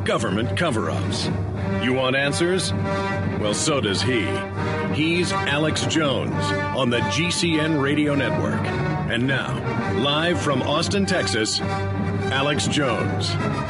government cover-ups. You want answers? Well, so does he. He's Alex Jones on the GCN Radio Network. And now, live from Austin, Texas, Alex Jones.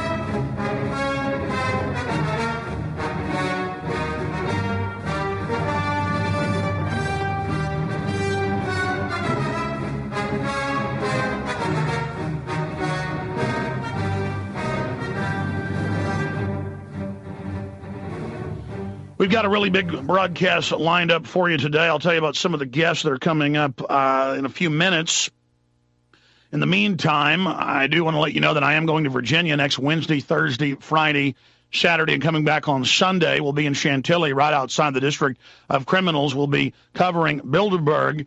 We've got a really big broadcast lined up for you today. I'll tell you about some of the guests that are coming up in a few minutes. In the meantime, I do want to let you know that I am going to Virginia next Wednesday, Thursday, Friday, Saturday, and coming back on Sunday. We'll be in Chantilly, right outside the District of Criminals. We'll be covering Bilderberg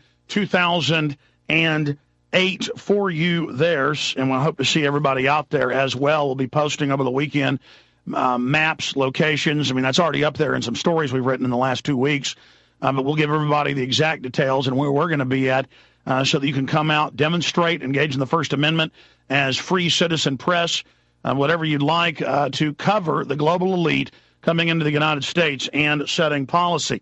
2008 for you there, and we'll hope to see everybody out there as well. We'll be posting over the weekend maps, locations. I mean, that's already up there in some stories we've written in the last 2 weeks. But we'll give everybody the exact details and where we're going to be at so that you can come out, demonstrate, engage in the First Amendment as free citizen press, whatever you'd like to cover the global elite coming into the United States and setting policy.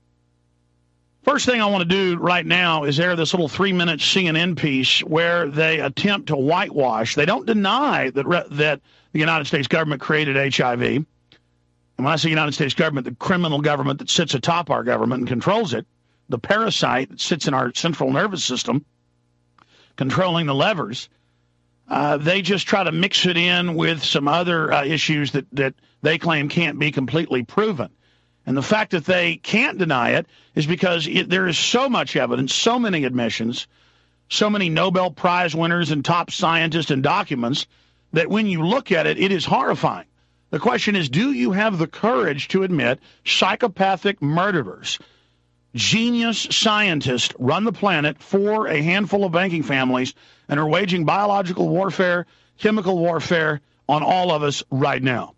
First thing I want to do right now is air this little 3-minute CNN piece where they attempt to whitewash. They don't deny that the United States government created HIV. And when I say United States government, the criminal government that sits atop our government and controls it, the parasite that sits in our central nervous system, controlling the levers, they just try to mix it in with some other issues that they claim can't be completely proven. And the fact that they can't deny it is because there is so much evidence, so many admissions, so many Nobel Prize winners and top scientists and documents that when you look at it, it is horrifying. The question is, do you have the courage to admit psychopathic murderers, genius scientists run the planet for a handful of banking families and are waging biological warfare, chemical warfare on all of us right now?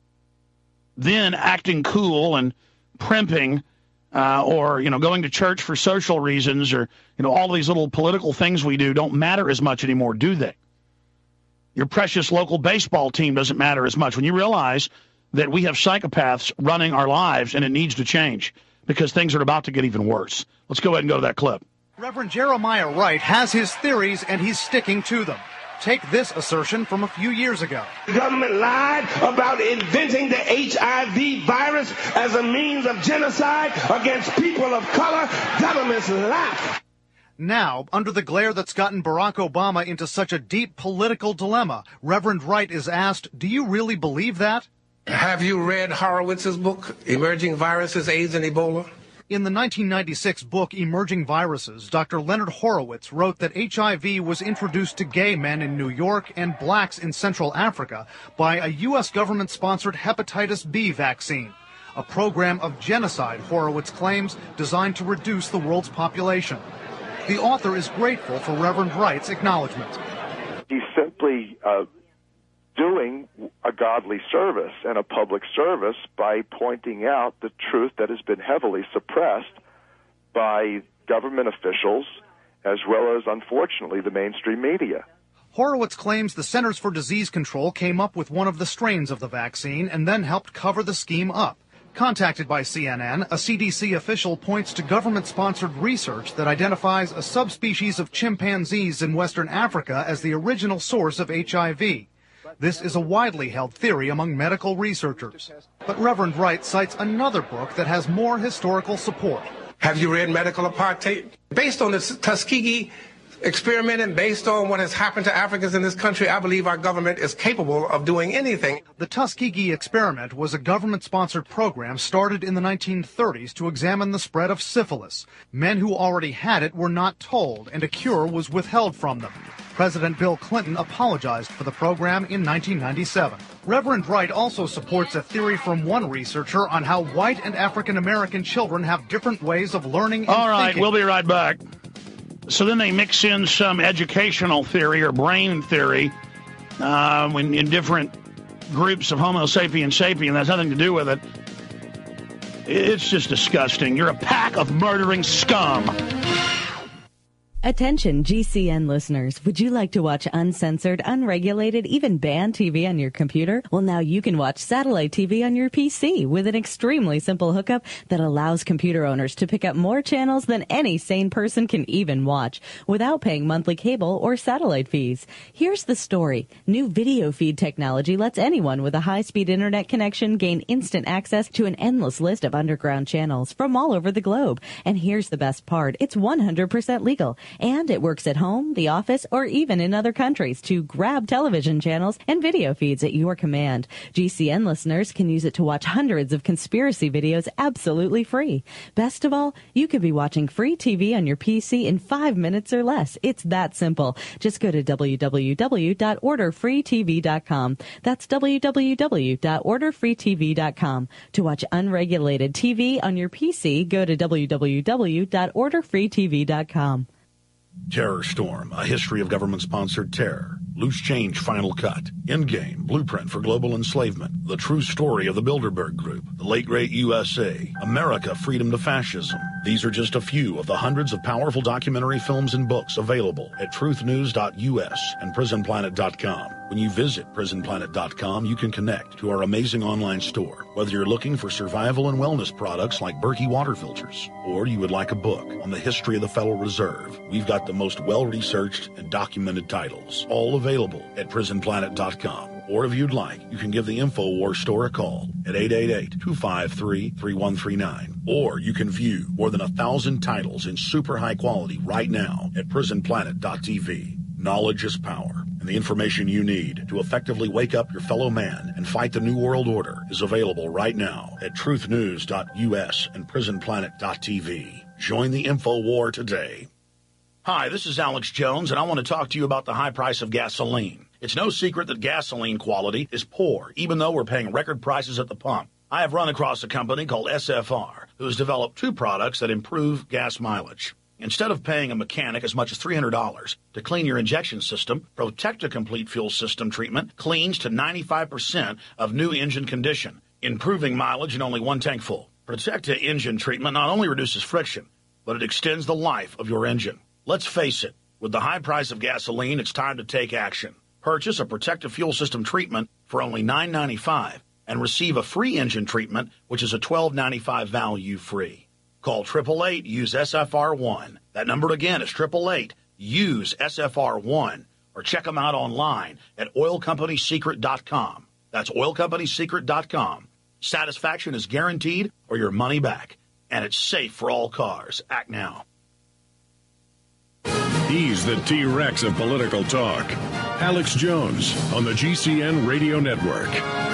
Then acting cool and primping or, going to church for social reasons or, all these little political things we do don't matter as much anymore, do they? Your precious local baseball team doesn't matter as much when you realize that we have psychopaths running our lives and it needs to change because things are about to get even worse. Let's go ahead and go to that clip. Reverend Jeremiah Wright has his theories and he's sticking to them. Take this assertion from a few years ago. The government lied about inventing the HIV virus as a means of genocide against people of color. Governments lie. Now, under the glare that's gotten Barack Obama into such a deep political dilemma, Reverend Wright is asked, do you really believe that? Have you read Horowitz's book, Emerging Viruses, AIDS and Ebola? In the 1996 book, Emerging Viruses, Dr. Leonard Horowitz wrote that HIV was introduced to gay men in New York and blacks in Central Africa by a U.S. government-sponsored hepatitis B vaccine, a program of genocide, Horowitz claims, designed to reduce the world's population. The author is grateful for Reverend Wright's acknowledgement. He's simply doing a godly service and a public service by pointing out the truth that has been heavily suppressed by government officials as well as, unfortunately, the mainstream media. Horowitz claims the Centers for Disease Control came up with one of the strains of the vaccine and then helped cover the scheme up. Contacted by CNN, a CDC official points to government-sponsored research that identifies a subspecies of chimpanzees in Western Africa as the original source of HIV. This is a widely held theory among medical researchers. But Reverend Wright cites another book that has more historical support. Have you read Medical Apartheid? Based on the Tuskegee experiment and based on what has happened to Africans in this country, I believe our government is capable of doing anything. The Tuskegee experiment was a government-sponsored program started in the 1930s to examine the spread of syphilis. Men who already had it were not told, and a cure was withheld from them. President Bill Clinton apologized for the program in 1997. Reverend Wright also supports a theory from one researcher on how white and African-American children have different ways of learning and All right, thinking. We'll be right back. So then they mix in some educational theory or brain theory in different groups of Homo sapiens sapien. That's nothing to do with it. It's just disgusting. You're a pack of murdering scum. Attention GCN listeners, would you like to watch uncensored, unregulated, even banned TV on your computer? Well, now you can watch satellite TV on your PC with an extremely simple hookup that allows computer owners to pick up more channels than any sane person can even watch without paying monthly cable or satellite fees. Here's the story. New video feed technology lets anyone with a high-speed internet connection gain instant access to an endless list of underground channels from all over the globe. And here's the best part. It's 100% legal. And it works at home, the office, or even in other countries to grab television channels and video feeds at your command. GCN listeners can use it to watch hundreds of conspiracy videos absolutely free. Best of all, you could be watching free TV on your PC in 5 minutes or less. It's that simple. Just go to www.orderfreetv.com. That's www.orderfreetv.com. To watch unregulated TV on your PC, go to www.orderfreetv.com. Terror Storm, a history of government-sponsored terror. Loose Change Final Cut. Endgame, Blueprint for Global Enslavement. The True Story of the Bilderberg Group. The Late Great USA. America, Freedom to Fascism. These are just a few of the hundreds of powerful documentary films and books available at truthnews.us and prisonplanet.com. When you visit prisonplanet.com, you can connect to our amazing online store. Whether you're looking for survival and wellness products like Berkey water filters, or you would like a book on the history of the Federal Reserve, we've got the most well-researched and documented titles, all available at prisonplanet.com. Or if you'd like, you can give the InfoWars store a call at 888-253-3139. Or you can view more than 1,000 titles in super high quality right now at prisonplanet.tv. Knowledge is power, and the information you need to effectively wake up your fellow man and fight the New World Order is available right now at truthnews.us and prisonplanet.tv. Join the InfoWar today. Hi, this is Alex Jones, and I want to talk to you about the high price of gasoline. It's no secret that gasoline quality is poor, even though we're paying record prices at the pump. I have run across a company called SFR, who has developed two products that improve gas mileage. Instead of paying a mechanic as much as $300 to clean your injection system, Protecta Complete Fuel System treatment cleans to 95% of new engine condition, improving mileage in only one tank full. Protecta engine treatment not only reduces friction, but it extends the life of your engine. Let's face it, with the high price of gasoline, it's time to take action. Purchase a Protecta Fuel System treatment for only $9.95 and receive a free engine treatment, which is a $12.95 value free. Call 888, use SFR1. That number again is 888, use SFR1. Or check them out online at oilcompanysecret.com. That's oilcompanysecret.com. Satisfaction is guaranteed or your money back. And it's safe for all cars. Act now. He's the T-Rex of political talk. Alex Jones on the GCN Radio Network.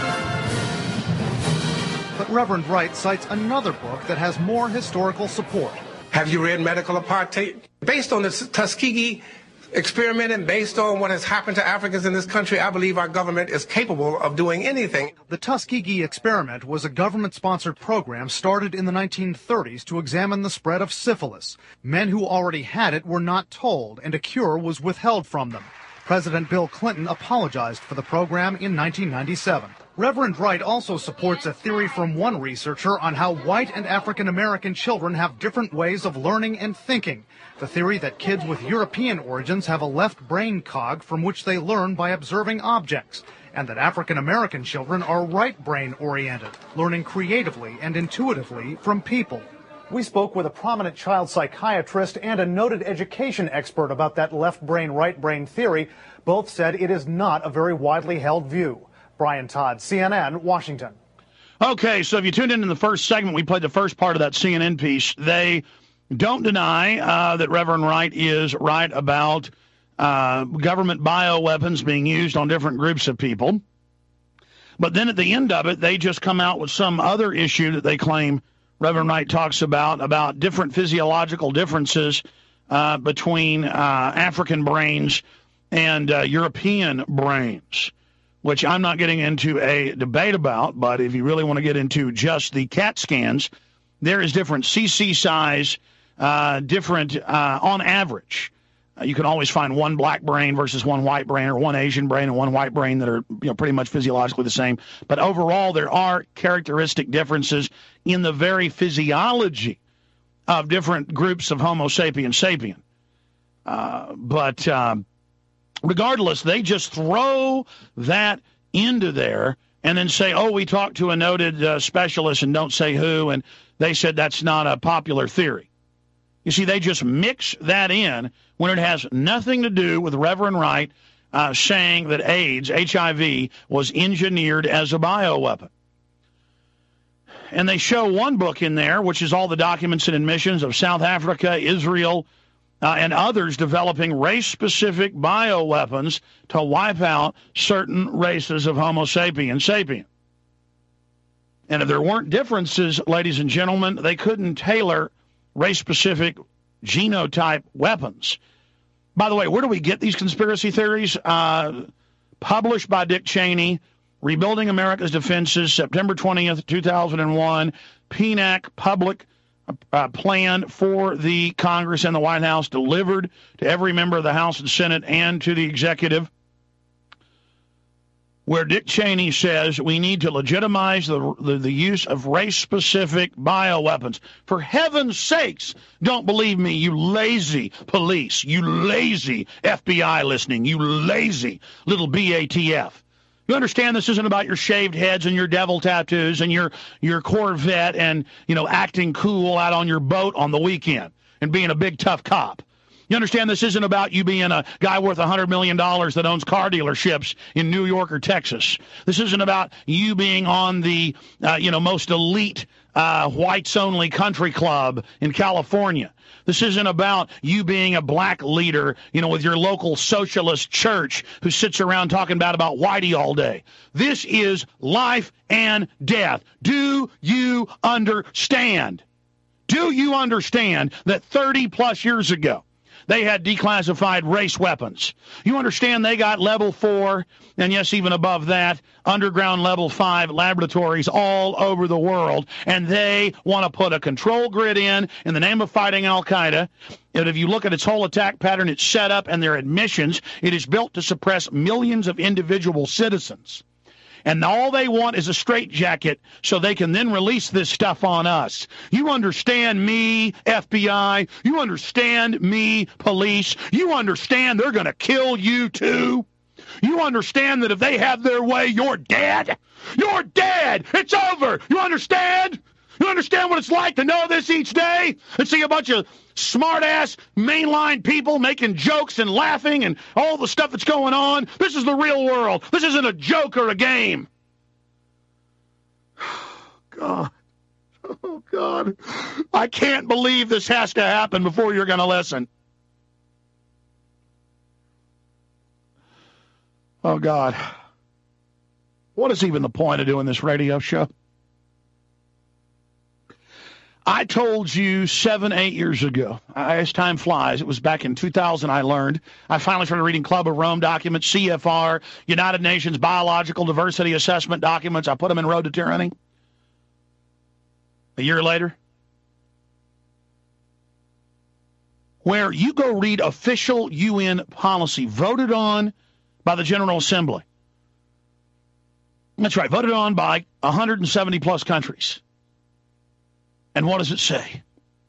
But Reverend Wright cites another book that has more historical support. Have you read Medical Apartheid? Based on the Tuskegee experiment and based on what has happened to Africans in this country, I believe our government is capable of doing anything. The Tuskegee experiment was a government-sponsored program started in the 1930s to examine the spread of syphilis. Men who already had it were not told, and a cure was withheld from them. President Bill Clinton apologized for the program in 1997. Reverend Wright also supports a theory from one researcher on how white and African American children have different ways of learning and thinking. The theory that kids with European origins have a left brain cog from which they learn by observing objects, and that African American children are right brain oriented, learning creatively and intuitively from people. We spoke with a prominent child psychiatrist and a noted education expert about that left brain, right brain theory. Both said it is not a very widely held view. Brian Todd, CNN, Washington. Okay, so if you tuned in the first segment, we played the first part of that CNN piece. They don't deny that Reverend Wright is right about government bioweapons being used on different groups of people. But then at the end of it, they just come out with some other issue that they claim Reverend Wright talks about different physiological differences between African brains and European brains, which I'm not getting into a debate about, but if you really want to get into just the CAT scans, there is different CC size, different on average. You can always find one black brain versus one white brain, or one Asian brain and one white brain that are pretty much physiologically the same. But overall, there are characteristic differences in the very physiology of different groups of Homo sapiens sapien. But regardless, they just throw that into there and then say, oh, we talked to a noted specialist and don't say who, and they said that's not a popular theory. You see, they just mix that in when it has nothing to do with Reverend Wright saying that AIDS, HIV, was engineered as a bioweapon. And they show one book in there, which is all the documents and admissions of South Africa, Israel, and others developing race-specific bioweapons to wipe out certain races of Homo sapiens sapien. And if there weren't differences, ladies and gentlemen, they couldn't tailor race-specific genotype weapons. By the way, where do we get these conspiracy theories? Published by Dick Cheney, Rebuilding America's Defenses, September 20th, 2001, PNAC public plan for the Congress and the White House, delivered to every member of the House and Senate and to the executive, where Dick Cheney says we need to legitimize the use of race-specific bioweapons. For heaven's sakes, don't believe me, you lazy police, you lazy FBI listening, you lazy little BATF. You understand this isn't about your shaved heads and your devil tattoos and your Corvette and, acting cool out on your boat on the weekend and being a big, tough cop. You understand this isn't about you being a guy worth $100 million that owns car dealerships in New York or Texas. This isn't about you being on the, most elite whites-only country club in California. This isn't about you being a black leader, with your local socialist church who sits around talking about Whitey all day. This is life and death. Do you understand? Do you understand that 30-plus years ago, they had declassified race weapons? You understand they got level 4, and yes, even above that, underground level 5 laboratories all over the world, and they want to put a control grid in the name of fighting Al-Qaeda. And if you look at its whole attack pattern, its setup, and their admissions, it is built to suppress millions of individual citizens. And all they want is a straitjacket so they can then release this stuff on us. You understand me, FBI? You understand me, police? You understand they're going to kill you too? You understand that if they have their way, you're dead? You're dead! It's over! You understand? You understand what it's like to know this each day and see a bunch of smart-ass mainline people making jokes and laughing and all the stuff that's going on? This is the real world. This isn't a joke or a game. God. Oh, God. I can't believe this has to happen before you're going to listen. Oh, God. What is even the point of doing this radio show? I told you 7-8 years ago, as time flies, it was back in 2000 I learned. I finally started reading Club of Rome documents, CFR, United Nations Biological Diversity Assessment documents. I put them in Road to Tyranny. A year later, where you go read official UN policy voted on by the General Assembly. That's right, voted on by 170-plus countries. And what does it say?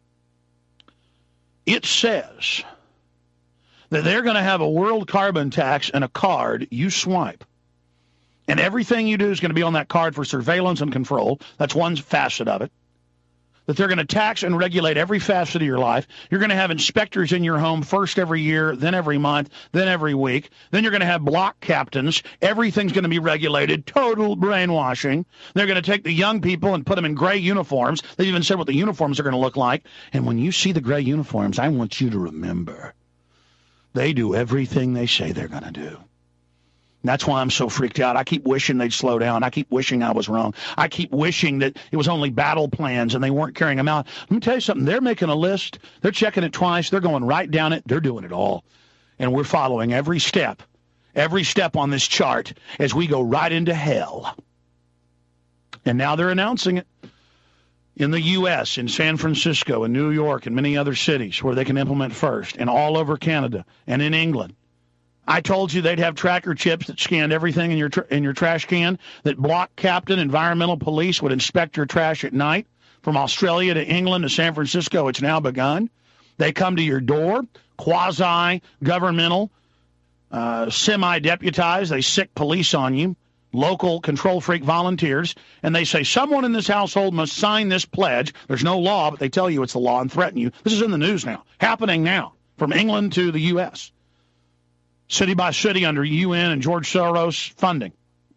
It says that they're going to have a world carbon tax and a card you swipe. And everything you do is going to be on that card for surveillance and control. That's one facet of it. That they're going to tax and regulate every facet of your life. You're going to have inspectors in your home first every year, then every month, then every week. Then you're going to have block captains. Everything's going to be regulated. Total brainwashing. They're going to take the young people and put them in gray uniforms. They've even said what the uniforms are going to look like. And when you see the gray uniforms, I want you to remember, they do everything they say they're going to do. That's why I'm so freaked out. I keep wishing they'd slow down. I keep wishing I was wrong. I keep wishing that it was only battle plans and they weren't carrying them out. Let me tell you something. They're making a list. They're checking it twice. They're going right down it. They're doing it all. And we're following every step on this chart as we go right into hell. And now they're announcing it in the U.S., in San Francisco, in New York, and many other cities where they can implement first, and all over Canada and in England. I told you they'd have tracker chips that scanned everything in your trash can, that block captain, environmental police would inspect your trash at night. From Australia to England to San Francisco, it's now begun. They come to your door, quasi-governmental, semi-deputized. They sick police on you, local control freak volunteers, and they say someone in this household must sign this pledge. There's no law, but they tell you it's the law and threaten you. This is in the news now, happening now, from England to the U.S., city by city under UN and George Soros funding.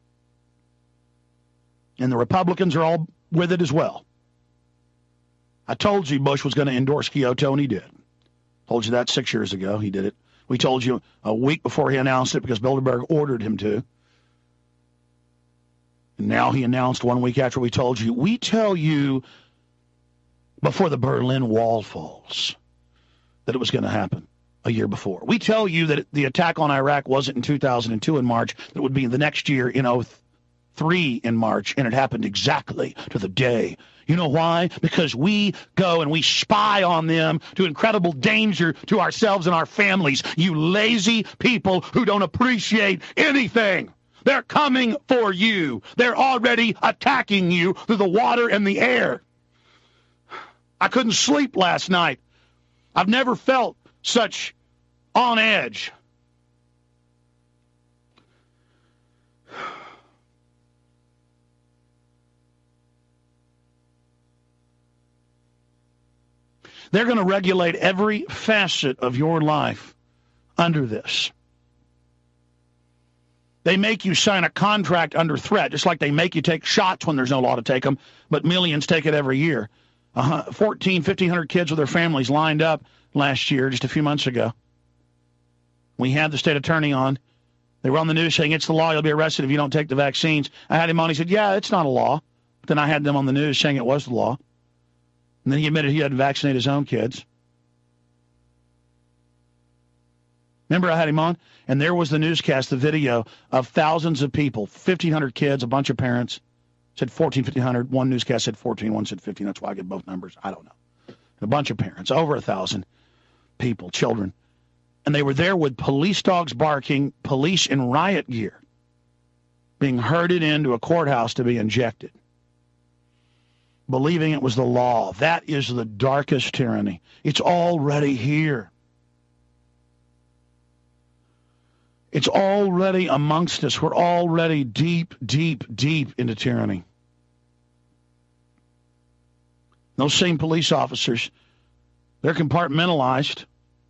And the Republicans are all with it as well. I told you Bush was going to endorse Kyoto, and he did. Told you that 6 years ago. He did it. We told you a week before he announced it because Bilderberg ordered him to. And now he announced 1 week after we told you. We tell you before the Berlin Wall falls that it was going to happen a year before. We tell you that the attack on Iraq wasn't in 2002 in March. That would be the next year in 2003 in March, and it happened exactly to the day. You know why? Because we go and we spy on them to incredible danger to ourselves and our families. You lazy people who don't appreciate anything. They're coming for you. They're already attacking you through the water and the air. I couldn't sleep last night. I've never felt such on edge. They're going to regulate every facet of your life under this. They make you sign a contract under threat, just like they make you take shots when there's no law to take them, but millions take it every year. 1,500 kids with their families lined up last year, just a few months ago. We had the state attorney on. They were on the news saying, it's the law, you'll be arrested if you don't take the vaccines. I had him on, he said, yeah, it's not a law. But then I had them on the news saying it was the law. And then he admitted he hadn't vaccinated his own kids. Remember I had him on? And there was the newscast, the video of thousands of people, 1,500 kids, a bunch of parents. Said 14, 1,500. One newscast said 14, one said 15. That's why I get both numbers. I don't know. A bunch of parents, over 1,000 people, children. And they were there with police dogs barking, police in riot gear, being herded into a courthouse to be injected, believing it was the law. That is the darkest tyranny. It's already here. It's already amongst us. We're already deep, deep, deep into tyranny. Those same police officers, they're compartmentalized.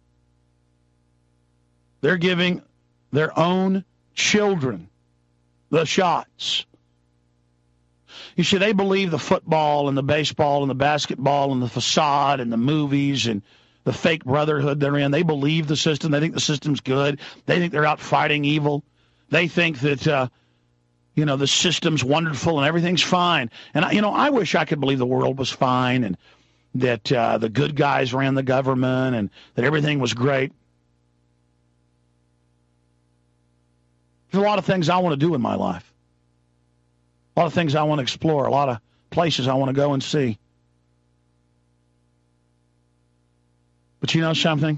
They're giving their own children the shots. You see, they believe the football and the baseball and the basketball and the facade and the movies and the fake brotherhood they're in. They believe the system. They think the system's good. They think they're out fighting evil. They think that, the system's wonderful and everything's fine. And, I wish I could believe the world was fine and that the good guys ran the government and that everything was great. There's a lot of things I want to do in my life. A lot of things I want to explore. A lot of places I want to go and see. But you know something?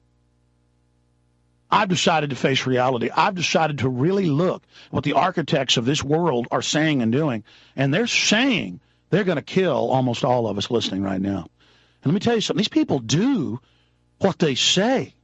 I've decided to face reality. I've decided to really look at what the architects of this world are saying and doing. And they're saying they're going to kill almost all of us listening right now. And let me tell you something. These people do what they say.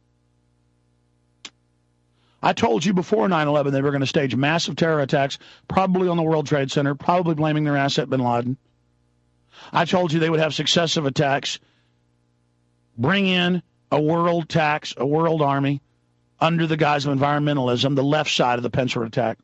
I told you before 9/11 they were going to stage massive terror attacks, probably on the World Trade Center, probably blaming their asset, bin Laden. I told you they would have successive attacks, bring in a world tax, a world army, under the guise of environmentalism, the left side of the Pincer attack.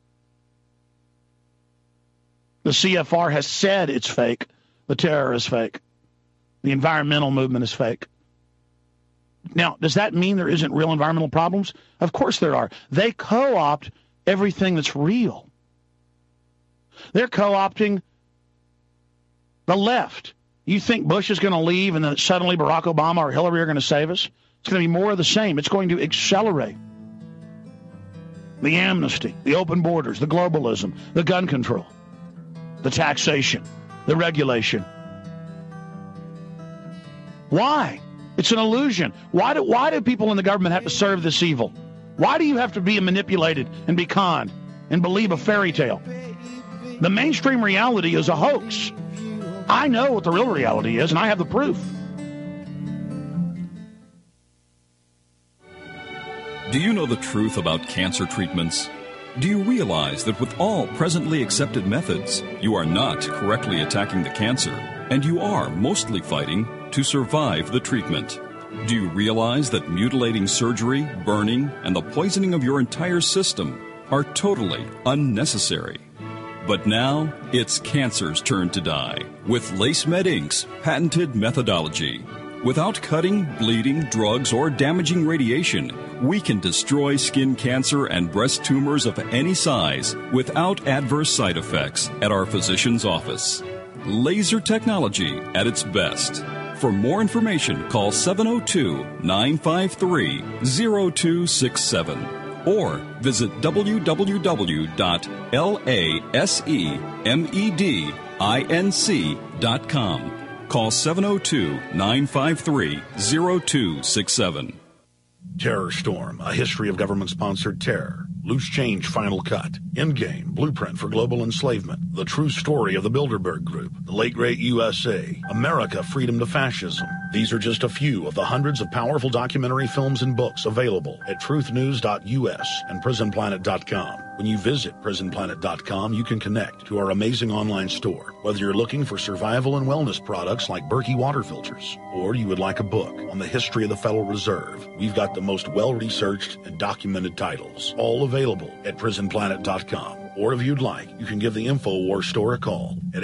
The CFR has said it's fake. The terror is fake. The environmental movement is fake. Now, does that mean there isn't real environmental problems? Of course there are. They co-opt everything that's real. They're co-opting the left. You think Bush is going to leave and then suddenly Barack Obama or Hillary are going to save us? It's going to be more of the same. It's going to accelerate. The amnesty, the open borders, the globalism, the gun control, the taxation, the regulation. Why? It's an illusion. Why do people in the government have to serve this evil? Why do you have to be manipulated and be conned and believe a fairy tale? The mainstream reality is a hoax. I know what the real reality is, and I have the proof. Do you know the truth about cancer treatments? Do you realize that with all presently accepted methods, you are not correctly attacking the cancer, and you are mostly fighting to survive the treatment? Do you realize that mutilating surgery, burning, and the poisoning of your entire system are totally unnecessary? But now, it's cancer's turn to die with LaceMed Inc.'s patented methodology. Without cutting, bleeding, drugs, or damaging radiation, we can destroy skin cancer and breast tumors of any size without adverse side effects at our physician's office. Laser technology at its best. For more information, call 702-953-0267 or visit www.lasemedinc.com. Call 702-953-0267. Terror Storm, a history of government-sponsored terror. Loose Change Final Cut, Endgame, Blueprint for Global Enslavement, The True Story of the Bilderberg Group, The Late Great USA, America, Freedom to Fascism. These are just a few of the hundreds of powerful documentary films and books available at truthnews.us and prisonplanet.com. When you visit prisonplanet.com, you can connect to our amazing online store. Whether you're looking for survival and wellness products like Berkey water filters, or you would like a book on the history of the Federal Reserve, we've got the most well-researched and documented titles, all available at prisonplanet.com. Or if you'd like, you can give the InfoWars store a call at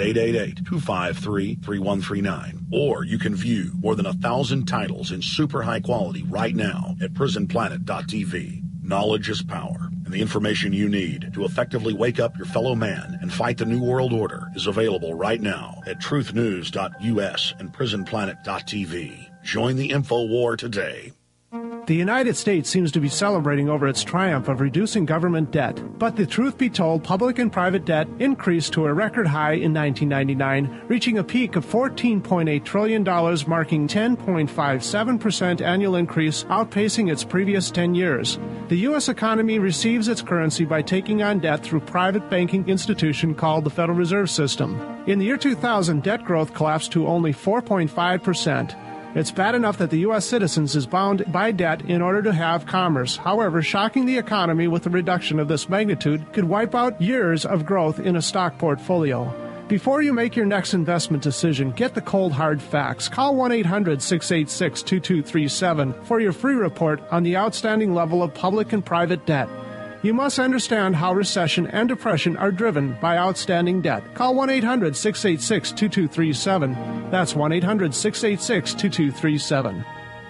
888-253-3139. Or you can view more than 1,000 titles in super high quality right now at prisonplanet.tv. Knowledge is power, and the information you need to effectively wake up your fellow man and fight the New World Order is available right now at truthnews.us and prisonplanet.tv. Join the InfoWar today. The United States seems to be celebrating over its triumph of reducing government debt. But the truth be told, public and private debt increased to a record high in 1999, reaching a peak of $14.8 trillion, marking 10.57% annual increase, outpacing its previous 10 years. The U.S. economy receives its currency by taking on debt through private banking institution called the Federal Reserve System. In the year 2000, debt growth collapsed to only 4.5%. It's bad enough that the U.S. citizens is bound by debt in order to have commerce. However, shocking the economy with a reduction of this magnitude could wipe out years of growth in a stock portfolio. Before you make your next investment decision, get the cold hard facts. Call 1-800-686-2237 for your free report on the outstanding level of public and private debt. You must understand how recession and depression are driven by outstanding debt. Call 1-800-686-2237. That's 1-800-686-2237.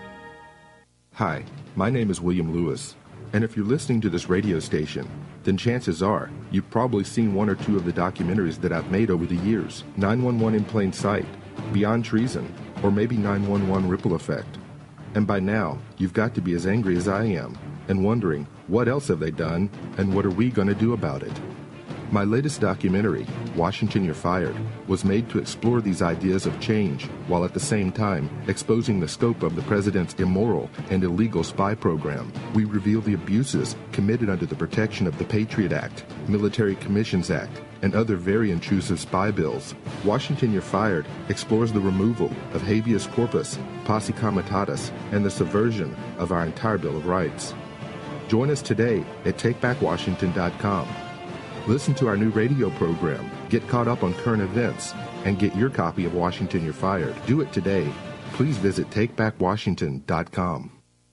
Hi, my name is William Lewis, and if you're listening to this radio station, then chances are you've probably seen one or two of the documentaries that I've made over the years. 911 in Plain Sight, Beyond Treason, or maybe 911 Ripple Effect. And by now, you've got to be as angry as I am and wondering, what else have they done, and what are we going to do about it? My latest documentary, Washington, You're Fired, was made to explore these ideas of change, while at the same time exposing the scope of the president's immoral and illegal spy program. We reveal the abuses committed under the protection of the Patriot Act, Military Commissions Act, and other very intrusive spy bills. Washington, You're Fired explores the removal of habeas corpus, posse comitatus, and the subversion of our entire Bill of Rights. Join us today at TakeBackWashington.com. Listen to our new radio program, get caught up on current events, and get your copy of Washington, You're Fired. Do it today. Please visit TakeBackWashington.com.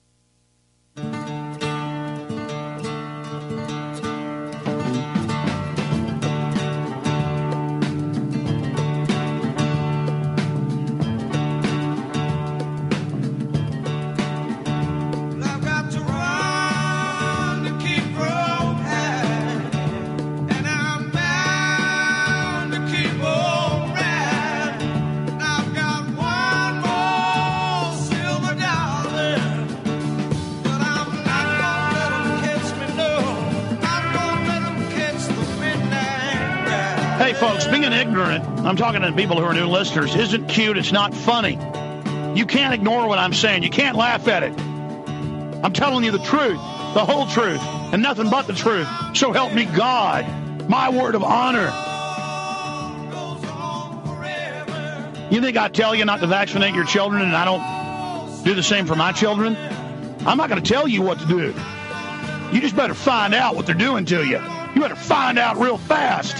Folks, being ignorant, I'm talking to people who are new listeners, isn't cute. It's not funny. You can't ignore what I'm saying. You can't laugh at it. I'm telling you the truth, the whole truth, and nothing but the truth. So help me God. My word of honor. You think I tell you not to vaccinate your children and I don't do the same for my children? I'm not going to tell you what to do. You just better find out what they're doing to you. You better find out real fast.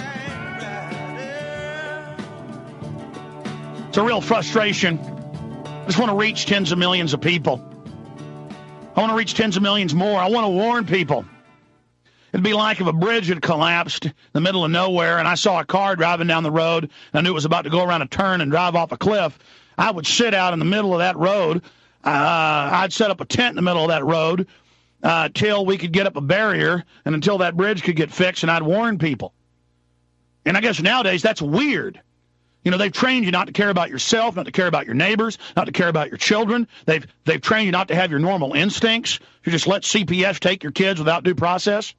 It's a real frustration. I just want to reach tens of millions of people. I want to reach tens of millions more. I want to warn people. It'd be like if a bridge had collapsed in the middle of nowhere and I saw a car driving down the road and I knew it was about to go around a turn and drive off a cliff. I would sit out in the middle of that road. I'd set up a tent in the middle of that road till we could get up a barrier and until that bridge could get fixed, and I'd warn people. And I guess nowadays that's weird. You know, they've trained you not to care about yourself, not to care about your neighbors, not to care about your children. They've trained you not to have your normal instincts. You just let CPS take your kids without due process.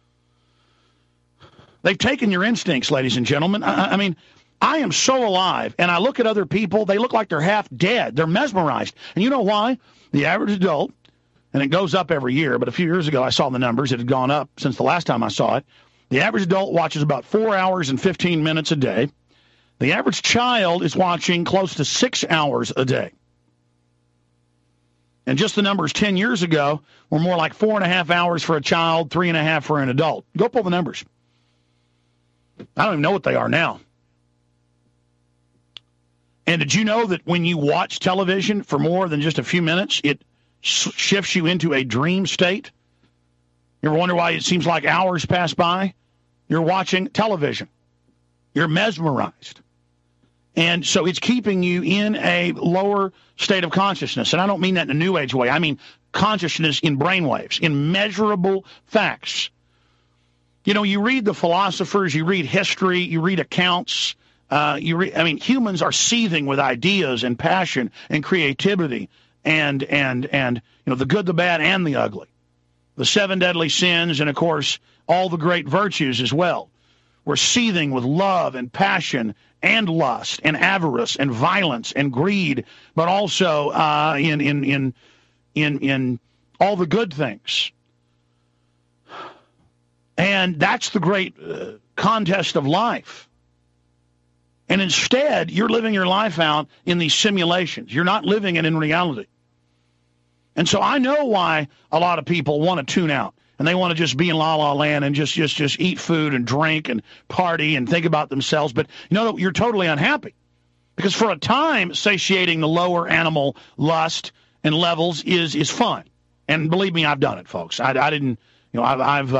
They've taken your instincts, ladies and gentlemen. I mean, I am so alive, and I look at other people, they look like they're half dead. They're mesmerized. And you know why? The average adult, and it goes up every year, but a few years ago I saw the numbers. It had gone up since the last time I saw it. The average adult watches about 4 hours and 15 minutes a day. The average child is watching close to 6 hours a day. And just the numbers 10 years ago were more like 4.5 hours for a child, 3.5 for an adult. Go pull the numbers. I don't even know what they are now. And did you know that when you watch television for more than just a few minutes, it shifts you into a dream state? You ever wonder why it seems like hours pass by? You're watching television. You're mesmerized. And so it's keeping you in a lower state of consciousness. And I don't mean that in a New Age way. I mean consciousness in brainwaves, in measurable facts. You know, you read the philosophers, you read history, you read accounts. Humans are seething with ideas and passion and creativity and you know, the good, the bad, and the ugly. The 7 deadly sins and, of course, all the great virtues as well. We're seething with love and passion and lust and avarice and violence and greed, but also in all the good things. And that's the great contest of life. And instead, you're living your life out in these simulations. You're not living it in reality. And so I know why a lot of people want to tune out. And they want to just be in la-la land and just eat food and drink and party and think about themselves. But you know, you're totally unhappy. Because for a time, satiating the lower animal lust and levels is fun. And believe me, I've done it, folks. I didn't, you know,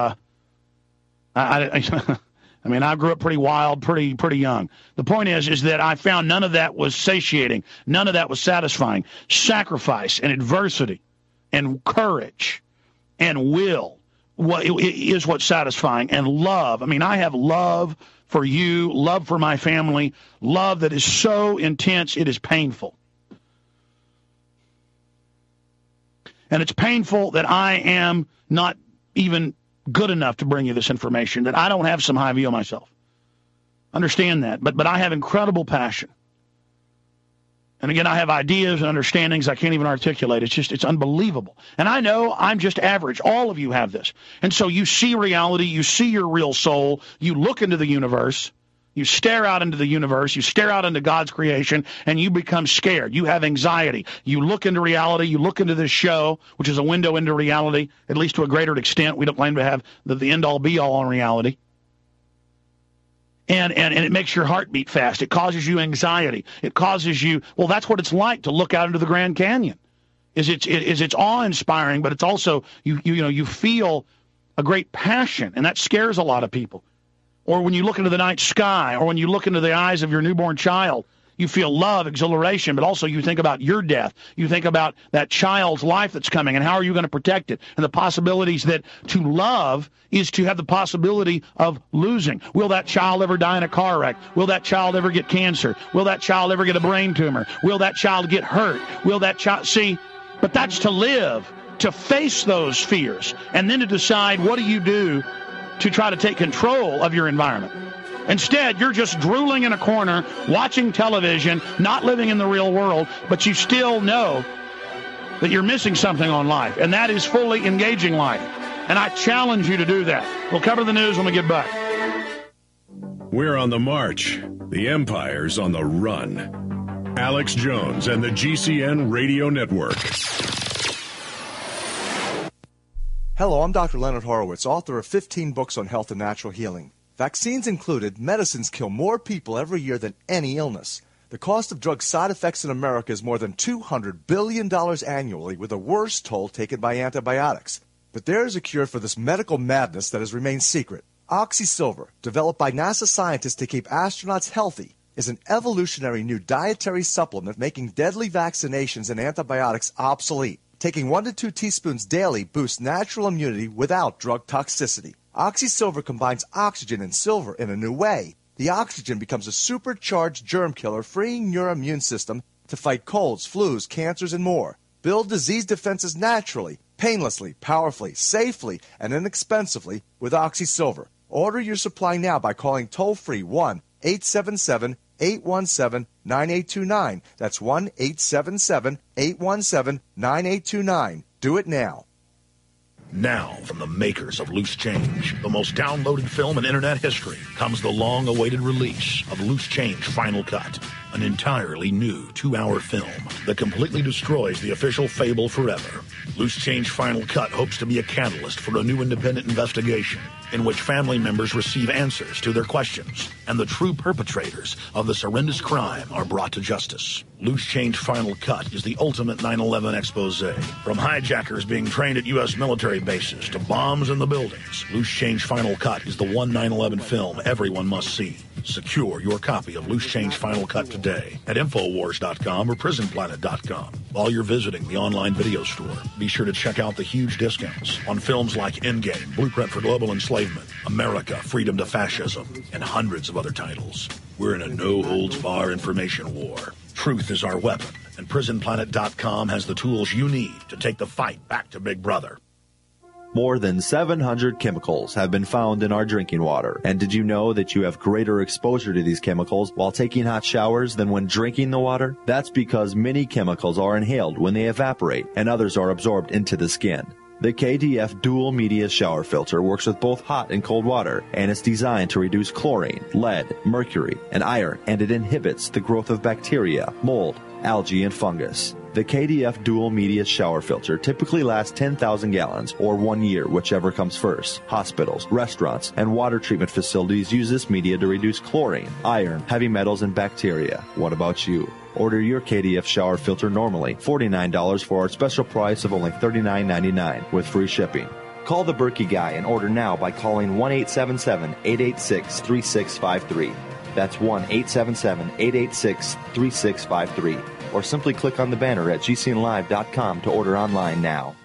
I mean, I grew up pretty wild, pretty young. The point is that I found none of that was satiating. None of that was satisfying. Sacrifice and adversity and courage and will is what's satisfying. And love. I mean, I have love for you, love for my family, love that is so intense it is painful. And it's painful that I am not even good enough to bring you this information, that I don't have some high view of myself. Understand that. But I have incredible passion. And again, I have ideas and understandings I can't even articulate. It's unbelievable. And I know I'm just average. All of you have this. And so you see reality, you see your real soul, you look into the universe, you stare out into the universe, you stare out into God's creation, and you become scared. You have anxiety. You look into reality, you look into this show, which is a window into reality, at least to a greater extent. We don't claim to have the end-all, be-all on reality. And it makes your heart beat fast. It causes you anxiety. It causes you, well, that's what it's like to look out into the Grand Canyon. It's awe-inspiring, but it's also, you feel a great passion, and that scares a lot of people. Or when you look into the night sky, or when you look into the eyes of your newborn child, you feel love, exhilaration, but also you think about your death. You think about that child's life that's coming, and how are you going to protect it? And the possibilities that to love is to have the possibility of losing. Will that child ever die in a car wreck? Will that child ever get cancer? Will that child ever get a brain tumor? Will that child get hurt? Will that child... See, but that's to live, to face those fears, and then to decide what do you do to try to take control of your environment. Instead, you're just drooling in a corner, watching television, not living in the real world, but you still know that you're missing something on life, and that is fully engaging life. And I challenge you to do that. We'll cover the news when we get back. We're on the march. The empire's on the run. Alex Jones and the GCN Radio Network. Hello, I'm Dr. Leonard Horowitz, author of 15 books on health and natural healing. Vaccines included, medicines kill more people every year than any illness. The cost of drug side effects in America is more than $200 billion annually, with the worst toll taken by antibiotics. But there is a cure for this medical madness that has remained secret. OxySilver, developed by NASA scientists to keep astronauts healthy, is an evolutionary new dietary supplement making deadly vaccinations and antibiotics obsolete. Taking 1 to 2 teaspoons daily boosts natural immunity without drug toxicity. OxySilver combines oxygen and silver in a new way. The oxygen becomes a supercharged germ killer, freeing your immune system to fight colds, flus, cancers, and more. Build disease defenses naturally, painlessly, powerfully, safely, and inexpensively with OxySilver. Order your supply now by calling toll-free 1-877-817-9829. That's 1-877-817-9829. Do it now. Now, from the makers of Loose Change, the most downloaded film in internet history, comes the long-awaited release of Loose Change Final Cut, an entirely new 2-hour film that completely destroys the official fable forever. Loose Change Final Cut hopes to be a catalyst for a new independent investigation in which family members receive answers to their questions and the true perpetrators of this horrendous crime are brought to justice. Loose Change Final Cut is the ultimate 9/11 expose. From hijackers being trained at U.S. military bases to bombs in the buildings, Loose Change Final Cut is the one 9/11 film everyone must see. Secure your copy of Loose Change Final Cut today at Infowars.com or PrisonPlanet.com. While you're visiting the online video store, be sure to check out the huge discounts on films like Endgame, Blueprint for Global Enslavement, America, Freedom to Fascism, and hundreds of other titles. We're in a no-holds-bar information war. Truth is our weapon, and PrisonPlanet.com has the tools you need to take the fight back to Big Brother. More than 700 chemicals have been found in our drinking water. And did you know that you have greater exposure to these chemicals while taking hot showers than when drinking the water? That's because many chemicals are inhaled when they evaporate, and others are absorbed into the skin. The KDF Dual Media Shower Filter works with both hot and cold water, and it's designed to reduce chlorine, lead, mercury, and iron, and it inhibits the growth of bacteria, mold, algae, and fungus. The KDF Dual Media Shower Filter typically lasts 10,000 gallons, or 1 year, whichever comes first. Hospitals, restaurants, and water treatment facilities use this media to reduce chlorine, iron, heavy metals, and bacteria. What about you? Order your KDF shower filter normally $49 for our special price of only $39.99 with free shipping. Call the Berkey Guy and order now by calling 1-877-886-3653. That's 1-877-886-3653. Or simply click on the banner at gcnlive.com to order online now.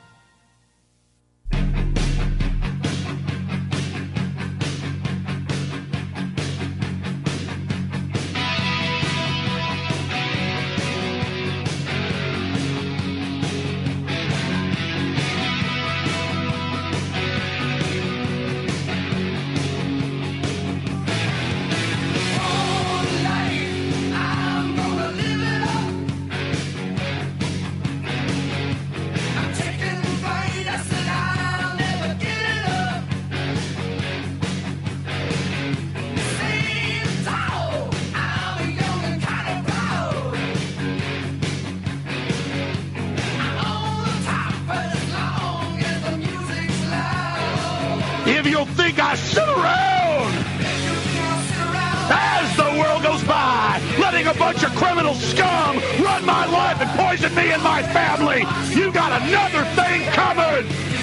If you'll think I sit around as the world goes by, letting a bunch of criminal scum run my life and poison me and my family, you got another thing coming.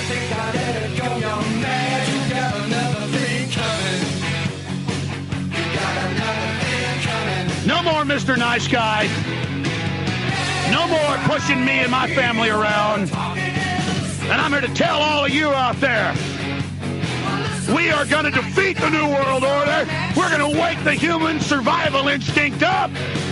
No more Mr. Nice Guy. No more pushing me and my family around. And I'm here to tell all of you out there, we are going to defeat the New World Order. We're going to wake the human survival instinct up.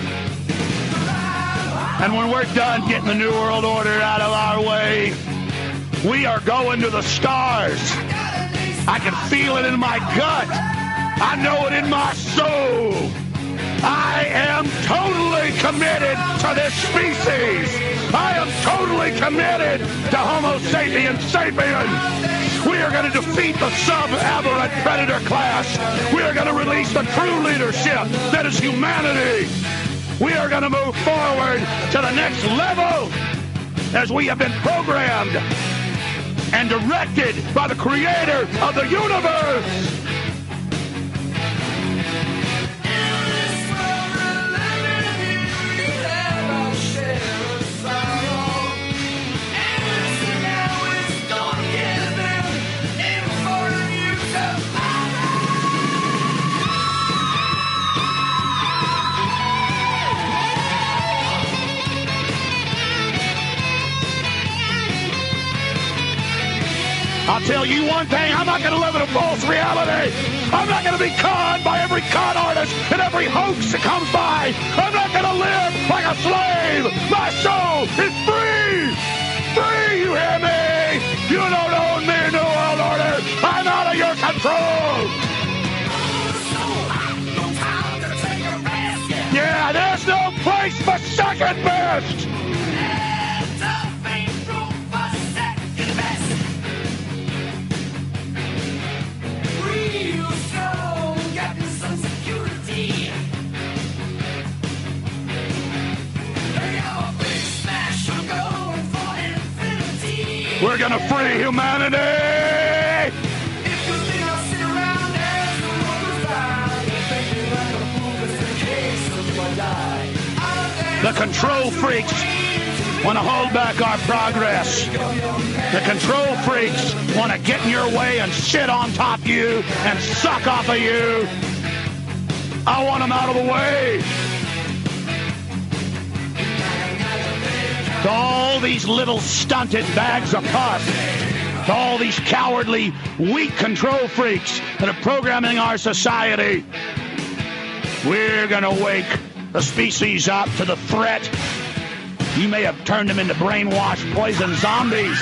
And when we're done getting the New World Order out of our way, we are going to the stars. I can feel it in my gut. I know it in my soul. I am totally committed to this species. I am totally committed to Homo sapiens sapien. We are going to defeat the sub-aberrant predator class. We are going to release the true leadership that is humanity. We are going to move forward to the next level as we have been programmed and directed by the creator of the universe. I'll tell you one thing, I'm not going to live in a false reality. I'm not going to be conned by every con artist and every hoax that comes by. I'm not going to live like a slave. My soul is free. Free, you hear me? You don't own me, New World Order. I'm out of your control. Yeah, there's no place for second best. We're gonna free humanity! The control freaks want to hold back our progress. The control freaks want to get in your way and sit on top of you and suck off of you. I want them out of the way. To all these little stunted bags of pus, to all these cowardly, weak control freaks that are programming our society, we're going to wake the species up to the threat. You may have turned them into brainwashed, poison zombies,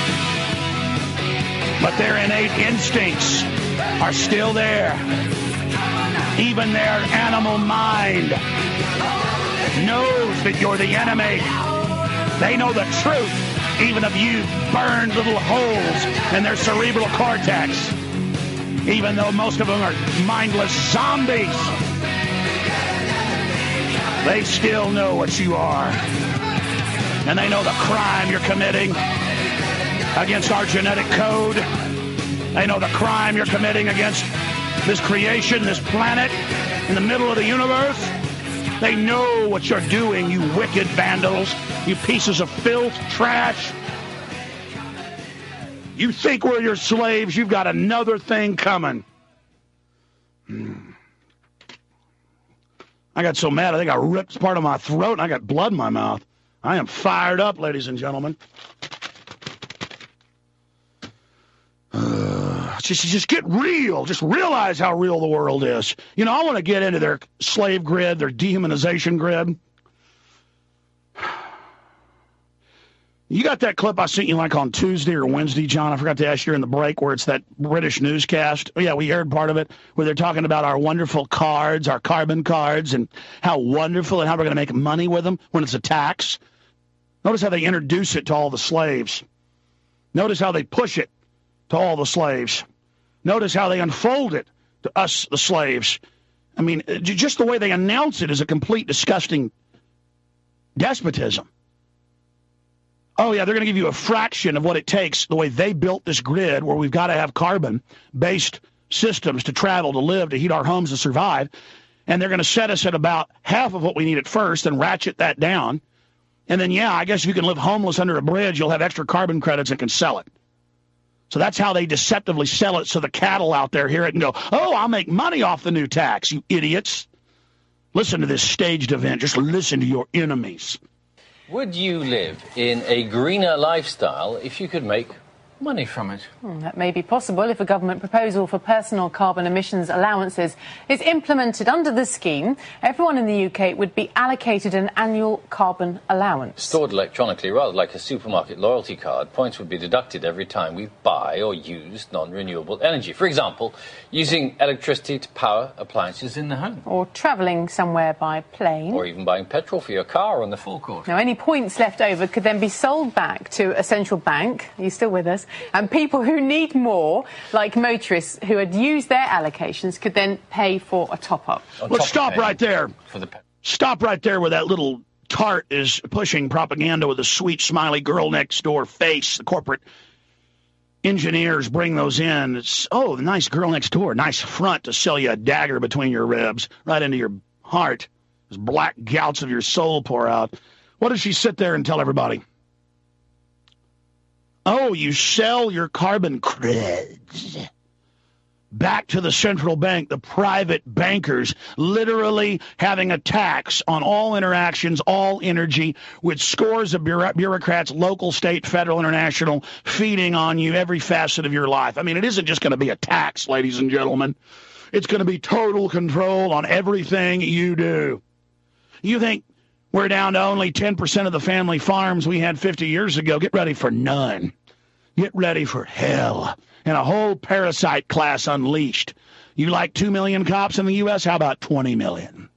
but their innate instincts are still there. Even their animal mind knows that you're the enemy. They know the truth, even if you burned little holes in their cerebral cortex, even though most of them are mindless zombies. They still know what you are. And they know the crime you're committing against our genetic code. They know the crime you're committing against this creation, this planet, in the middle of the universe. They know what you're doing, you wicked vandals, you pieces of filth, trash. You think we're your slaves, you've got another thing coming. I got so mad, I think I ripped part of my throat and I got blood in my mouth. I am fired up, ladies and gentlemen. Just get real. Just realize how real the world is. You know, I want to get into their slave grid, their dehumanization grid. You got that clip I sent you like on Tuesday or Wednesday, John? I forgot to ask you in the break where it's that British newscast. Oh, yeah, we heard part of it where they're talking about our wonderful cards, our carbon cards, and how wonderful and how we're going to make money with them when it's a tax. Notice how they introduce it to all the slaves. Notice how they push it to all the slaves. Notice how they unfold it to us, the slaves. I mean, just the way they announce it is a complete disgusting despotism. Oh, yeah, they're going to give you a fraction of what it takes, the way they built this grid where we've got to have carbon-based systems to travel, to live, to heat our homes, to survive. And they're going to set us at about half of what we need at first and ratchet that down. And then, yeah, I guess if you can live homeless under a bridge, you'll have extra carbon credits and can sell it. So that's how they deceptively sell it so the cattle out there hear it and go, oh, I'll make money off the new tax, you idiots. Listen to this staged event. Just listen to your enemies. Would you live in a greener lifestyle if you could make money from it? That may be possible if a government proposal for personal carbon emissions allowances is implemented under the scheme. Everyone in the UK would be allocated an annual carbon allowance. Stored electronically, rather like a supermarket loyalty card, points would be deducted every time we buy or use non-renewable energy. For example, using electricity to power appliances in the home. Or travelling somewhere by plane. Or even buying petrol for your car on the forecourt. Now, any points left over could then be sold back to a central bank. Are you still with us? And people who need more, like motorists who had used their allocations, could then pay for a top-up. Let's stop right there. Stop right there where that little tart is pushing propaganda with a sweet, smiley girl next door face, the corporate engineers bring those in. It's, oh, the nice girl next door, nice front to sell you a dagger between your ribs, right into your heart. As black gouts of your soul pour out. What does she sit there and tell everybody? Oh, you sell your carbon credits back to the central bank, the private bankers literally having a tax on all interactions, all energy, with scores of bureaucrats, local, state, federal, international, feeding on you every facet of your life. I mean, it isn't just going to be a tax, ladies and gentlemen. It's going to be total control on everything you do. You think we're down to only 10% of the family farms we had 50 years ago? Get ready for none. Get ready for hell. And a whole parasite class unleashed. You like 2 million cops in the U.S.? How about 20 million?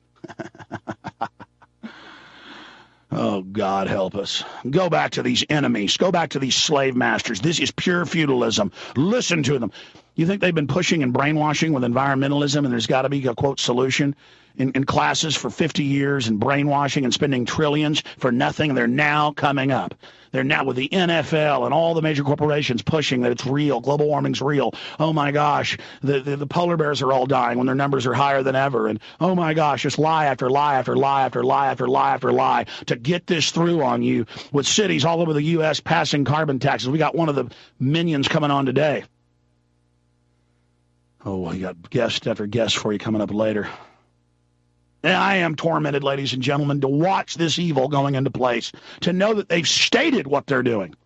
Oh, God help us. Go back to these enemies. Go back to these slave masters. This is pure feudalism. Listen to them. You think they've been pushing and brainwashing with environmentalism and there's got to be a, quote, solution in classes for 50 years and brainwashing and spending trillions for nothing? They're now coming up. They're now with the NFL and all the major corporations pushing that it's real. Global warming's real. Oh, my gosh, the polar bears are all dying when their numbers are higher than ever. And, oh, my gosh, just lie after lie after lie after lie after lie after lie to get this through on you with cities all over the U.S. passing carbon taxes. We got one of the minions coming on today. Oh, well, you got guest after guest for you coming up later. And I am tormented, ladies and gentlemen, to watch this evil going into place, to know that they've stated what they're doing.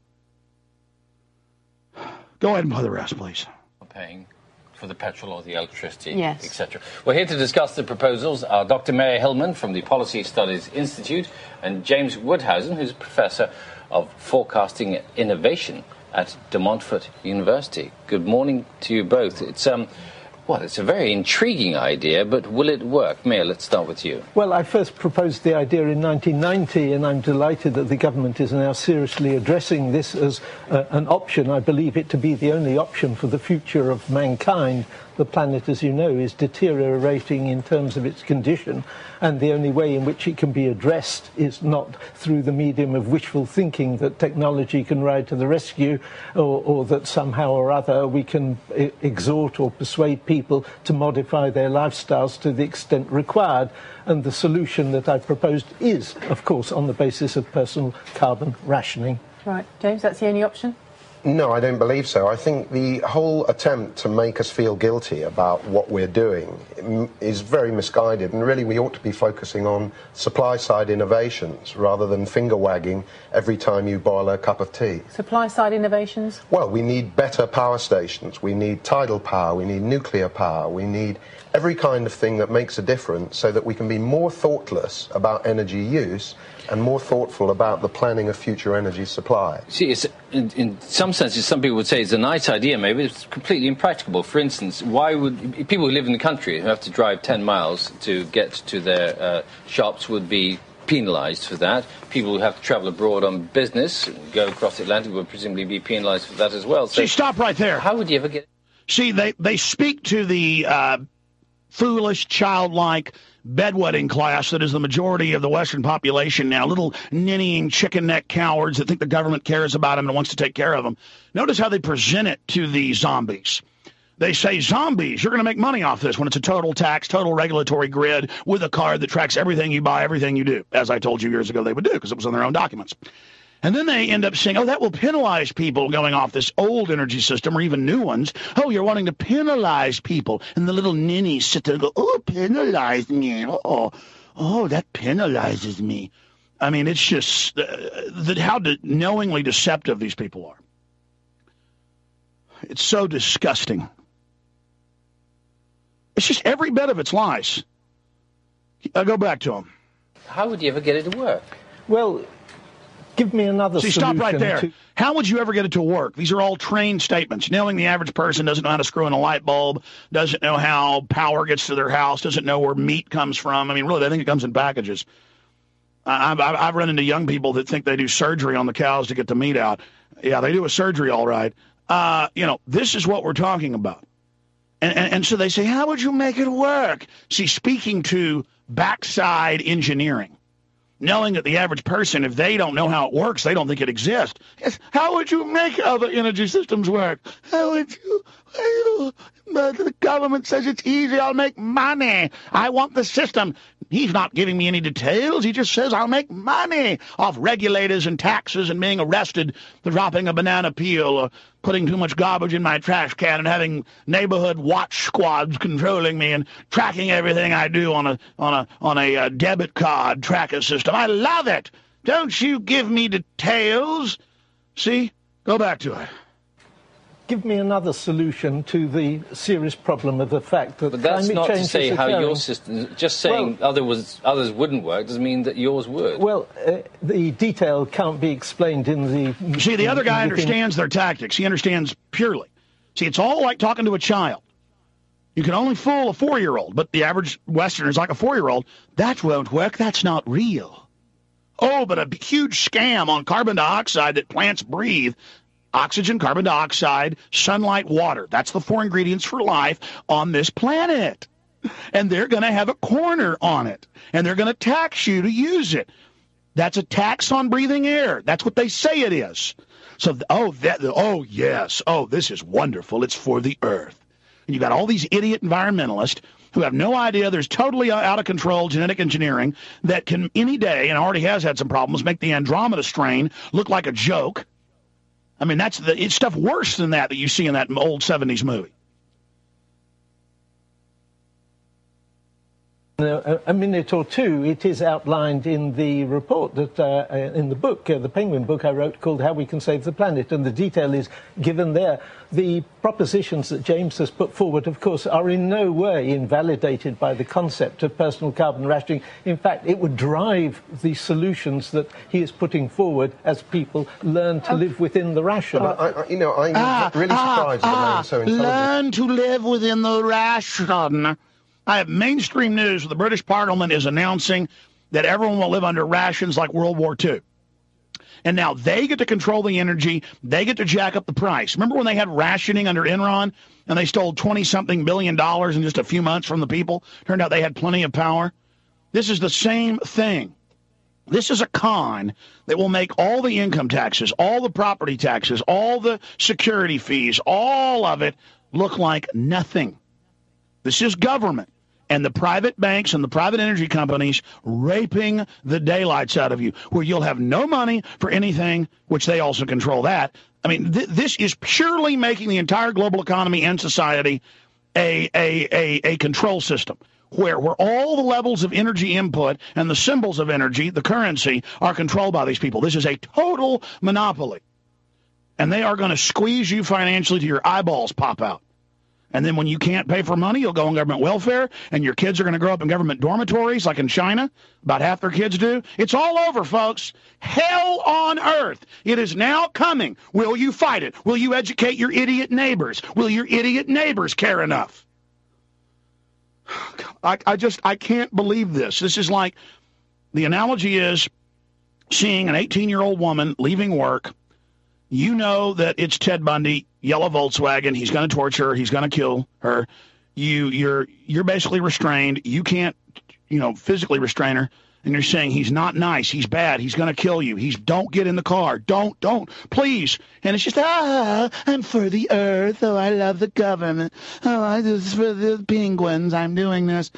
Go ahead and play the rest, please. Paying for the petrol or the electricity, yes, etc. We're here to discuss the proposals are Dr. Mary Hillman from the Policy Studies Institute and James Woodhousen, who's a professor of forecasting innovation at De Montfort University. Good morning to you both. It's a very intriguing idea, but will it work? Mayor, let's start with you. Well, I first proposed the idea in 1990, and I'm delighted that the government is now seriously addressing this as an option. I believe it to be the only option for the future of mankind. The planet, as you know, is deteriorating in terms of its condition, and the only way in which it can be addressed is not through the medium of wishful thinking that technology can ride to the rescue, or that somehow or other we can exhort or persuade people to modify their lifestyles to the extent required. And the solution that I've proposed is, of course, on the basis of personal carbon rationing. Right, James, that's the only option? No, I don't believe so. I think the whole attempt to make us feel guilty about what we're doing is very misguided, and really we ought to be focusing on supply-side innovations rather than finger-wagging every time you boil a cup of tea. Supply-side innovations? Well, we need better power stations, we need tidal power, we need nuclear power, we need every kind of thing that makes a difference so that we can be more thoughtless about energy use and more thoughtful about the planning of future energy supply. See, it's, in some senses, some people would say it's a nice idea, maybe it's completely impracticable. For instance, why would people who live in the country who have to drive 10 miles to get to their shops would be penalised for that? People who have to travel abroad on business, go across the Atlantic, would presumably be penalised for that as well. So, stop right there. How would you ever get... See, they speak to the foolish, childlike bedwetting class that is the majority of the Western population now, little ninnying chicken neck cowards that think the government cares about them and wants to take care of them. Notice how they present it to the zombies. They say, zombies, you're going to make money off this when it's a total tax, total regulatory grid with a card that tracks everything you buy, everything you do, as I told you years ago they would do because it was on their own documents. And then they end up saying, oh, that will penalize people going off this old energy system or even new ones. Oh, you're wanting to penalize people. And the little ninnies sit there and go, oh, penalize me. Oh, that penalizes me. I mean, it's just how knowingly deceptive these people are. It's so disgusting. It's just every bit of it's lies. I'll go back to them. How would you ever get it to work? Well, give me another solution. Stop right there. How would you ever get it to work? These are all trained statements. Knowing the average person doesn't know how to screw in a light bulb, doesn't know how power gets to their house, doesn't know where meat comes from. I mean, really, they think it comes in packages. I've run into young people that think they do surgery on the cows to get the meat out. Yeah, they do a surgery, all right. This is what we're talking about. And so they say, how would you make it work? See, speaking to backside engineering, knowing that the average person, if they don't know how it works, they don't think it exists. Yes, how would you make other energy systems work? How would you? But the government says it's easy. I'll make money. I want the system. He's not giving me any details. He just says I'll make money off regulators and taxes and being arrested for dropping a banana peel or putting too much garbage in my trash can and having neighborhood watch squads controlling me and tracking everything I do on a debit card tracker system. I love it. Don't you give me details. See? Go back to it. Give me another solution to the serious problem of the fact that but that's climate not change to say is how occurring. your system, just saying others wouldn't work doesn't mean that yours would. Well, the detail can't be explained in the... See, the other guy understands their tactics. He understands purely. See, it's all like talking to a child. You can only fool a 4-year-old, but the average Westerner is like a 4-year-old. That won't work. That's not real. Oh, but a huge scam on carbon dioxide that plants breathe. Oxygen, carbon dioxide, sunlight, water. That's the 4 ingredients for life on this planet. And they're going to have a corner on it. And they're going to tax you to use it. That's a tax on breathing air. That's what they say it is. So, yes. Oh, this is wonderful. It's for the earth. And you got all these idiot environmentalists who have no idea there's totally out of control genetic engineering that can any day, and already has had some problems, make the Andromeda strain look like a joke. I mean, it's stuff worse than that you see in that old 70s movie. A minute or two, it is outlined in the report that, in the book, the Penguin book I wrote called How We Can Save the Planet, and the detail is given there. The propositions that James has put forward, of course, are in no way invalidated by the concept of personal carbon rationing. In fact, it would drive the solutions that he is putting forward as people learn to live within the ration. I'm really surprised that a man so intelligent. Learn to live within the ration. I have mainstream news. The British Parliament is announcing that everyone will live under rations like World War II. And now they get to control the energy. They get to jack up the price. Remember when they had rationing under Enron and they stole $20-something billion in just a few months from the people? Turned out they had plenty of power. This is the same thing. This is a con that will make all the income taxes, all the property taxes, all the security fees, all of it look like nothing. This is government and the private banks and the private energy companies raping the daylights out of you, where you'll have no money for anything, which they also control that. I mean, this is purely making the entire global economy and society a control system, where all the levels of energy input and the symbols of energy, the currency, are controlled by these people. This is a total monopoly. And they are going to squeeze you financially till your eyeballs pop out. And then when you can't pay for money, you'll go on government welfare, and your kids are going to grow up in government dormitories like in China. About half their kids do. It's all over, folks. Hell on earth. It is now coming. Will you fight it? Will you educate your idiot neighbors? Will your idiot neighbors care enough? I can't believe this. This is like, the analogy is seeing an 18-year-old woman leaving work. You know that it's Ted Bundy, yellow Volkswagen. He's going to torture her. He's going to kill her. You're basically restrained. You can't, physically restrain her. And you're saying he's not nice. He's bad. He's going to kill you. Don't get in the car. Don't, please. And it's just, I'm for the earth. Oh, I love the government. Oh, this is for the penguins. I'm doing this.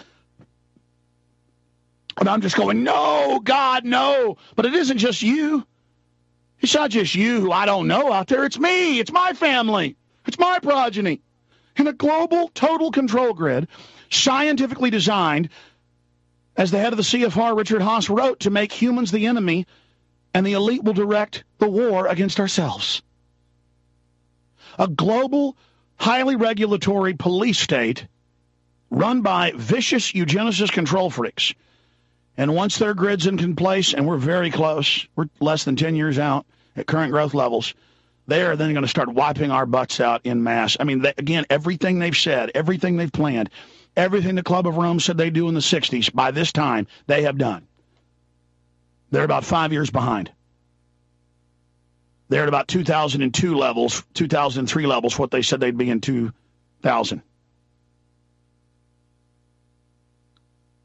And I'm just going, no, God, no. But it isn't just you. It's not just you who I don't know out there. It's me. It's my family. It's my progeny. In a global total control grid, scientifically designed, as the head of the CFR, Richard Haas, wrote, to make humans the enemy, and the elite will direct the war against ourselves. A global, highly regulatory police state run by vicious eugenicist control freaks. And once their grid's in place, and we're very close, we're less than 10 years out at current growth levels, they are then going to start wiping our butts out en masse. I mean, again, everything they've said, everything they've planned, everything the Club of Rome said they'd do in the 60s, by this time, they have done. They're about 5 years behind. They're at about 2002 levels, 2003 levels, what they said they'd be in 2000.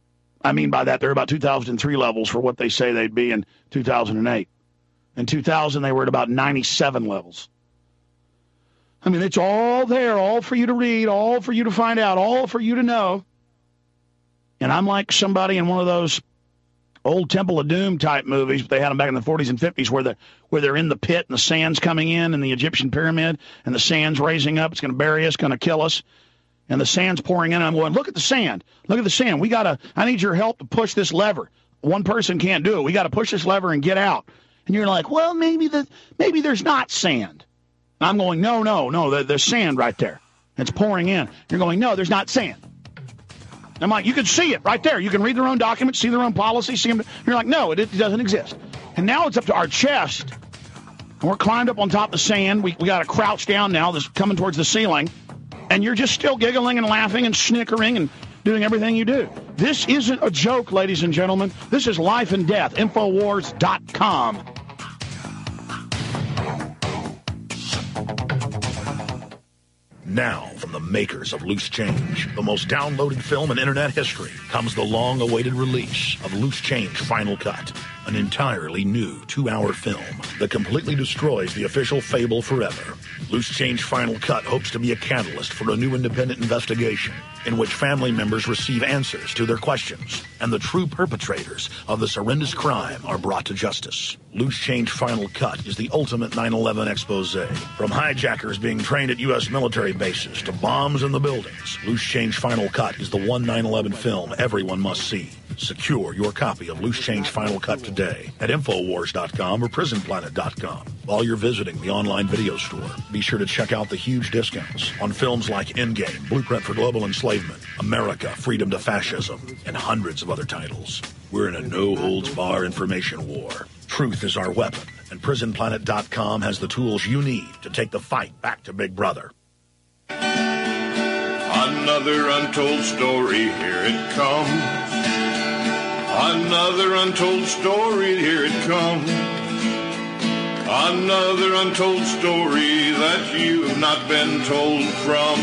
I mean by that, they're about 2003 levels for what they say they'd be in 2008. In 2000, they were at about 97 levels. I mean, it's all there, all for you to read, all for you to find out, all for you to know. And I'm like somebody in one of those old Temple of Doom type movies, but they had them back in the 40s and 50s, where they're in the pit and the sand's coming in and the Egyptian pyramid and the sand's raising up. It's going to bury us, going to kill us. And the sand's pouring in, and I'm going, look at the sand. Look at the sand. I need your help to push this lever. One person can't do it. We got to push this lever and get out. And you're like, well, maybe there's not sand. And I'm going, no, there's sand right there. It's pouring in. You're going, no, there's not sand. I'm like, you can see it right there. You can read their own documents, see their own policies, see them. You're like, no, it doesn't exist. And now it's up to our chest. And we're climbed up on top of the sand. We got to crouch down now. This coming towards the ceiling. And you're just still giggling and laughing and snickering and doing everything you do. This isn't a joke, ladies and gentlemen. This is life and death. Infowars.com. Now, from the makers of Loose Change, the most downloaded film in internet history, comes the long-awaited release of Loose Change Final Cut, an entirely new 2-hour film that completely destroys the official fable forever. Loose Change Final Cut hopes to be a catalyst for a new independent investigation in which family members receive answers to their questions and the true perpetrators of this horrendous crime are brought to justice. Loose Change Final Cut is the ultimate 9/11 expose. From hijackers being trained at U.S. military bases to bombs in the buildings, Loose Change Final Cut is the one 9/11 film everyone must see. Secure your copy of Loose Change Final Cut today at Infowars.com or PrisonPlanet.com. While you're visiting the online video store, be sure to check out the huge discounts on films like Endgame, Blueprint for Global Enslavement, America, Freedom to Fascism, and hundreds of other titles. We're in a no-holds-bar information war. Truth is our weapon, and PrisonPlanet.com has the tools you need to take the fight back to Big Brother. Another untold story, here it comes. Another untold story, here it comes. Another untold story that you've not been told from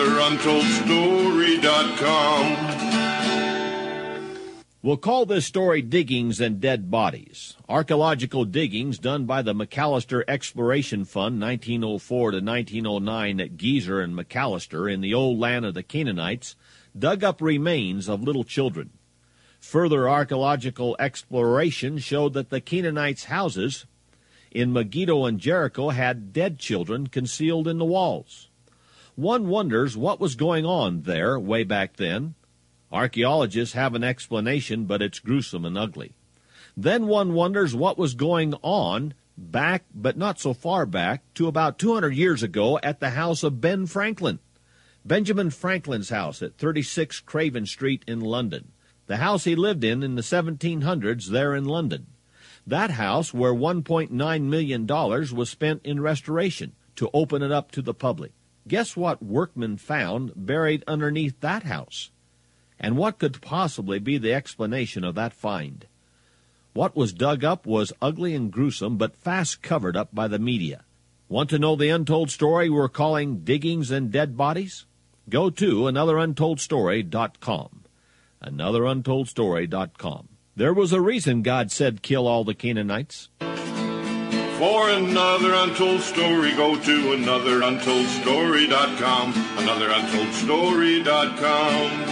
AnotherUntoldStory.com. We'll call this story Diggings and Dead Bodies. Archaeological diggings done by the McAllister Exploration Fund 1904 to 1909 at Geezer and McAllister in the old land of the Canaanites dug up remains of little children. Further archaeological exploration showed that the Canaanites' houses in Megiddo and Jericho had dead children concealed in the walls. One wonders what was going on there way back then. Archaeologists have an explanation, but it's gruesome and ugly. Then one wonders what was going on back, but not so far back, to about 200 years ago at the house of Ben Franklin. Benjamin Franklin's house at 36 Craven Street in London. The house he lived in the 1700s there in London. That house where $1.9 million was spent in restoration to open it up to the public. Guess what workmen found buried underneath that house? And what could possibly be the explanation of that find? What was dug up was ugly and gruesome, but fast covered up by the media. Want to know the untold story we're calling Diggings and Dead Bodies? Go to AnotherUntoldStory.com. AnotherUntoldStory.com. There was a reason God said kill all the Canaanites. For another untold story, go to AnotherUntoldStory.com. AnotherUntoldStory.com.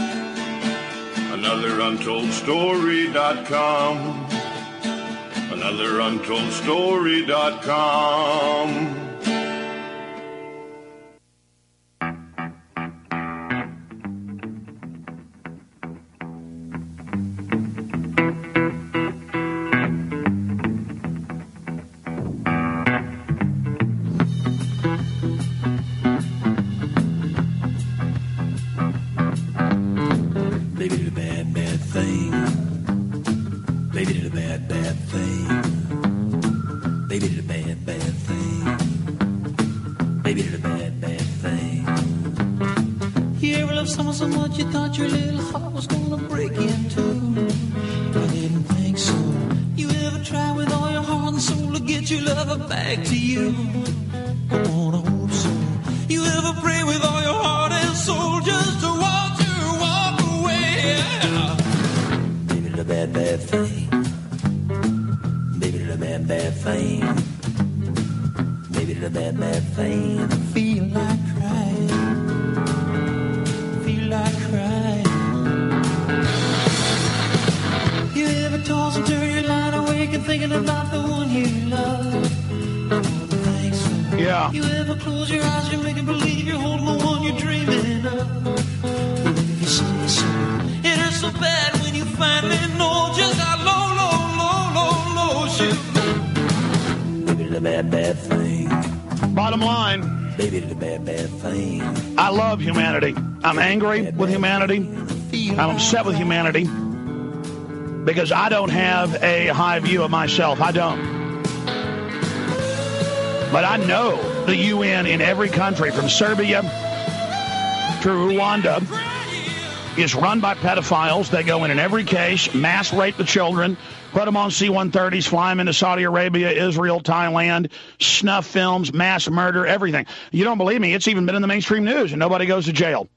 AnotherUntoldStory.com. AnotherUntoldStory.com. So much you thought your little heart was gonna break in two. I didn't think so. You ever try with all your heart and soul to get your lover back to you? I wanna hope so. You ever pray with all your heart and soul just to watch her walk away? thing. Baby did a bad, bad thing. Baby did a bad, bad thing. I feel like crying. Feel like crying. You ever toss and turn your line awake and thinking about the one you love? Yeah. You ever close your eyes, you're making believe you're holding the one you're dreaming of? Well, if you say so, it hurts so bad when you finally know just how low, low, low, low, low you. Baby did a bad, bad thing. Bottom line. Baby did a bad, bad thing. I love humanity. I'm angry with humanity. I'm upset with humanity because I don't have a high view of myself. I don't. But I know the UN in every country, from Serbia to Rwanda, is run by pedophiles. They go in every case, mass rape the children, put them on C-130s, fly them into Saudi Arabia, Israel, Thailand, snuff films, mass murder, everything. You don't believe me? It's even been in the mainstream news, and nobody goes to jail.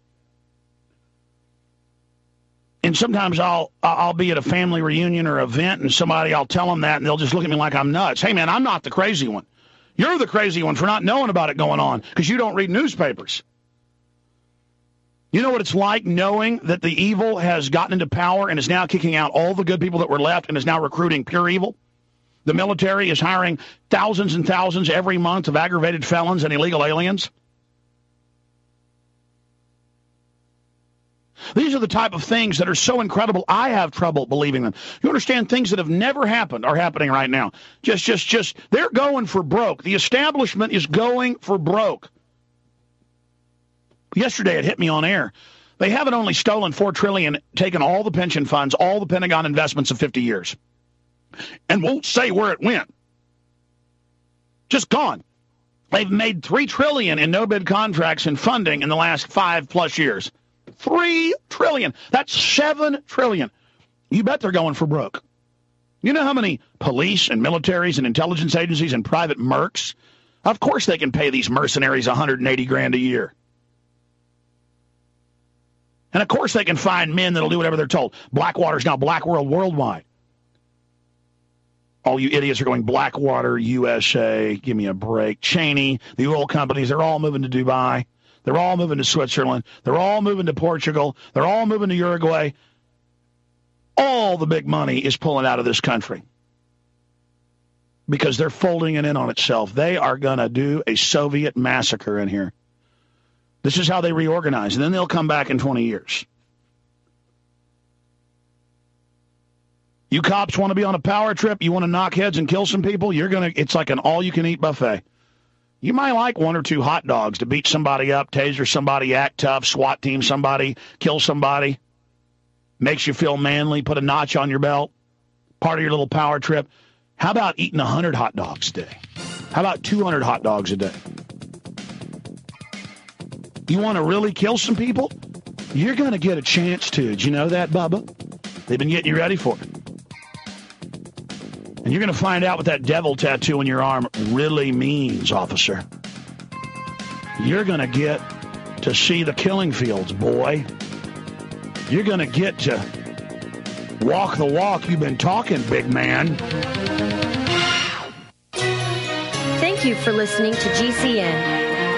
And sometimes I'll be at a family reunion or event, and I'll tell them that, and they'll just look at me like I'm nuts. Hey, man, I'm not the crazy one. You're the crazy one for not knowing about it going on because you don't read newspapers. You know what it's like knowing that the evil has gotten into power and is now kicking out all the good people that were left and is now recruiting pure evil? The military is hiring thousands and thousands every month of aggravated felons and illegal aliens. These are the type of things that are so incredible, I have trouble believing them. You understand, things that have never happened are happening right now. Just, they're going for broke. The establishment is going for broke. Yesterday it hit me on air. They haven't only stolen $4 trillion, taken all the pension funds, all the Pentagon investments of 50 years, and won't say where it went. Just gone. They've made $3 trillion in no-bid contracts and funding in the last 5+ years. $3 trillion. That's $7 trillion. You bet they're going for broke. You know how many police and militaries and intelligence agencies and private mercs? Of course they can pay these mercenaries $180,000 a year. And of course they can find men that'll do whatever they're told. Blackwater's now Blackworld worldwide. All you idiots are going Blackwater, USA, give me a break. Cheney, the oil companies, they're all moving to Dubai. They're all moving to Switzerland. They're all moving to Portugal. They're all moving to Uruguay. All the big money is pulling out of this country because they're folding it in on itself. They are going to do a Soviet massacre in here. This is how they reorganize, and then they'll come back in 20 years. You cops want to be on a power trip? You want to knock heads and kill some people? It's like an all-you-can-eat buffet. You might like 1 or 2 hot dogs to beat somebody up, taser somebody, act tough, SWAT team somebody, kill somebody. Makes you feel manly, put a notch on your belt, part of your little power trip. How about eating 100 hot dogs a day? How about 200 hot dogs a day? You want to really kill some people? You're going to get a chance to. Did you know that, Bubba? They've been getting you ready for it. And you're going to find out what that devil tattoo on your arm really means, officer. You're going to get to see the killing fields, boy. You're going to get to walk the walk you've been talking, big man. Thank you for listening to GCN.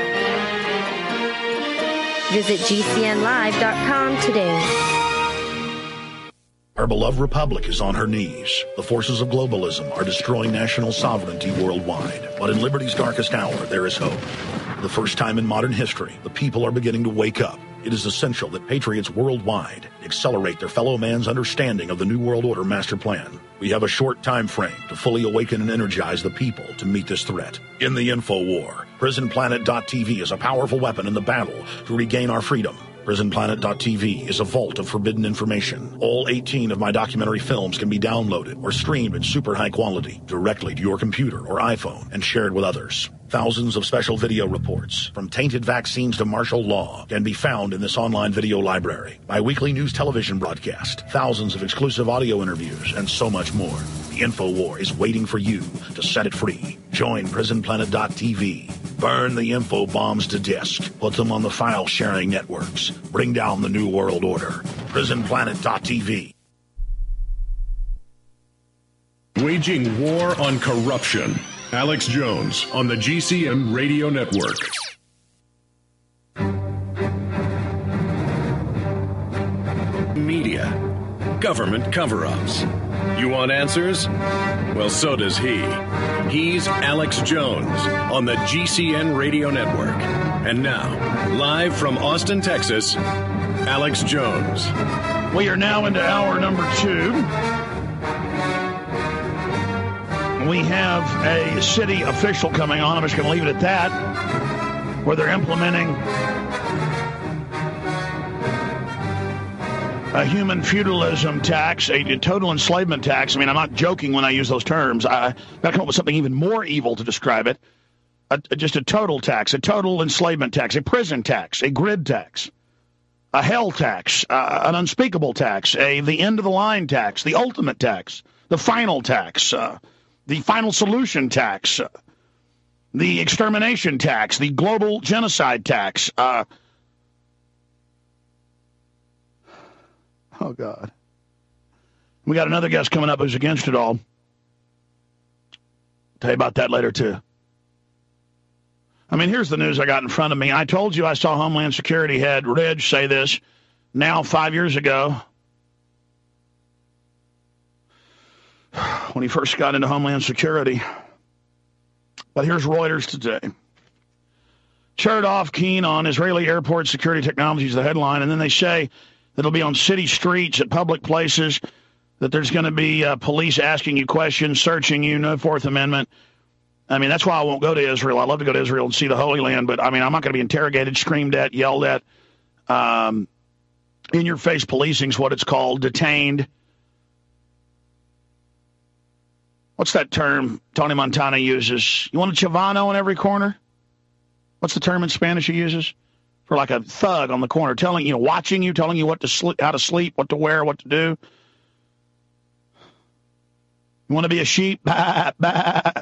Visit GCNlive.com today. Our beloved republic is on her knees. The forces of globalism are destroying national sovereignty worldwide. But in liberty's darkest hour, there is hope. For the first time in modern history, the people are beginning to wake up. It is essential that patriots worldwide accelerate their fellow man's understanding of the New World Order master plan. We have a short time frame to fully awaken and energize the people to meet this threat. In the info war, PrisonPlanet.tv is a powerful weapon in the battle to regain our freedom. PrisonPlanet.tv is a vault of forbidden information. All 18 of my documentary films can be downloaded or streamed in super high quality directly to your computer or iPhone and shared with others. Thousands of special video reports, from tainted vaccines to martial law, can be found in this online video library. My weekly news television broadcast, thousands of exclusive audio interviews, and so much more. The InfoWar is waiting for you to set it free. Join PrisonPlanet.tv. Burn the info bombs to disk. Put them on the file-sharing networks. Bring down the New World Order. PrisonPlanet.tv. Waging war on corruption. Alex Jones on the GCN Radio Network. Media. Government cover-ups. You want answers? Well, so does he. He's Alex Jones on the GCN Radio Network. And now, live from Austin, Texas, Alex Jones. We are now into hour number 2. We have a city official coming on. I'm just going to leave it at that, where they're implementing a human feudalism tax, a total enslavement tax. I mean, I'm not joking when I use those terms. I've got to come up with something even more evil to describe it. Just a total tax, a total enslavement tax, a prison tax, a grid tax, a hell tax, an unspeakable tax, the end-of-the-line tax, the ultimate tax, the final tax, the final solution tax, the extermination tax, the global genocide tax. Oh, God. We got another guest coming up who's against it all. Tell you about that later, too. I mean, here's the news I got in front of me. I told you I saw Homeland Security head Ridge say this now 5 years ago when he first got into Homeland Security. But here's Reuters today. Chertoff keen on Israeli airport security technologies, the headline, and then they say that it'll be on city streets, at public places, that there's going to be police asking you questions, searching you, no Fourth Amendment. I mean, that's why I won't go to Israel. I'd love to go to Israel and see the Holy Land, but, I mean, I'm not going to be interrogated, screamed at, yelled at. In-your-face policing is what it's called, detained. What's that term Tony Montana uses? You want a Chavano in every corner? What's the term in Spanish he uses? For like a thug on the corner, telling you, watching you, telling you what to sleep, how to sleep, what to wear, what to do. You want to be a sheep? Bah, bah.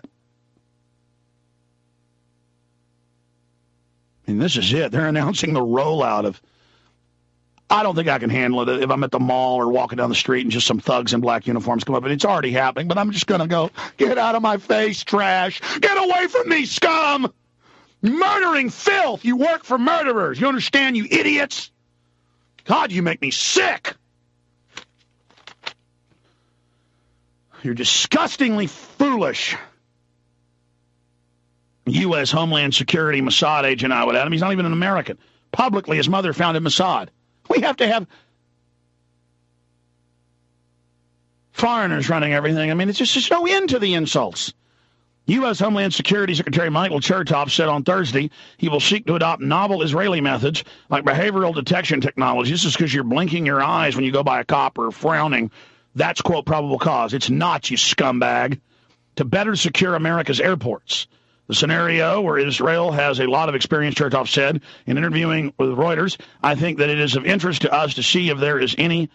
And this is it. They're announcing the rollout of, I don't think I can handle it if I'm at the mall or walking down the street and just some thugs in black uniforms come up. And it's already happening, but I'm just going to go, get out of my face, trash. Get away from me, scum. Murdering filth. You work for murderers. You understand, you idiots? God, you make me sick. You're disgustingly foolish. U.S. Homeland Security Mossad agent I would add him. He's not even an American. Publicly, his mother found him Mossad. We have to have foreigners running everything. I mean, it's just no end to the insults. U.S. Homeland Security Secretary Michael Chertoff said on Thursday he will seek to adopt novel Israeli methods like behavioral detection technology. This is because you're blinking your eyes when you go by a cop or frowning. That's, quote, probable cause. It's not, you scumbag. To better secure America's airports. The scenario where Israel has a lot of experience, Chertoff said in interviewing with Reuters, I think that it is of interest to us to see if there is any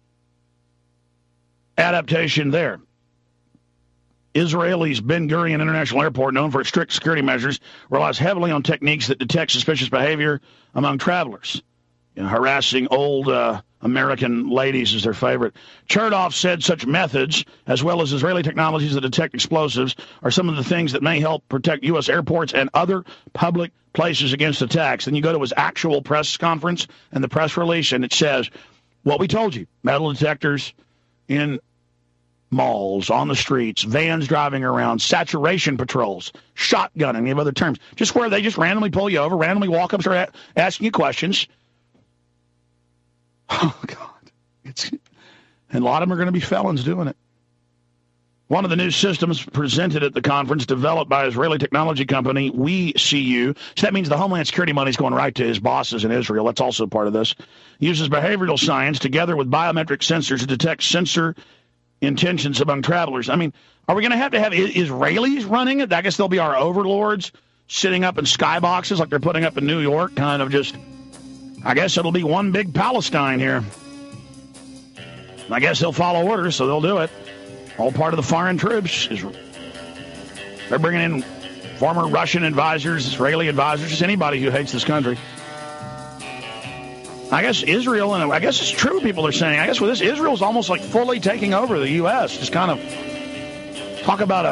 adaptation there. Israel's Ben Gurion International Airport, known for its strict security measures, relies heavily on techniques that detect suspicious behavior among travelers. Harassing old American ladies is their favorite. Chertoff said such methods, as well as Israeli technologies that detect explosives, are some of the things that may help protect U.S. airports and other public places against attacks. Then you go to his actual press conference and the press release, and it says, what we told you, metal detectors in malls, on the streets, vans driving around, saturation patrols, shotgunning, we have other terms, just where they just randomly pull you over, randomly walk up, start asking you questions. Oh, God. And a lot of them are going to be felons doing it. One of the new systems presented at the conference, developed by Israeli technology company WeSeeU, so that means the Homeland Security money is going right to his bosses in Israel. That's also part of this. Uses behavioral science together with biometric sensors to detect sensor intentions among travelers. I mean, are we going to have Israelis running it? I guess they'll be our overlords sitting up in skyboxes like they're putting up in New York, kind of just... I guess it'll be one big Palestine here. I guess they'll follow orders, so they'll do it. All part of the foreign troops. They're bringing in former Russian advisors, Israeli advisors, just anybody who hates this country. I guess Israel, and I guess it's true, people are saying, I guess with this, Israel's almost like fully taking over the U.S., just kind of Talk about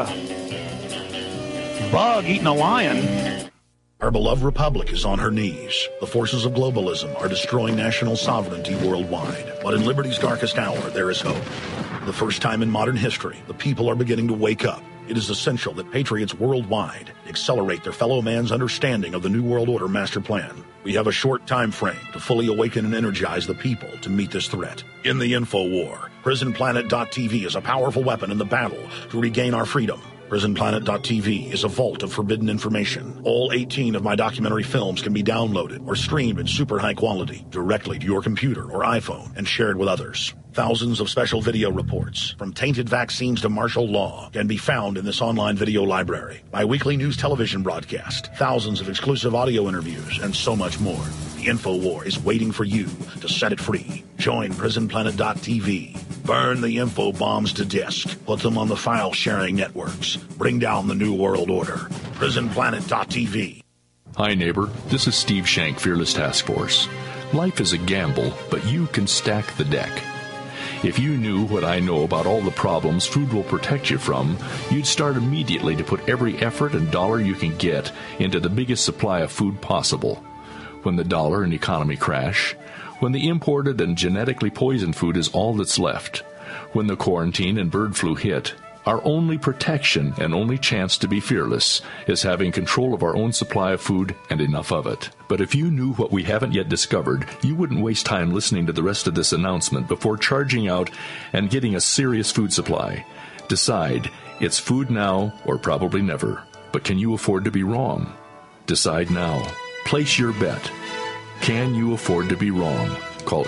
a bug eating a lion. Our beloved republic is on her knees. The forces of globalism are destroying national sovereignty worldwide. But in liberty's darkest hour, there is hope. For the first time in modern history, the people are beginning to wake up. It is essential that patriots worldwide accelerate their fellow man's understanding of the New World Order master plan. We have a short time frame to fully awaken and energize the people to meet this threat. In the info war, PrisonPlanet.tv is a powerful weapon in the battle to regain our freedom. PrisonPlanet.tv is a vault of forbidden information. All 18 of my documentary films can be downloaded or streamed in super high quality directly to your computer or iPhone and shared with others. Thousands of special video reports, from tainted vaccines to martial law, can be found in this online video library. My weekly news television broadcast, thousands of exclusive audio interviews, and so much more. The InfoWar is waiting for you to set it free. Join PrisonPlanet.tv. Burn the info bombs to disk. Put them on the file-sharing networks. Bring down the New World Order. PrisonPlanet.tv. Hi, neighbor. This is Steve Shank, Fearless Task Force. Life is a gamble, but you can stack the deck. If you knew what I know about all the problems food will protect you from, you'd start immediately to put every effort and dollar you can get into the biggest supply of food possible. When the dollar and economy crash, when the imported and genetically poisoned food is all that's left, when the quarantine and bird flu hit, our only protection and only chance to be fearless is having control of our own supply of food and enough of it. But if you knew what we haven't yet discovered, you wouldn't waste time listening to the rest of this announcement before charging out and getting a serious food supply. Decide, it's food now or probably never. But can you afford to be wrong? Decide now. Place your bet. Can you afford to be wrong? Call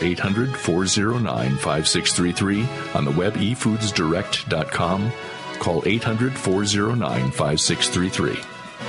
800-409-5633 on the web efoodsdirect.com. Call 800-409-5633.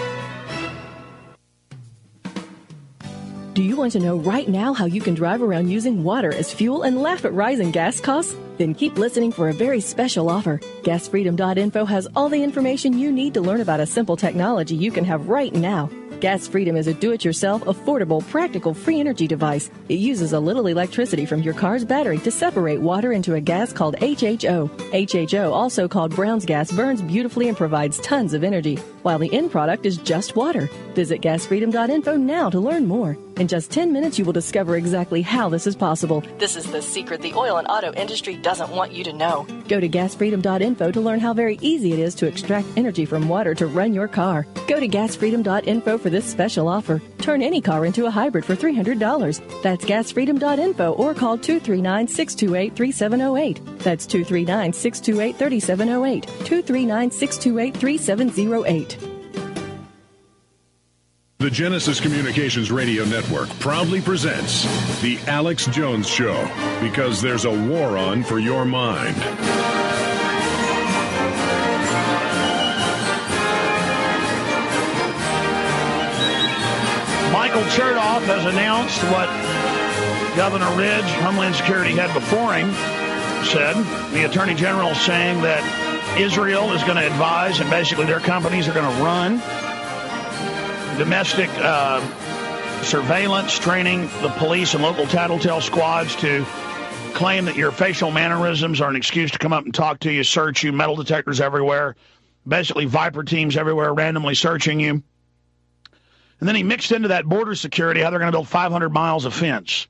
Do you want to know right now how you can drive around using water as fuel and laugh at rising gas costs? Then keep listening for a very special offer. GasFreedom.info has all the information you need to learn about a simple technology you can have right now. Gas Freedom is a do-it-yourself, affordable, practical, free energy device. It uses a little electricity from your car's battery to separate water into a gas called HHO. HHO, also called Brown's gas, burns beautifully and provides tons of energy, while the end product is just water. Visit GasFreedom.info now to learn more. In just 10 minutes, you will discover exactly how this is possible. This is the secret the oil and auto industry doesn't want you to know. Go to GasFreedom.info to learn how very easy it is to extract energy from water to run your car. Go to GasFreedom.info for this special offer. Turn any car into a hybrid for $300. That's GasFreedom.info or call 239-628-3708. That's 239-628-3708. 239-628-3708. The Genesis Communications Radio Network proudly presents The Alex Jones Show, because there's a war on for your mind. Michael Chertoff has announced what Governor Ridge, Homeland Security head before him, said. The Attorney General saying that Israel is going to advise, and basically their companies are going to run domestic surveillance, training the police and local tattletale squads to claim that your facial mannerisms are an excuse to come up and talk to you, search you, metal detectors everywhere, basically Viper teams everywhere randomly searching you. And then he mixed into that border security how they're going to build 500 miles of fence.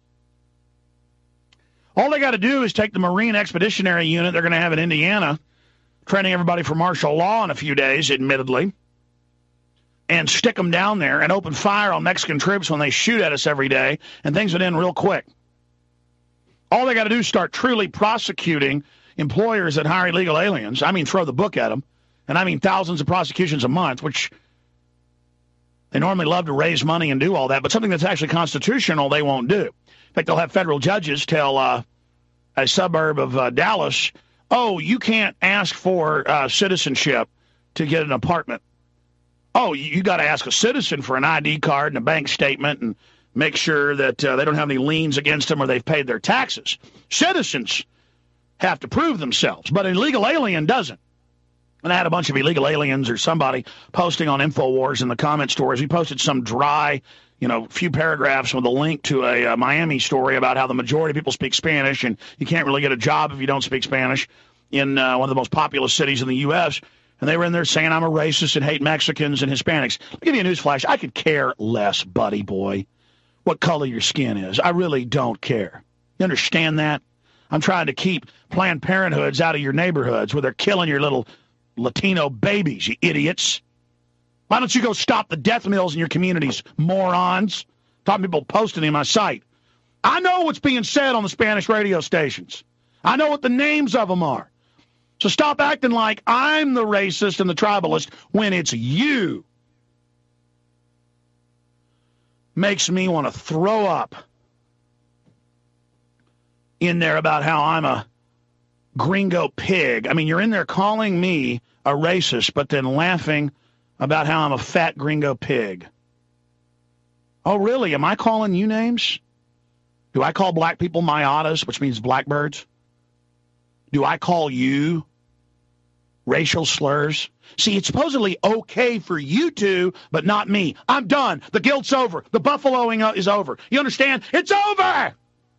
All they got to do is take the Marine Expeditionary Unit they're going to have in Indiana, training everybody for martial law in a few days, admittedly, and stick them down there and open fire on Mexican troops when they shoot at us every day, and things would end real quick. All they got to do is start truly prosecuting employers that hire illegal aliens. I mean, throw the book at them. And I mean thousands of prosecutions a month, which they normally love to raise money and do all that, but something that's actually constitutional they won't do. In fact, they'll have federal judges tell a suburb of Dallas, oh, you can't ask for citizenship to get an apartment. Oh, you got to ask a citizen for an ID card and a bank statement and make sure that they don't have any liens against them or they've paid their taxes. Citizens have to prove themselves, but an illegal alien doesn't. And I had a bunch of illegal aliens or somebody posting on InfoWars in the comment stories. We posted some dry, few paragraphs with a link to a Miami story about how the majority of people speak Spanish and you can't really get a job if you don't speak Spanish. in one of the most populous cities in the U.S., and they were in there saying I'm a racist and hate Mexicans and Hispanics. I'll give you a newsflash. I could care less, buddy boy, what color your skin is. I really don't care. You understand that? I'm trying to keep Planned Parenthoods out of your neighborhoods where they're killing your little Latino babies, you idiots. Why don't you go stop the death mills in your communities, morons? Talking people posting in my site. I know what's being said on the Spanish radio stations. I know what the names of them are. So stop acting like I'm the racist and the tribalist when it's you. Makes me want to throw up in there about how I'm a gringo pig. I mean, you're in there calling me a racist, but then laughing about how I'm a fat gringo pig. Oh, really? Am I calling you names? Do I call black people myatas, which means blackbirds? Do I call you racial slurs? See, it's supposedly okay for you to, but not me. I'm done. The guilt's over. The buffaloing is over. You understand? It's over!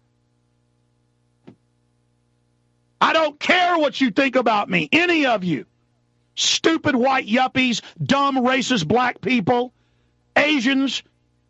I don't care what you think about me, any of you. Stupid white yuppies, dumb racist black people, Asians,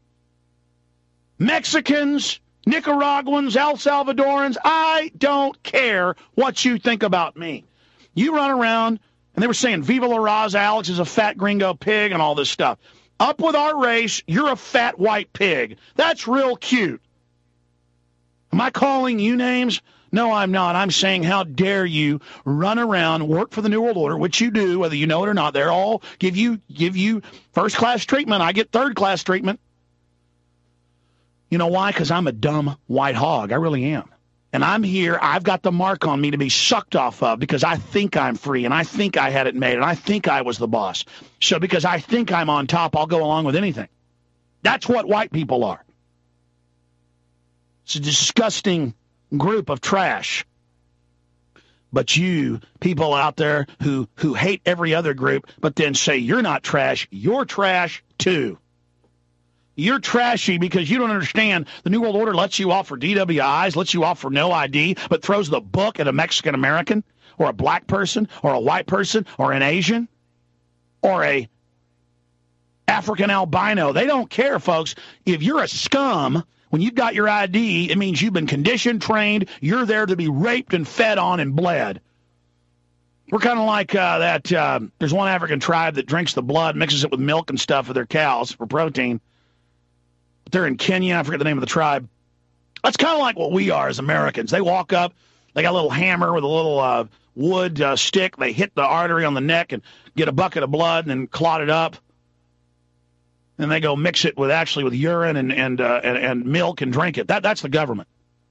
Mexicans, Nicaraguans, El Salvadorans. I don't care what you think about me. You run around, and they were saying, Viva la Raza, Alex is a fat gringo pig and all this stuff. Up with our race, you're a fat white pig. That's real cute. Am I calling you names? No, I'm not. I'm saying, how dare you run around, work for the New World Order, which you do, whether you know it or not. They're all give you first-class treatment. I get third-class treatment. You know why? Because I'm a dumb white hog. I really am. And I'm here. I've got the mark on me to be sucked off of because I think I'm free, and I think I had it made, and I think I was the boss. So because I think I'm on top, I'll go along with anything. That's what white people are. It's a disgusting group of trash. But you people out there who hate every other group but then say you're not trash, you're trash too. You're trashy because you don't understand the New World Order lets you off for DWIs, lets you off for no ID, but throws the book at a Mexican American or a black person or a white person or an Asian or a African albino. They don't care, folks. If you're a scum, when you've got your ID, it means you've been conditioned, trained, you're there to be raped and fed on and bled. We're kind of like there's one African tribe that drinks the blood, mixes it with milk and stuff for their cows for protein. But they're in Kenya, I forget the name of the tribe. That's kind of like what we are as Americans. They walk up, they got a little hammer with a little wood stick, they hit the artery on the neck and get a bucket of blood and then clot it up. And they go mix it with urine and milk and drink it. That's the government.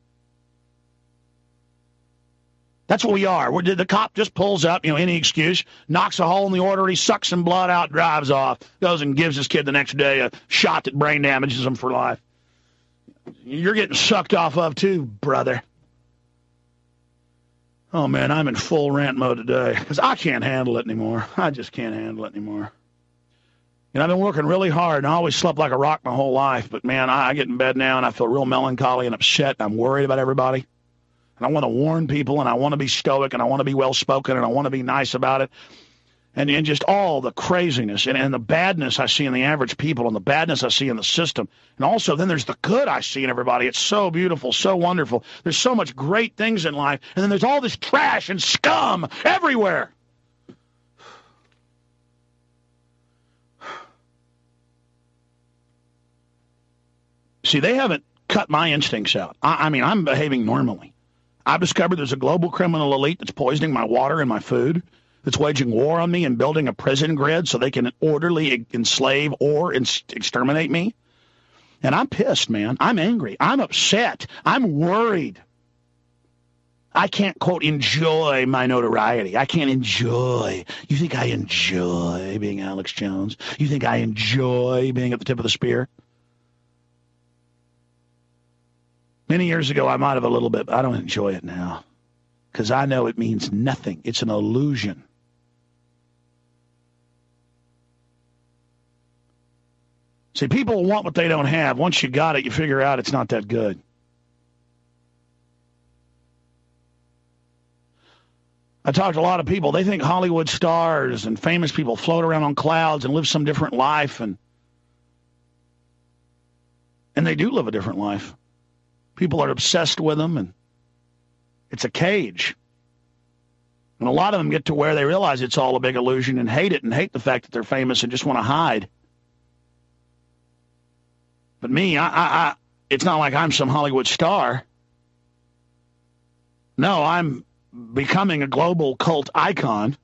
That's what we are. The cop just pulls up, any excuse, knocks a hole in the artery, sucks some blood out, drives off, goes and gives his kid the next day a shot that brain damages him for life. You're getting sucked off of too, brother. Oh, man, I'm in full rant mode today because I can't handle it anymore. I just can't handle it anymore. I've been working really hard, and I always slept like a rock my whole life. But, man, I get in bed now, and I feel real melancholy and upset. And I'm worried about everybody. And I want to warn people, and I want to be stoic, and I want to be well-spoken, and I want to be nice about it. And just all the craziness and the badness I see in the average people and the badness I see in the system. And also, then there's the good I see in everybody. It's so beautiful, so wonderful. There's so much great things in life. And then there's all this trash and scum everywhere. See, they haven't cut my instincts out. I mean, I'm behaving normally. I've discovered there's a global criminal elite that's poisoning my water and my food, that's waging war on me and building a prison grid so they can orderly enslave or exterminate me. And I'm pissed, man. I'm angry. I'm upset. I'm worried. I can't, quote, enjoy my notoriety. I can't enjoy. You think I enjoy being Alex Jones? You think I enjoy being at the tip of the spear? Many years ago, I might have a little bit, but I don't enjoy it now because I know it means nothing. It's an illusion. See, people want what they don't have. Once you got it, you figure out it's not that good. I talked to a lot of people. They think Hollywood stars and famous people float around on clouds and live some different life. And they do live a different life. People are obsessed with them, and it's a cage. And a lot of them get to where they realize it's all a big illusion and hate it and hate the fact that they're famous and just want to hide. But me, it's not like I'm some Hollywood star. No, I'm becoming a global cult icon.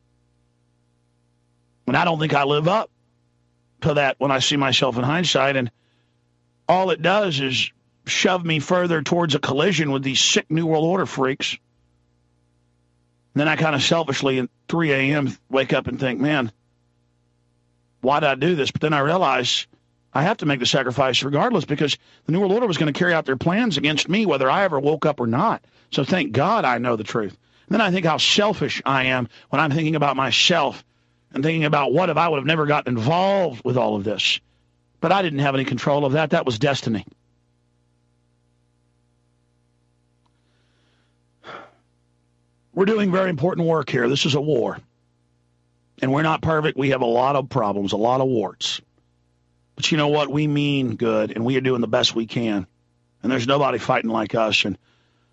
And I don't think I live up to that when I see myself in hindsight. And all it does is shove me further towards a collision with these sick New World Order freaks. And then I kind of selfishly at 3 a.m. wake up and think, man, why did I do this? But then I realize I have to make the sacrifice regardless, because the New World Order was going to carry out their plans against me whether I ever woke up or not. So thank God I know the truth. And then I think how selfish I am when I'm thinking about myself and thinking about what if I would have never gotten involved with all of this. But I didn't have any control of that. That was destiny. We're doing very important work here. This is a war. And we're not perfect. We have a lot of problems, a lot of warts. But you know what? We mean good, and we are doing the best we can. And there's nobody fighting like us. And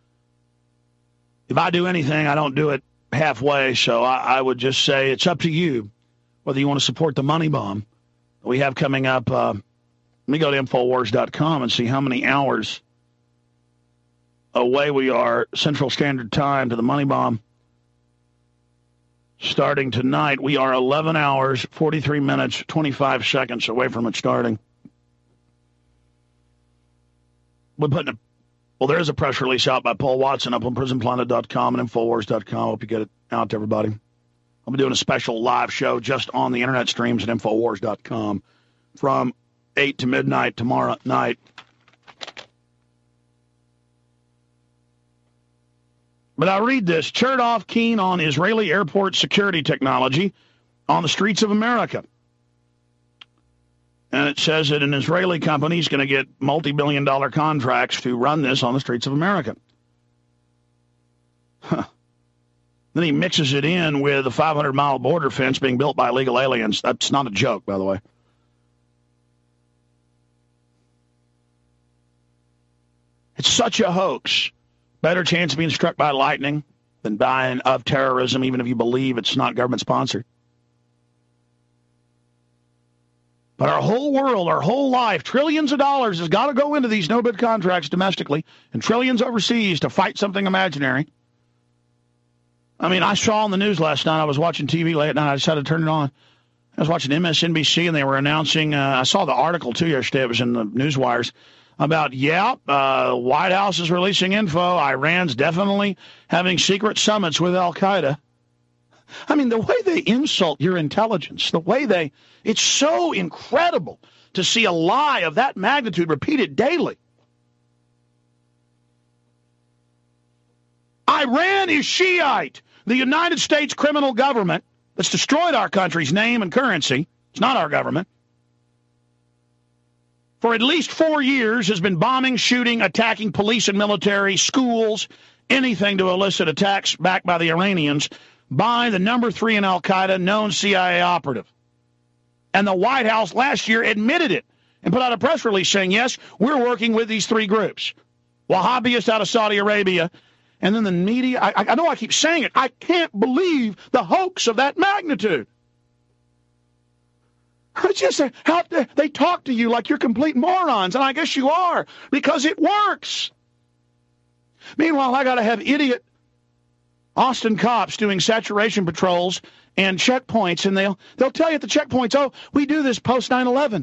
if I do anything, I don't do it halfway. So I would just say it's up to you whether you want to support the money bomb that we have coming up. Let me go to Infowars.com and see how many hours away we are, Central Standard Time, to the money bomb. Starting tonight, we are 11 hours, 43 minutes, 25 seconds away from it starting. We're putting there is a press release out by Paul Watson up on PrisonPlanet.com and Infowars.com. Hope you get it out to everybody. I'll be doing a special live show just on the internet streams at Infowars.com from 8 to midnight tomorrow night. But I read this, Chertoff keen on Israeli airport security technology on the streets of America. And it says that an Israeli company is going to get multi-billion-dollar contracts to run this on the streets of America. Huh. Then he mixes it in with a 500-mile border fence being built by illegal aliens. That's not a joke, by the way. It's such a hoax. Better chance of being struck by lightning than dying of terrorism, even if you believe it's not government-sponsored. But our whole world, our whole life, trillions of dollars has got to go into these no-bid contracts domestically and trillions overseas to fight something imaginary. I mean, I saw on the news last night, I was watching TV late at night, I decided to turn it on. I was watching MSNBC, and they were announcing, I saw the article, too, yesterday, it was in the newswires, about, White House is releasing info. Iran's definitely having secret summits with al-Qaeda. I mean, the way they insult your intelligence, the way it's so incredible to see a lie of that magnitude repeated daily. Iran is Shiite. The United States criminal government that's destroyed our country's name and currency, it's not our government, for at least 4 years has been bombing, shooting, attacking police and military, schools, anything to elicit attacks backed by the Iranians by the number 3 in al-Qaeda known CIA operative. And the White House last year admitted it and put out a press release saying, yes, we're working with these 3 groups. Wahhabists out of Saudi Arabia. And then the media, I know I keep saying it, I can't believe the hoax of that magnitude. It's just how they talk to you like you're complete morons, and I guess you are, because it works. Meanwhile, I got to have idiot Austin cops doing saturation patrols and checkpoints, and they'll tell you at the checkpoints, oh, we do this post 9/11.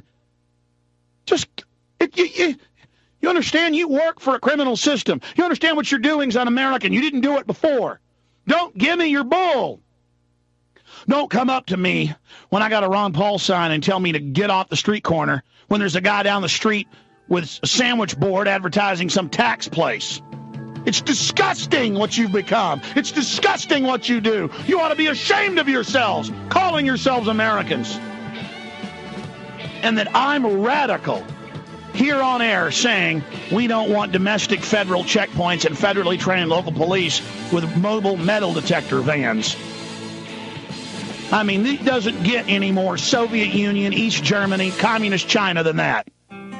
You understand? You work for a criminal system. You understand what you're doing is un-American. You didn't do it before. Don't give me your bull. Don't come up to me when I got a Ron Paul sign and tell me to get off the street corner when there's a guy down the street with a sandwich board advertising some tax place. It's disgusting what you've become. It's disgusting what you do. You ought to be ashamed of yourselves, calling yourselves Americans. And that I'm radical here on air saying we don't want domestic federal checkpoints and federally trained local police with mobile metal detector vans. I mean, it doesn't get any more Soviet Union, East Germany, Communist China than that.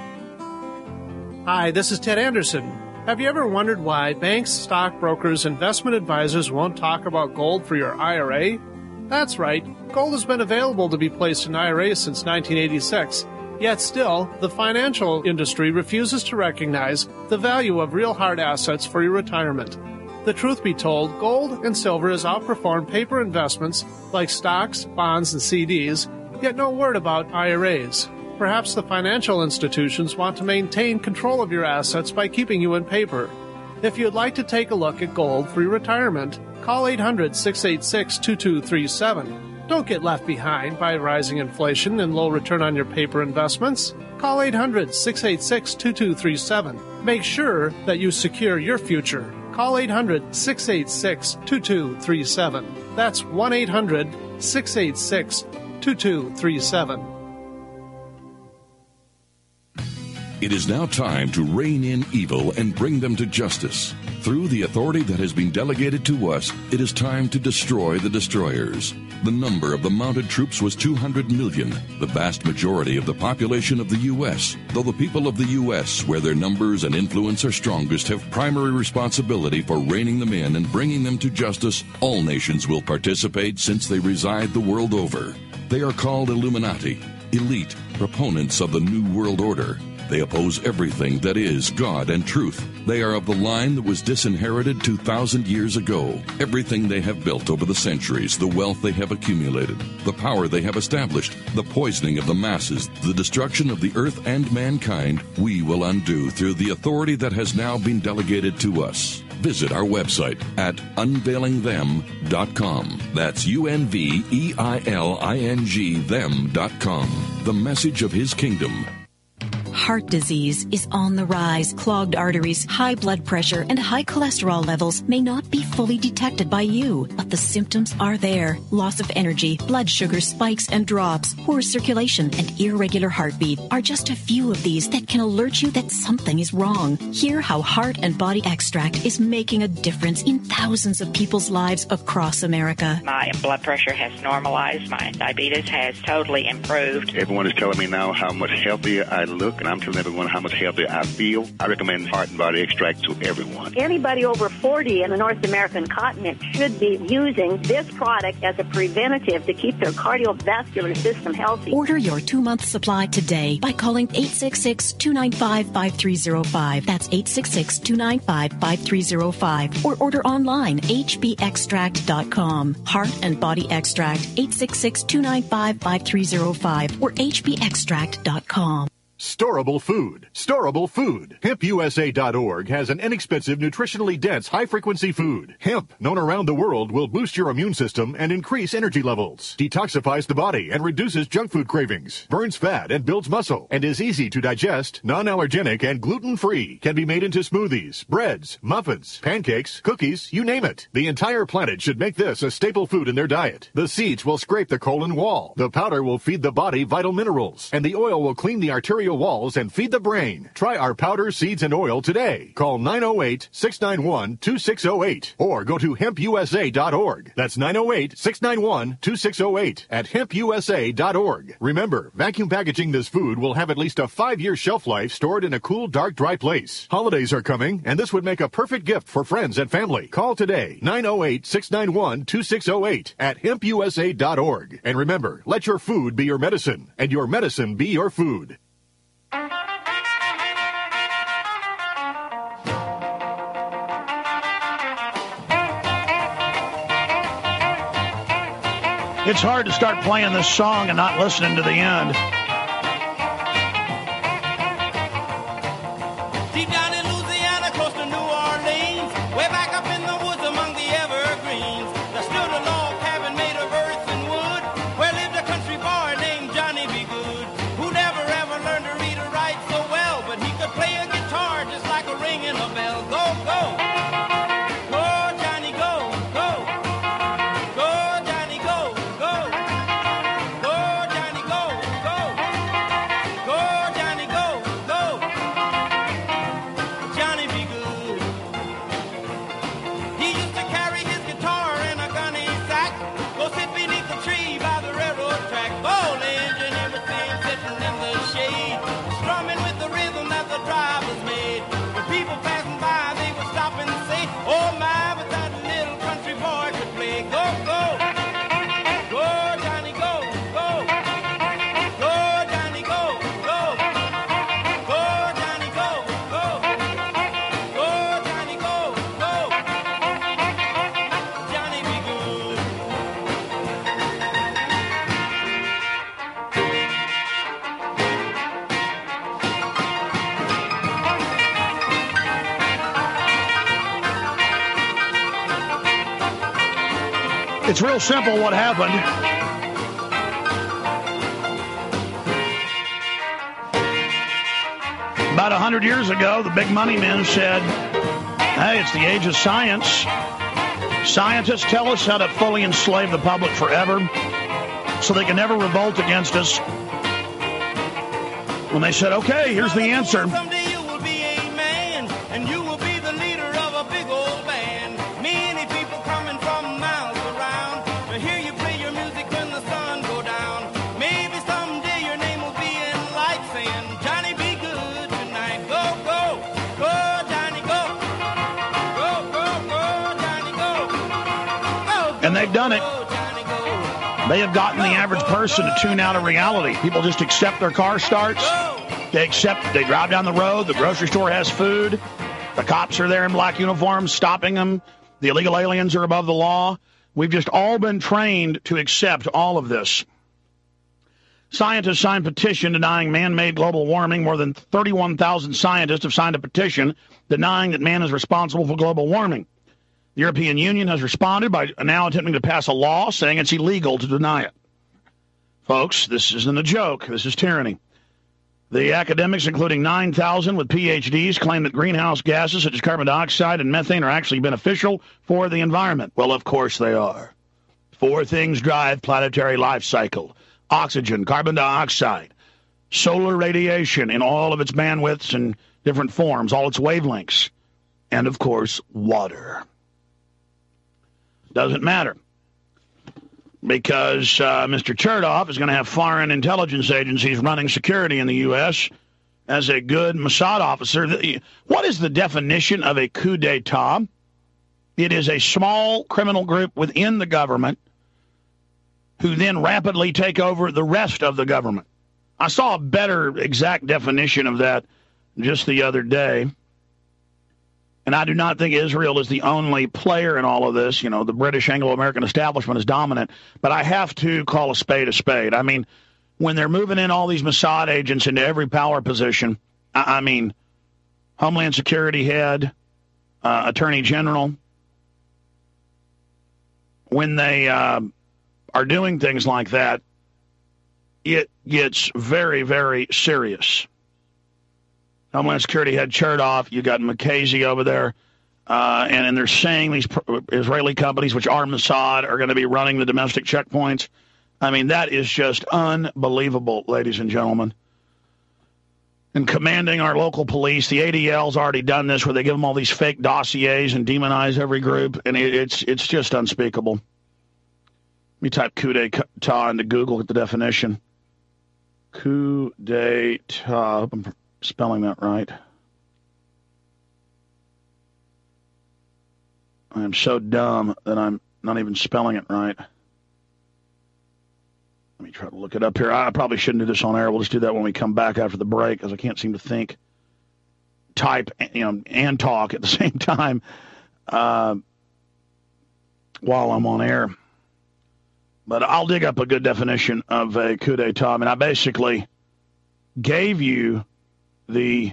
Hi, this is Ted Anderson. Have you ever wondered why banks, stockbrokers, investment advisors won't talk about gold for your IRA? That's right. Gold has been available to be placed in IRAs since 1986. Yet still, the financial industry refuses to recognize the value of real hard assets for your retirement. The truth be told, gold and silver has outperformed paper investments like stocks, bonds, and CDs, yet no word about IRAs. Perhaps the financial institutions want to maintain control of your assets by keeping you in paper. If you'd like to take a look at gold for your retirement, call 800-686-2237. Don't get left behind by rising inflation and low return on your paper investments. Call 800-686-2237. Make sure that you secure your future. Call 800-686-2237. That's 1-800-686-2237. It is now time to rein in evil and bring them to justice. Through the authority that has been delegated to us, it is time to destroy the destroyers. The number of the mounted troops was 200 million, the vast majority of the population of the U.S. Though the people of the U.S., where their numbers and influence are strongest, have primary responsibility for reining them in and bringing them to justice, all nations will participate since they reside the world over. They are called Illuminati, elite, proponents of the New World Order. They oppose everything that is God and truth. They are of the line that was disinherited 2,000 years ago. Everything they have built over the centuries, the wealth they have accumulated, the power they have established, the poisoning of the masses, the destruction of the earth and mankind, we will undo through the authority that has now been delegated to us. Visit our website at unveilingthem.com. That's UNVEILING them.com. The message of His kingdom. Heart disease is on the rise. Clogged arteries, high blood pressure, and high cholesterol levels may not be fully detected by you, but the symptoms are there. Loss of energy, blood sugar spikes and drops, poor circulation, and irregular heartbeat are just a few of these that can alert you that something is wrong. Hear how Heart and Body Extract is making a difference in thousands of people's lives across America. My blood pressure has normalized. My diabetes has totally improved. Everyone is telling me now how much healthier I look, and I'm telling everyone how much healthier I feel. I recommend Heart and Body Extract to everyone. Anybody over 40 in the North American continent should be using this product as a preventative to keep their cardiovascular system healthy. Order your 2-month supply today by calling 866-295-5305. That's 866-295-5305. Or order online, hbextract.com. Heart and Body Extract, 866-295-5305 or hbextract.com. Storable food. Storable food. HempUSA.org has an inexpensive, nutritionally dense, high-frequency food. Hemp, known around the world, will boost your immune system and increase energy levels, detoxifies the body and reduces junk food cravings, burns fat and builds muscle, and is easy to digest, non-allergenic, and gluten-free. Can be made into smoothies, breads, muffins, pancakes, cookies, you name it. The entire planet should make this a staple food in their diet. The seeds will scrape the colon wall. The powder will feed the body vital minerals, and the oil will clean the arterial walls and feed the brain. Try our powder, seeds, and oil today. Call 908-691-2608 or go to hempusa.org. That's 908-691-2608 at hempusa.org. Remember, vacuum packaging this food will have at least a 5-year shelf life stored in a cool, dark, dry place. Holidays are coming, and this would make a perfect gift for friends and family. Call today, 908-691-2608 at hempusa.org. And remember, let your food be your medicine, and your medicine be your food. It's hard to start playing this song and not listening to the end. Deep down in Louisiana, close to New Orleans, way back up in the woods among the evergreens, there stood a log cabin made of earth and wood, where lived a country boy named Johnny B. Good, who never ever learned to read or write so well, but he could play a guitar just like a ringing a bell. Go, go! Go! It's real simple what happened. About 100 years ago, the big money men said, hey, it's the age of science. Scientists tell us how to fully enslave the public forever so they can never revolt against us. When they said, okay, here's the answer. Someday you will be a man, and you will be the leader of a big old band. Many people coming from miles around to hear you play your music when the sun go down. Maybe someday your name will be in lights saying, Johnny, be good tonight. Go, go, go, Johnny, go. Go, go, go, Johnny, go. Go, and they've done it. They have gotten the average person to tune out of reality. People just accept their car starts. They drive down the road. The grocery store has food. The cops are there in black uniforms stopping them. The illegal aliens are above the law. We've just all been trained to accept all of this. Scientists signed a petition denying man-made global warming. More than 31,000 scientists have signed a petition denying that man is responsible for global warming. The European Union has responded by now attempting to pass a law saying it's illegal to deny it. Folks, this isn't a joke. This is tyranny. The academics, including 9,000 with PhDs, claim that greenhouse gases such as carbon dioxide and methane are actually beneficial for the environment. Well, of course they are. 4 things drive planetary life cycle: oxygen, carbon dioxide, solar radiation in all of its bandwidths and different forms, all its wavelengths, and, of course, water. Doesn't matter, because Mr. Chertoff is going to have foreign intelligence agencies running security in the U.S. as a good Mossad officer. What is the definition of a coup d'etat? It is a small criminal group within the government who then rapidly take over the rest of the government. I saw a better exact definition of that just the other day. And I do not think Israel is the only player in all of this. You know, the British Anglo-American establishment is dominant. But I have to call a spade a spade. I mean, when they're moving in all these Mossad agents into every power position, I mean, Homeland Security head, Attorney General, when they are doing things like that, it gets very, very serious. Homeland Security head Chertoff, you got McKasey over there, and they're saying these Israeli companies, which are Mossad, are going to be running the domestic checkpoints. I mean, that is just unbelievable, ladies and gentlemen. And commanding our local police, the ADL's already done this, where they give them all these fake dossiers and demonize every group, and it's just unspeakable. Let me type coup d'etat into Google, get the definition. Coup d'etat. I hope I'm spelling that right. I am so dumb that I'm not even spelling it right. Let me try to look it up here. I probably shouldn't do this on air. We'll just do that when we come back after the break, because I can't seem to think, type, and talk at the same time while I'm on air. But I'll dig up a good definition of a coup d'etat. I mean, I basically gave you the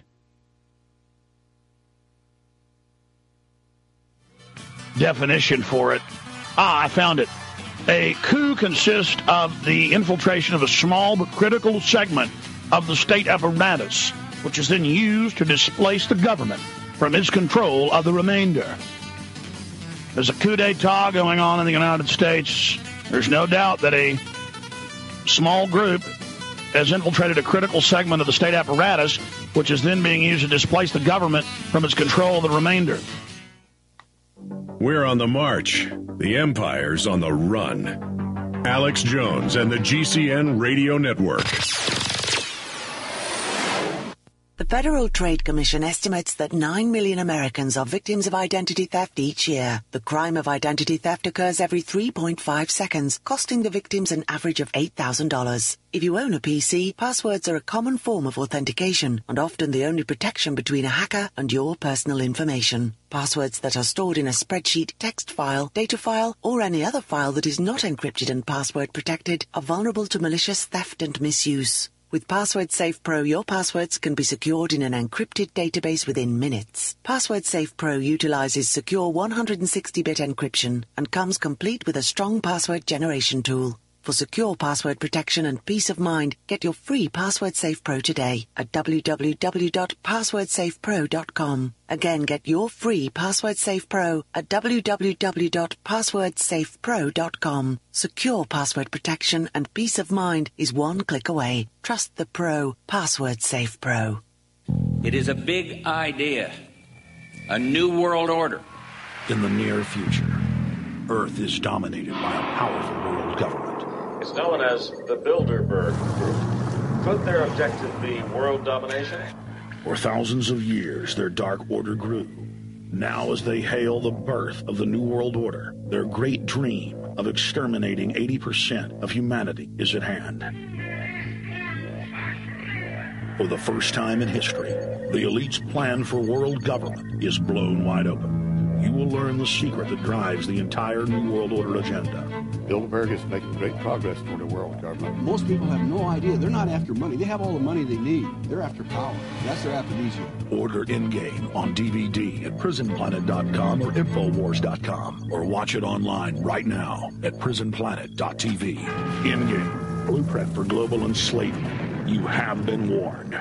definition for it. I found it. A coup consists of the infiltration of a small but critical segment of the state apparatus, which is then used to displace the government from its control of the remainder. There's a coup d'etat going on in the United States. There's no doubt that a small group has infiltrated a critical segment of the state apparatus, which is then being used to displace the government from its control of the remainder. We're on the march. The empire's on the run. Alex Jones and the GCN Radio Network. The Federal Trade Commission estimates that 9 million Americans are victims of identity theft each year. The crime of identity theft occurs every 3.5 seconds, costing the victims an average of $8,000. If you own a PC, passwords are a common form of authentication and often the only protection between a hacker and your personal information. Passwords that are stored in a spreadsheet, text file, data file, or any other file that is not encrypted and password protected are vulnerable to malicious theft and misuse. With Password Safe Pro, your passwords can be secured in an encrypted database within minutes. Password Safe Pro utilizes secure 160-bit encryption and comes complete with a strong password generation tool. For secure password protection and peace of mind, get your free Password Safe Pro today at www.passwordsafepro.com. Again, get your free Password Safe Pro at www.passwordsafepro.com. Secure password protection and peace of mind is one click away. Trust the pro. Password Safe Pro. It is a big idea. A new world order. In the near future, Earth is dominated by a powerful world government. It's known as the Bilderberg Group. Could their objective be world domination? For thousands of years, their dark order grew. Now, as they hail the birth of the New World Order, their great dream of exterminating 80% of humanity is at hand. For the first time in history, the elite's plan for world government is blown wide open. You will learn the secret that drives the entire New World Order agenda. Bilderberg is making great progress toward a world government. Most people have no idea. They're not after money. They have all the money they need. They're after power. That's their aphrodisiac. Order Endgame on DVD at prisonplanet.com or Infowars.com, or watch it online right now at prisonplanet.tv. Endgame, blueprint for global enslavement. You have been warned.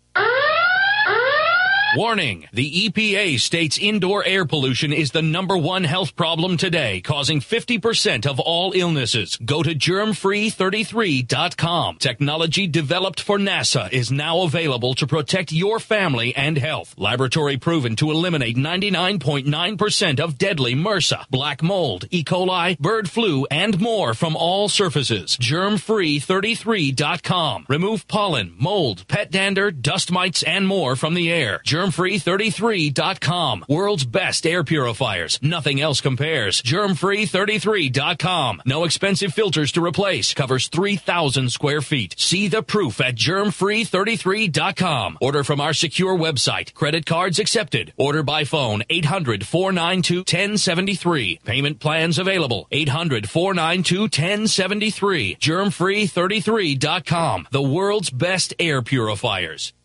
Warning! The EPA states indoor air pollution is the #1 health problem today, causing 50% of all illnesses. Go to germfree33.com. Technology developed for NASA is now available to protect your family and health. Laboratory proven to eliminate 99.9% of deadly MRSA, black mold, E. coli, bird flu, and more from all surfaces. Germfree33.com. Remove pollen, mold, pet dander, dust mites, and more from the air. Germfree33.com. World's best air purifiers. Nothing else compares. Germfree33.com. No expensive filters to replace. Covers 3,000 square feet. See the proof at Germfree33.com. Order from our secure website. Credit cards accepted. Order by phone 800-492-1073. Payment plans available. 800-492-1073. Germfree33.com. The world's best air purifiers.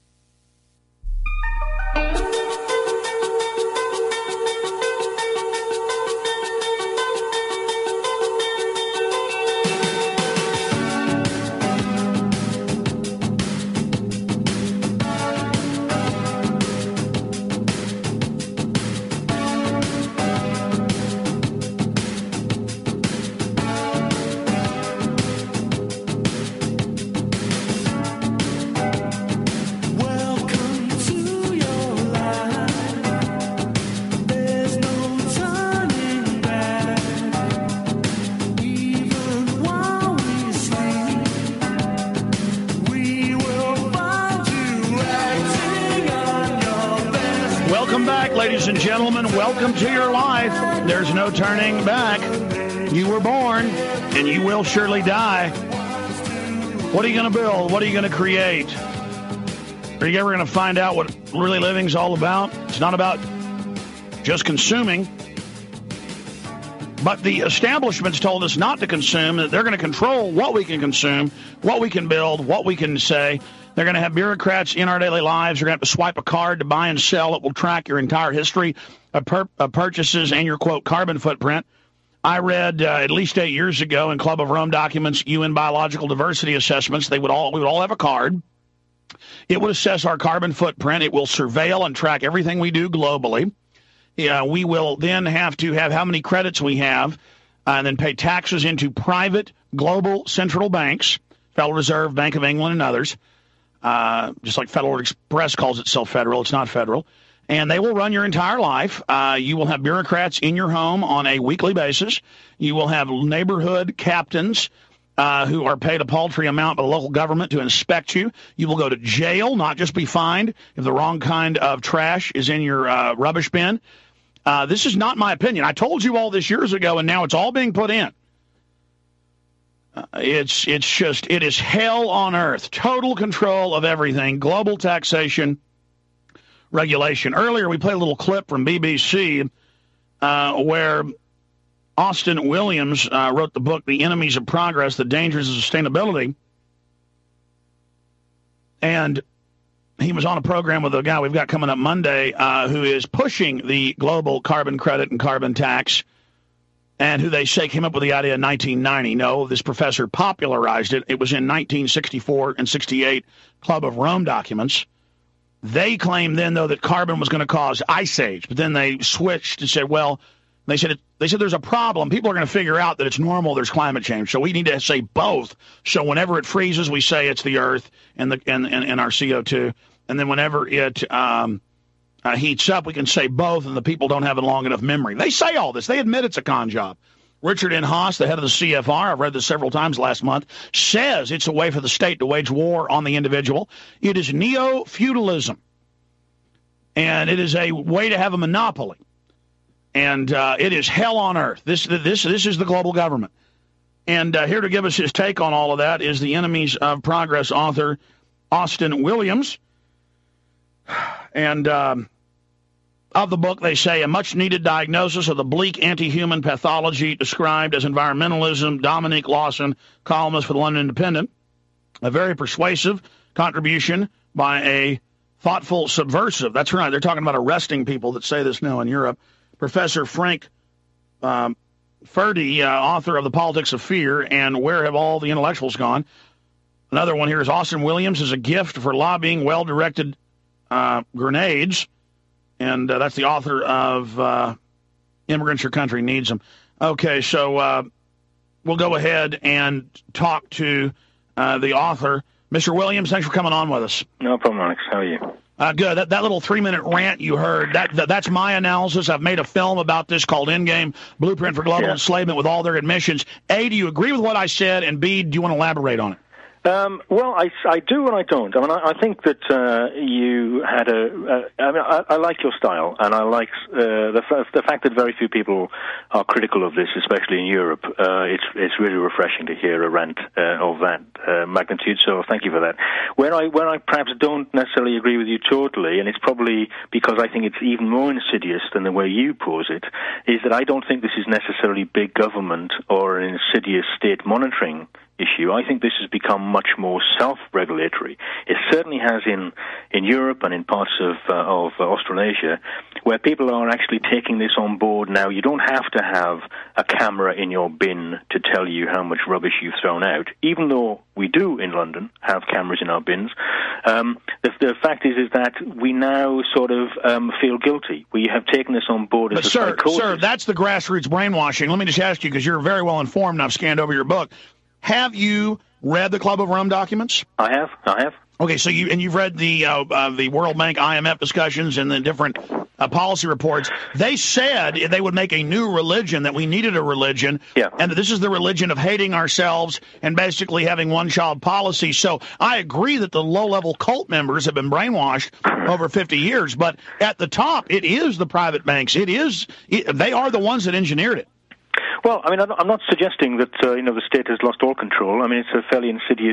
Ladies and gentlemen, welcome to your life. There's no turning back. You were born, and you will surely die. What are you going to build? What are you going to create? Are you ever going to find out what really living's all about? It's not about just consuming. But the establishment's told us not to consume, that they're going to control what we can consume, what we can build, what we can say. They're going to have bureaucrats in our daily lives. You're going to have to swipe a card to buy and sell. It will track your entire history of purchases and your, quote, carbon footprint. I read at least 8 years ago in Club of Rome documents, UN biological diversity assessments. We would all have a card. It would assess our carbon footprint. It will surveil and track everything we do globally. We will then have to have how many credits we have and then pay taxes into private global central banks, Federal Reserve, Bank of England, and others. Just like Federal Express calls itself federal, it's not federal. And they will run your entire life. You will have bureaucrats in your home on a weekly basis. You will have neighborhood captains who are paid a paltry amount by the local government to inspect you. You will go to jail, not just be fined if the wrong kind of trash is in your rubbish bin. This is not my opinion. I told you all this years ago, and now it's all being put in. It is hell on earth. Total control of everything. Global taxation, regulation. Earlier, we played a little clip from BBC where Austin Williams wrote the book, The Enemies of Progress, The Dangers of Sustainability. And he was on a program with a guy we've got coming up Monday who is pushing the global carbon credit and carbon tax, and who they say came up with the idea in 1990. No, this professor popularized it. It was in 1964 and 68 Club of Rome documents. They claimed then, though, that carbon was going to cause ice age, but then they switched and said, well, they said there's a problem. People are going to figure out that it's normal. There's climate change, so we need to say both. So whenever it freezes, we say it's the Earth and our CO2, and then whenever it heats up, we can say both, and the people don't have a long enough memory. They say all this. They admit it's a con job. Richard N. Haas, the head of the CFR, I've read this several times last month, says it's a way for the state to wage war on the individual. It is neo-feudalism, and it is a way to have a monopoly. And it is hell on earth. This is the global government. And here to give us his take on all of that is the Enemies of Progress author, Austin Williams. And of the book, they say, a much-needed diagnosis of the bleak anti-human pathology described as environmentalism. Dominique Lawson, columnist for the London Independent. A very persuasive contribution by a thoughtful subversive. That's right. They're talking about arresting people that say this now in Europe. Professor Frank Furedi, author of The Politics of Fear and Where Have All the Intellectuals Gone. Another one here is Austin Williams is a gift for lobbying well-directed grenades. And that's the author of Immigrants Your Country Needs Them. Okay, so we'll go ahead and talk to the author. Mr. Williams, thanks for coming on with us. No problem, Alex. How are you? Good. That little 3-minute rant you heard, that's my analysis. I've made a film about this called Endgame, Blueprint for Global Enslavement, with all their admissions. A, do you agree with what I said? And B, do you want to elaborate on it? Well, I do and I don't. I mean, I think that you had I like your style, and I like the fact that very few people are critical of this, especially in Europe. It's really refreshing to hear a rant of that magnitude. So thank you for that. Where I perhaps don't necessarily agree with you totally, and it's probably because I think it's even more insidious than the way you pose it, is that I don't think this is necessarily big government or an insidious state monitoring issue. I think this has become much more self-regulatory. It certainly has in Europe and in parts of Australasia, where people are actually taking this on board now. You don't have to have a camera in your bin to tell you how much rubbish you've thrown out, even though we do in London have cameras in our bins. The fact is that we now sort of feel guilty. We have taken this on board as a psychosis. Sir, that's the grassroots brainwashing. Let me just ask you, because you're very well informed and I've scanned over your book. Have you read the Club of Rome documents? I have. Okay, so you've read the World Bank, IMF discussions and the different policy reports. They said they would make a new religion, that we needed a religion, and that this is the religion of hating ourselves and basically having one-child policy. So I agree that the low-level cult members have been brainwashed over 50 years, but at the top, it is the private banks. They are the ones that engineered it. Well, I mean, I'm not suggesting that the state has lost all control. I mean, it's a fairly insidious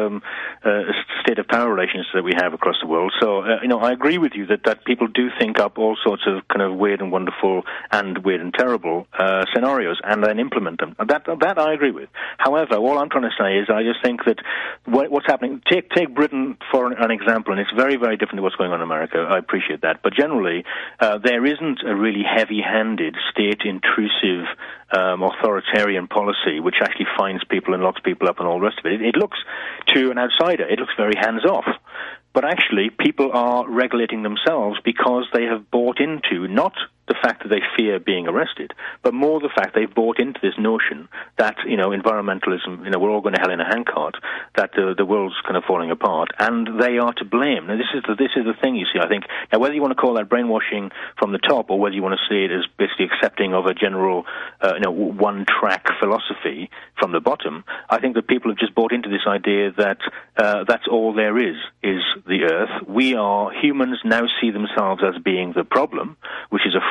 state of power relations that we have across the world. So, I agree with you that people do think up all sorts of kind of weird and wonderful and weird and terrible scenarios and then implement them. That I agree with. However, all I'm trying to say is I just think that what's happening. Take Britain for an example, and it's very, very different to what's going on in America. I appreciate that, but generally, there isn't a really heavy-handed, state-intrusive authoritarian policy which actually fines people and locks people up and all the rest of it. It looks, to an outsider, it looks very hands-off. But actually, people are regulating themselves because they have bought into not the fact that they fear being arrested, but more the fact they've bought into this notion that, environmentalism, we're all going to hell in a handcart, that the world's kind of falling apart, and they are to blame. Now, this is the thing, you see, I think. Now, whether you want to call that brainwashing from the top, or whether you want to see it as basically accepting of a general, one-track philosophy from the bottom, I think that people have just bought into this idea that that's all there is the Earth. Humans now see themselves as being the problem, which is a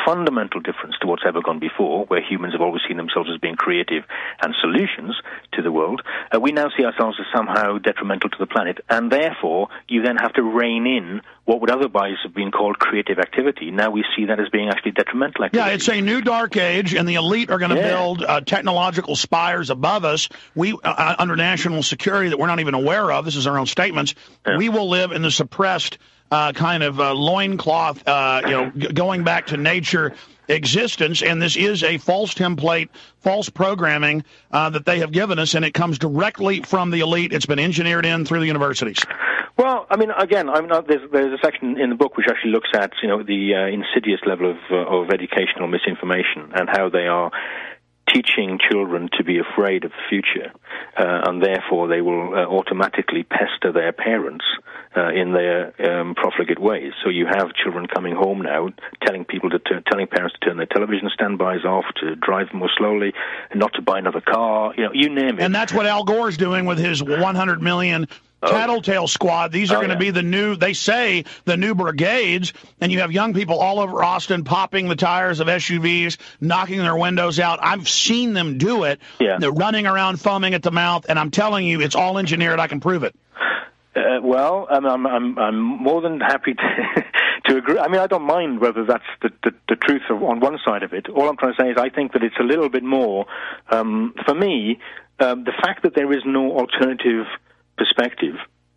fundamental difference to what's ever gone before, where humans have always seen themselves as being creative and solutions to the world. We now see ourselves as somehow detrimental to the planet, and therefore you then have to rein in what would otherwise have been called creative activity. Now we see that as being actually detrimental activity. Yeah, it's a new dark age, and the elite are going to build technological spires above us. We, under national security that we're not even aware of, this is our own statements, we will live in the suppressed kind of loincloth, going back to nature existence, and this is a false template, false programming that they have given us, and it comes directly from the elite. It's been engineered in through the universities. Well, I mean, again, there's a section in the book which actually looks at, the insidious level of educational misinformation and how they are teaching children to be afraid of the future, and therefore they will automatically pester their parents in their profligate ways. So you have children coming home now telling parents to turn their television standbys off, to drive more slowly, and not to buy another car. You name it. And that's what Al Gore's doing with his 100 million Tattletale Squad. These are going to be the new brigades, and you have young people all over Austin popping the tires of SUVs, knocking their windows out. I've seen them do it. Yeah. They're running around foaming at the mouth, and I'm telling you, it's all engineered. I can prove it. Well, I'm more than happy to agree. I mean, I don't mind whether that's the truth on one side of it. All I'm trying to say is I think that it's a little bit more, for me, the fact that there is no alternative perspective.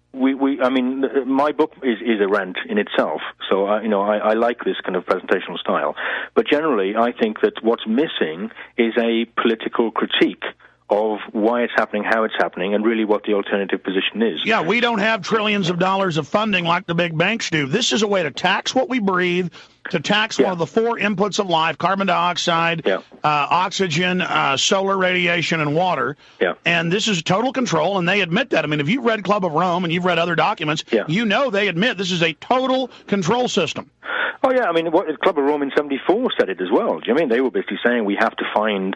My book is a rant in itself, so I like this kind of presentational style. But generally, I think that what's missing is a political critique of why it's happening, how it's happening, and really what the alternative position is. Yeah, we don't have trillions of dollars of funding like the big banks do. This is a way to tax what we breathe, to tax one of the four inputs of life: carbon dioxide, oxygen, solar radiation, and water. Yeah. And this is total control, and they admit that. I mean, if you've read Club of Rome and you've read other documents, they admit this is a total control system. Oh, yeah, I mean, Club of Rome in 74 said it as well. Do you mean they were basically saying we have to find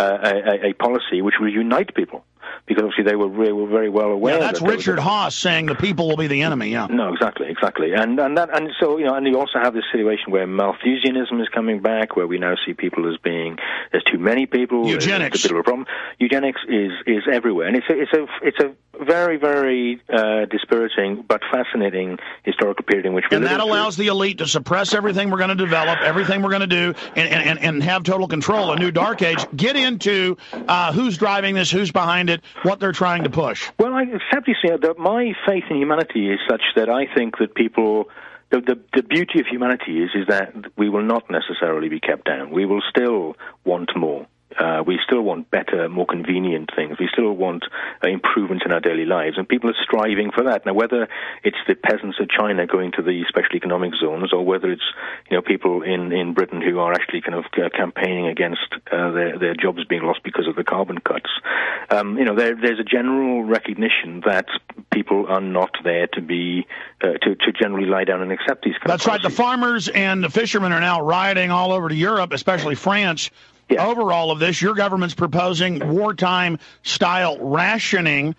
a policy which will unite people? Because obviously they were very well aware. Yeah, that's Richard Haas saying the people will be the enemy. Yeah. No, exactly, and so and you also have this situation where Malthusianism is coming back, where we now see people as being there's too many people. Eugenics. It's a bit of a problem. Eugenics is everywhere, and it's a very, very dispiriting but fascinating historical period in which we live. And that allows the elite to suppress everything we're going to develop, everything we're going to do, and have total control. A new dark age. Get into who's driving this, who's behind it, what they're trying to push. Well, I sadly say that my faith in humanity is such that I think that people. The beauty of humanity is that we will not necessarily be kept down. We will still want more. We still want better, more convenient things. We still want improvements in our daily lives, and people are striving for that. Now, whether it's the peasants of China going to the special economic zones, or whether it's people in Britain who are actually kind of campaigning against their jobs being lost because of the carbon cuts, there's a general recognition that people are not there to be to generally lie down and accept these kind of policies. That's right. The farmers and the fishermen are now rioting all over to Europe, especially France. Yeah. Over all of this, your government's proposing wartime-style rationing.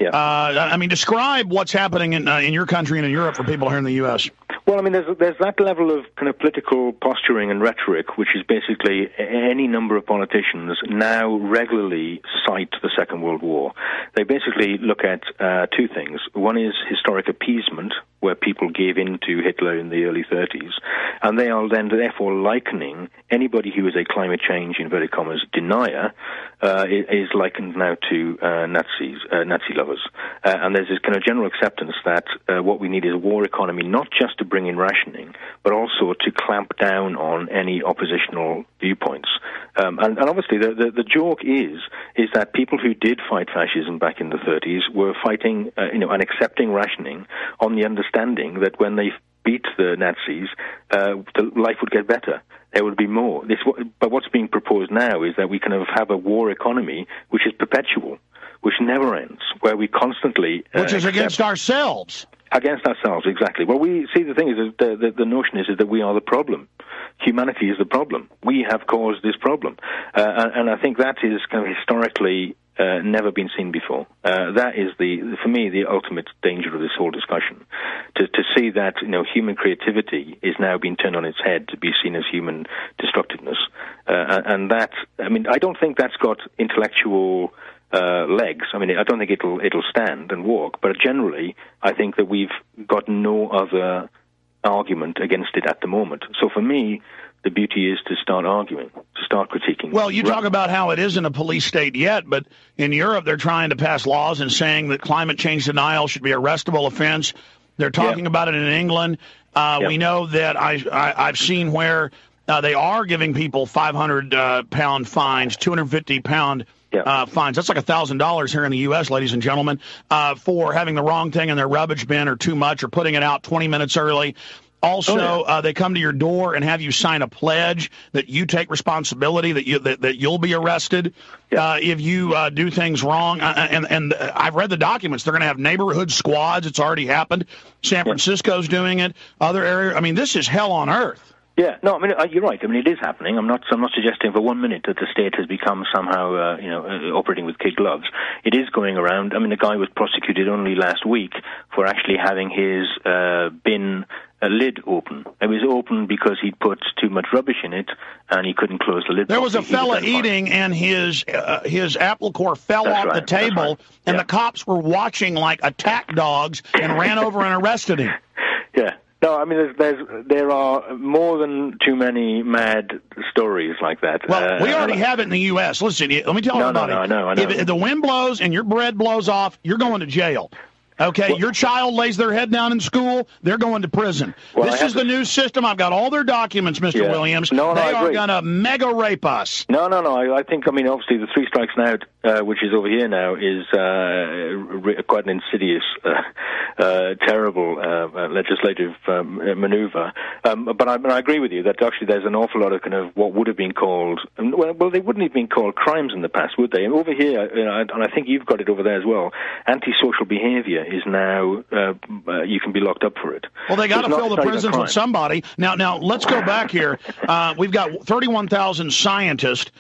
I mean, describe what's happening in your country and in Europe for people here in the U.S. Well, I mean, there's that level of kind of political posturing and rhetoric, which is basically any number of politicians now regularly cite the Second World War. They basically look at two things. One is historic appeasement, where people gave in to Hitler in the early 30s, and they are then therefore likening anybody who is a climate change, inverted commas, denier, is likened now to Nazi lovers. And there's this kind of general acceptance that what we need is a war economy, not just to bring in rationing, but also to clamp down on any oppositional viewpoints. And obviously the joke is that people who did fight fascism back in the 30s were fighting, and accepting rationing on the understanding that when they beat the Nazis, the life would get better. There would be more. But what's being proposed now is that we kind of have a war economy which is perpetual, which never ends, where we constantly... which is against ourselves. Against ourselves, exactly. Well, we see the thing is that the notion is that we are the problem. Humanity is the problem. We have caused this problem. And I think that is kind of historically never been seen before. That is for me, the ultimate danger of this whole discussion. To see that, human creativity is now being turned on its head to be seen as human destructiveness. And that, I don't think that's got intellectual legs. I don't think it'll stand and walk, but generally, I think that we've got no other argument against it at the moment. So for me, the beauty is to start arguing, to start critiquing. Well, you talk about how it isn't a police state yet, but in Europe they're trying to pass laws and saying that climate change denial should be a arrestable offense. They're talking about it in England. We know that I've seen where they are giving people 500-pound fines, 250-pound fines. That's like $1,000 here in the U.S., ladies and gentlemen, for having the wrong thing in their rubbish bin or too much or putting it out 20 minutes early. Also, they come to your door and have you sign a pledge that you take responsibility, that you'll be arrested if you do things wrong. And I've read the documents. They're going to have neighborhood squads. It's already happened. San Francisco's doing it. Other areas. This is hell on earth. Yeah, no, you're right. It is happening. I'm not suggesting for 1 minute that the state has become somehow, operating with kid gloves. It is going around. The guy was prosecuted only last week for actually having his bin lid open. It was open because he'd put too much rubbish in it, and he couldn't close the lid. There was a fella eating, and his apple core fell off the table, and the cops were watching like attack dogs and ran over and arrested him. Yeah. No, there are more than too many mad stories like that. Well, we already have it in the U.S. Listen, let me tell everybody. I know. If the wind blows and your bread blows off, you're going to jail. Okay, your child lays their head down in school, they're going to prison. This is the new system. I've got all their documents, Mr. Williams. They are going to mega rape us. No. I think, obviously the 3 strikes now, which is over here now, is quite an insidious, terrible legislative maneuver. But I agree with you that actually there's an awful lot of kind of what would have been called, well, they wouldn't have been called crimes in the past, would they? And over here, and I think you've got it over there as well, antisocial behavior is now, you can be locked up for it. Well, they got to fill the prisons with somebody. Now, let's go back here. We've got 31,000 scientists,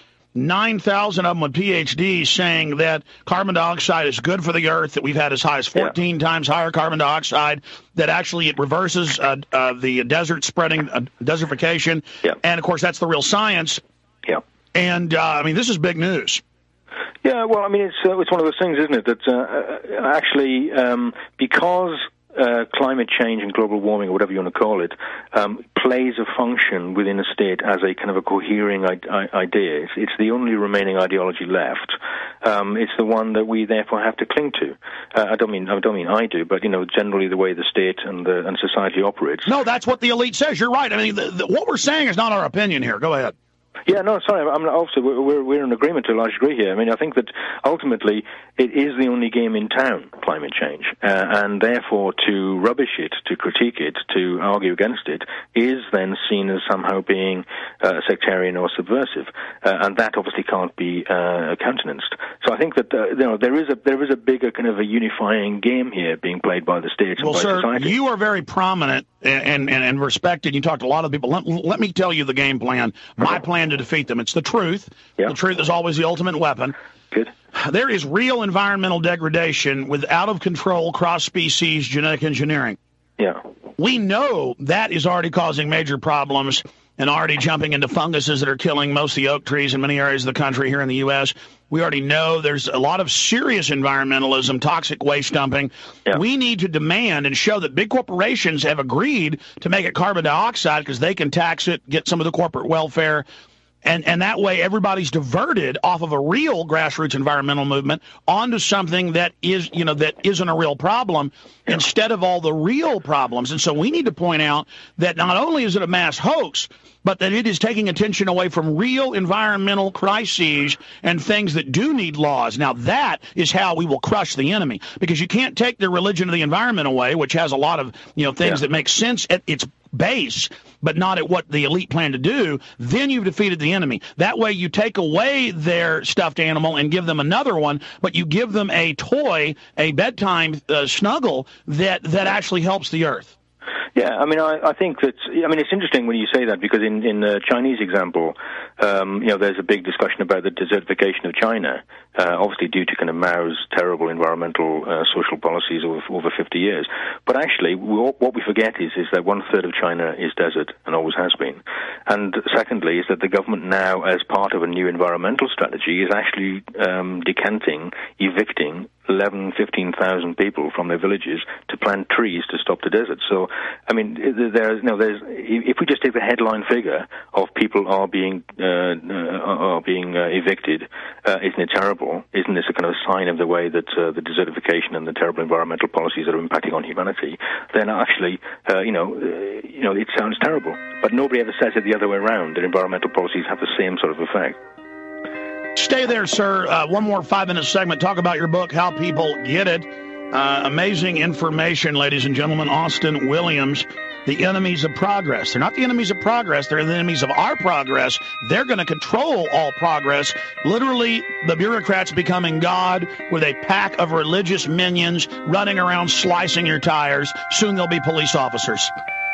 9,000 of them with PhDs saying that carbon dioxide is good for the earth, that we've had as high as 14 times higher carbon dioxide, that actually it reverses the desert spreading, desertification. And, of course, that's the real science. And, this is big news. Yeah, well, it's one of those things, isn't it, that actually because climate change and global warming, or whatever you want to call it, plays a function within a state as a kind of a cohering idea. It's the only remaining ideology left. It's the one that we therefore have to cling to. I don't mean I do, but generally the way the state and society operates. No, that's what the elite says. You're right. What we're saying is not our opinion here. Go ahead. Yeah, no, sorry. Obviously, we're in agreement to a large degree here. I think that ultimately it is the only game in town, climate change, and therefore to rubbish it, to critique it, to argue against it, is then seen as somehow being sectarian or subversive, and that obviously can't be countenanced. So I think that there is a bigger kind of a unifying game here being played by the state and by society. You are very prominent and respected. You talked to a lot of people. Let me tell you the game plan. My plan to defeat them. It's the truth. The truth is always the ultimate weapon. Good. There is real environmental degradation with out-of-control cross-species genetic engineering. Yeah. We know that is already causing major problems and already jumping into funguses that are killing most of the oak trees in many areas of the country here in the U.S. We already know there's a lot of serious environmentalism, toxic waste dumping. Yeah. We need to demand and show that big corporations have agreed to make it carbon dioxide because they can tax it, get some of the corporate welfare. And that way everybody's diverted off of a real grassroots environmental movement onto something that is, that isn't a real problem instead of all the real problems. And so we need to point out that not only is it a mass hoax, but that it is taking attention away from real environmental crises and things that do need laws. Now, that is how we will crush the enemy, because you can't take the religion of the environment away, which has a lot of, things that make sense at its base, but not at what the elite plan to do. Then you've defeated the enemy. That way you take away their stuffed animal and give them another one, but you give them a toy, a bedtime snuggle that actually helps the earth. Yeah, I think that, it's interesting when you say that, because in the Chinese example, there's a big discussion about the desertification of China, obviously due to kind of Mao's terrible environmental social policies over 50 years. But actually, what we forget is that 1/3 of China is desert and always has been. And secondly, is that the government now, as part of a new environmental strategy, is actually evicting 11,000, 15,000 people from their villages to plant trees to stop the desert. So, I mean, if we just take the headline figure of people are being evicted, isn't it terrible? Isn't this a kind of sign of the way that the desertification and the terrible environmental policies that are impacting on humanity? Then actually, it sounds terrible. But nobody ever says it the other way around, that environmental policies have the same sort of effect. Stay there, sir. One more 5-minute segment. Talk about your book, How People Get It. Amazing information, ladies and gentlemen. Austin Williams, The Enemies of Progress. They're not the enemies of progress. They're the enemies of our progress. They're going to control all progress. Literally, the bureaucrats becoming God with a pack of religious minions running around slicing your tires. Soon they'll be police officers.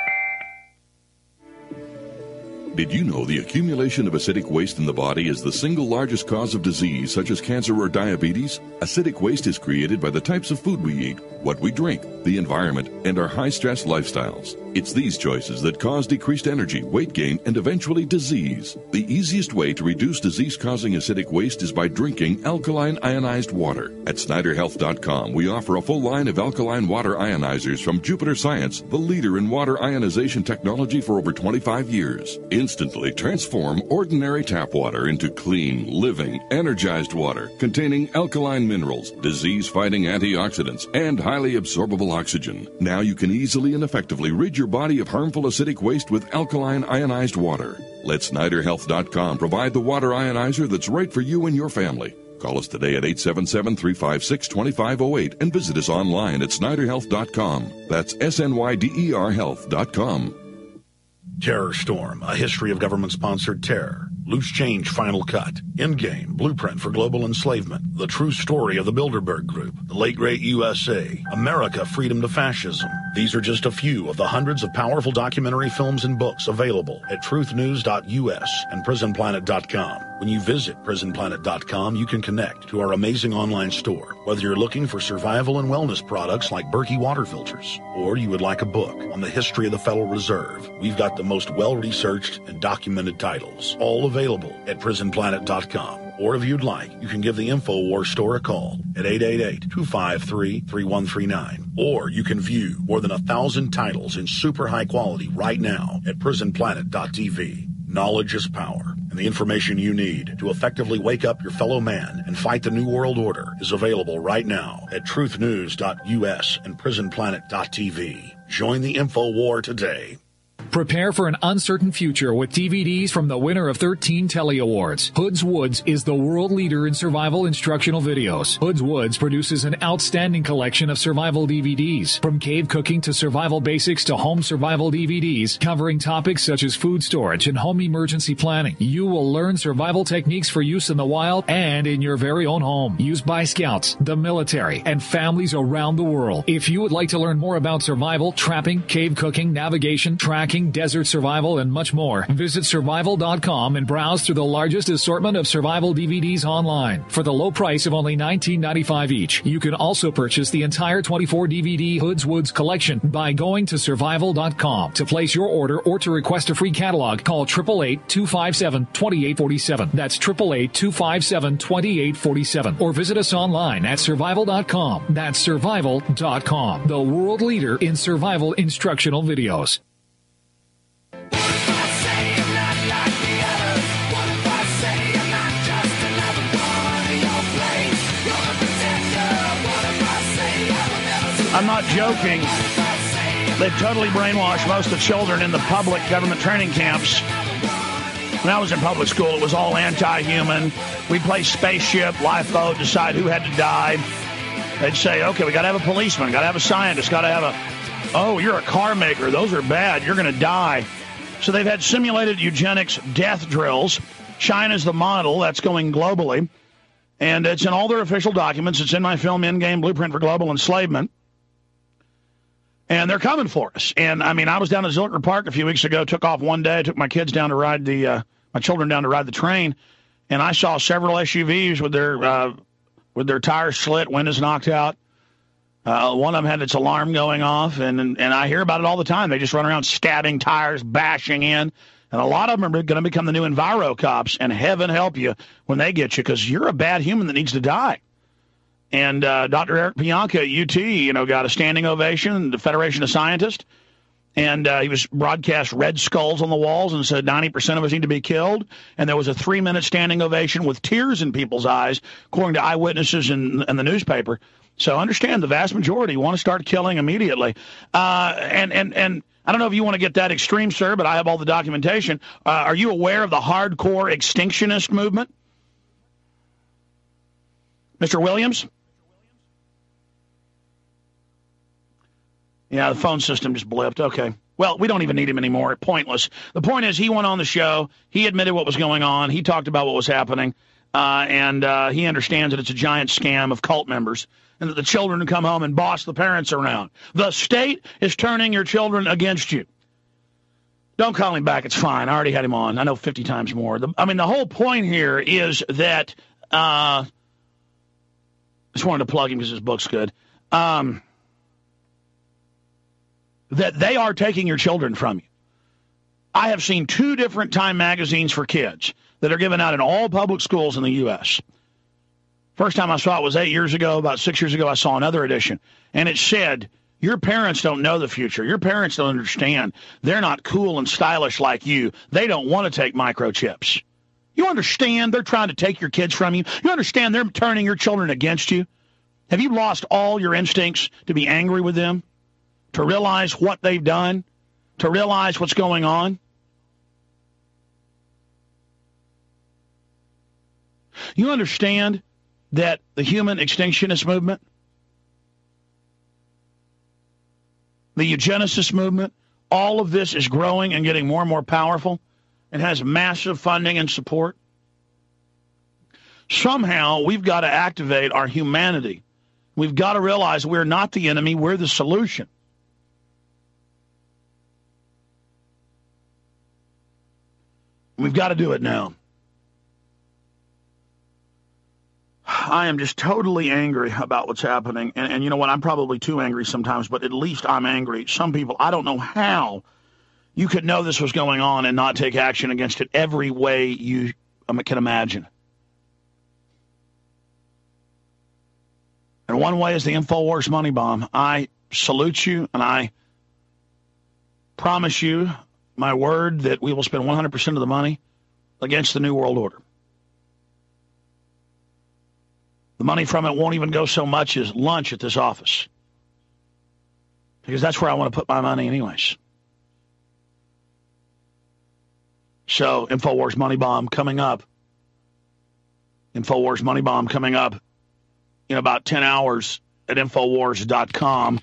Did you know the accumulation of acidic waste in the body is the single largest cause of disease such as cancer or diabetes? Acidic waste is created by the types of food we eat, what we drink, the environment, and our high-stress lifestyles. It's these choices that cause decreased energy, weight gain, and eventually disease. The easiest way to reduce disease-causing acidic waste is by drinking alkaline ionized water. At SnyderHealth.com, we offer a full line of alkaline water ionizers from Jupiter Science, the leader in water ionization technology for over 25 years. Instantly transform ordinary tap water into clean, living, energized water containing alkaline minerals, disease-fighting antioxidants, and highly absorbable oxygen. Now you can easily and effectively rid your body of harmful acidic waste with alkaline ionized water. Let SnyderHealth.com provide the water ionizer that's right for you and your family. Call us today at 877-356-2508 and visit us online at SnyderHealth.com. That's SNYDER Health.com. Terror Storm, a history of government-sponsored terror. Loose Change Final Cut. Endgame, Blueprint for Global Enslavement. The True Story of the Bilderberg Group. The Late Great USA. America, Freedom to Fascism. These are just a few of the hundreds of powerful documentary films and books available at truthnews.us and prisonplanet.com. When you visit prisonplanet.com, you can connect to our amazing online store. Whether you're looking for survival and wellness products like Berkey water filters, or you would like a book on the history of the Federal Reserve, we've got the most well-researched and documented titles, all available at prisonplanet.com. Or if you'd like, you can give the InfoWars store a call at 888-253-3139. Or you can view more than 1,000 titles in super high quality right now at prisonplanet.tv. Knowledge is power, and the information you need to effectively wake up your fellow man and fight the New World Order is available right now at truthnews.us and prisonplanet.tv. Join the InfoWar today. Prepare for an uncertain future with DVDs from the winner of 13 Telly Awards. Hoods Woods is the world leader in survival instructional videos. Hoods Woods produces an outstanding collection of survival DVDs, from cave cooking to survival basics to home survival DVDs, covering topics such as food storage and home emergency planning. You will learn survival techniques for use in the wild and in your very own home, used by scouts, the military, and families around the world. If you would like to learn more about survival, trapping, cave cooking, navigation, tracking, desert survival, and much more, visit survival.com and browse through the largest assortment of survival DVDs online for the low price of only $19.95 each. You can also purchase the entire 24-DVD Hoods Woods collection by going to survival.com. To place your order or to request a free catalog, call 888-257-2847. That's 888-257-2847. Or visit us online at survival.com. That's survival.com, the world leader in survival instructional videos. I'm not joking. They've totally brainwashed most of the children in the public government training camps. When I was in public school, it was all anti-human. We'd play spaceship, lifeboat, decide who had to die. They'd say, okay, we got to have a policeman, got to have a scientist, got to have oh, you're a car maker. Those are bad. You're going to die. So they've had simulated eugenics death drills. China's the model. That's going globally. And it's in all their official documents. It's in my film, Endgame, Blueprint for Global Enslavement. And they're coming for us. And, I mean, I was down at Zilker Park a few weeks ago, took off one day, took my kids down to ride my children down to ride the train, and I saw several SUVs with their with their tires slit, windows knocked out. One of them had its alarm going off, and I hear about it all the time. They just run around stabbing tires, bashing in, and a lot of them are going to become the new Enviro cops, and heaven help you when they get you, because you're a bad human that needs to die. And Dr. Eric Pianka at UT, got a standing ovation, the Federation of Scientists, and he was broadcast red skulls on the walls and said 90% of us need to be killed. And there was a 3-minute standing ovation with tears in people's eyes, according to eyewitnesses in the newspaper. So understand the vast majority want to start killing immediately. And I don't know if you want to get that extreme, sir, but I have all the documentation. Are you aware of the hardcore extinctionist movement? Mr. Williams? Yeah, the phone system just blipped. Okay. Well, we don't even need him anymore. Pointless. The point is, he went on the show. He admitted what was going on. He talked about what was happening. And he understands that it's a giant scam of cult members and that the children come home and boss the parents around. The state is turning your children against you. Don't call him back. It's fine. I already had him on. I know 50 times more. The whole point here is that I just wanted to plug him because his book's good. That they are taking your children from you. I have seen 2 different Time magazines for kids that are given out in all public schools in the U.S. First time I saw it was 8 years ago. About 6 years ago, I saw another edition. And it said, your parents don't know the future. Your parents don't understand. They're not cool and stylish like you. They don't want to take microchips. You understand they're trying to take your kids from you? You understand they're turning your children against you? Have you lost all your instincts to be angry with them? To realize what they've done? To realize what's going on? You understand that the human extinctionist movement, the eugenicist movement, all of this is growing and getting more and more powerful and has massive funding and support? Somehow we've got to activate our humanity. We've got to realize we're not the enemy, we're the solution. We've got to do it now. I am just totally angry about what's happening. And you know what? I'm probably too angry sometimes, but at least I'm angry. Some people, I don't know how you could know this was going on and not take action against it every way you can imagine. And one way is the InfoWars money bomb. I salute you, and I promise you my word that we will spend 100% of the money against the New World Order. The money from it won't even go so much as lunch at this office, because that's where I want to put my money anyways. So, InfoWars Money Bomb coming up. InfoWars Money Bomb coming up in about 10 hours at Infowars.com.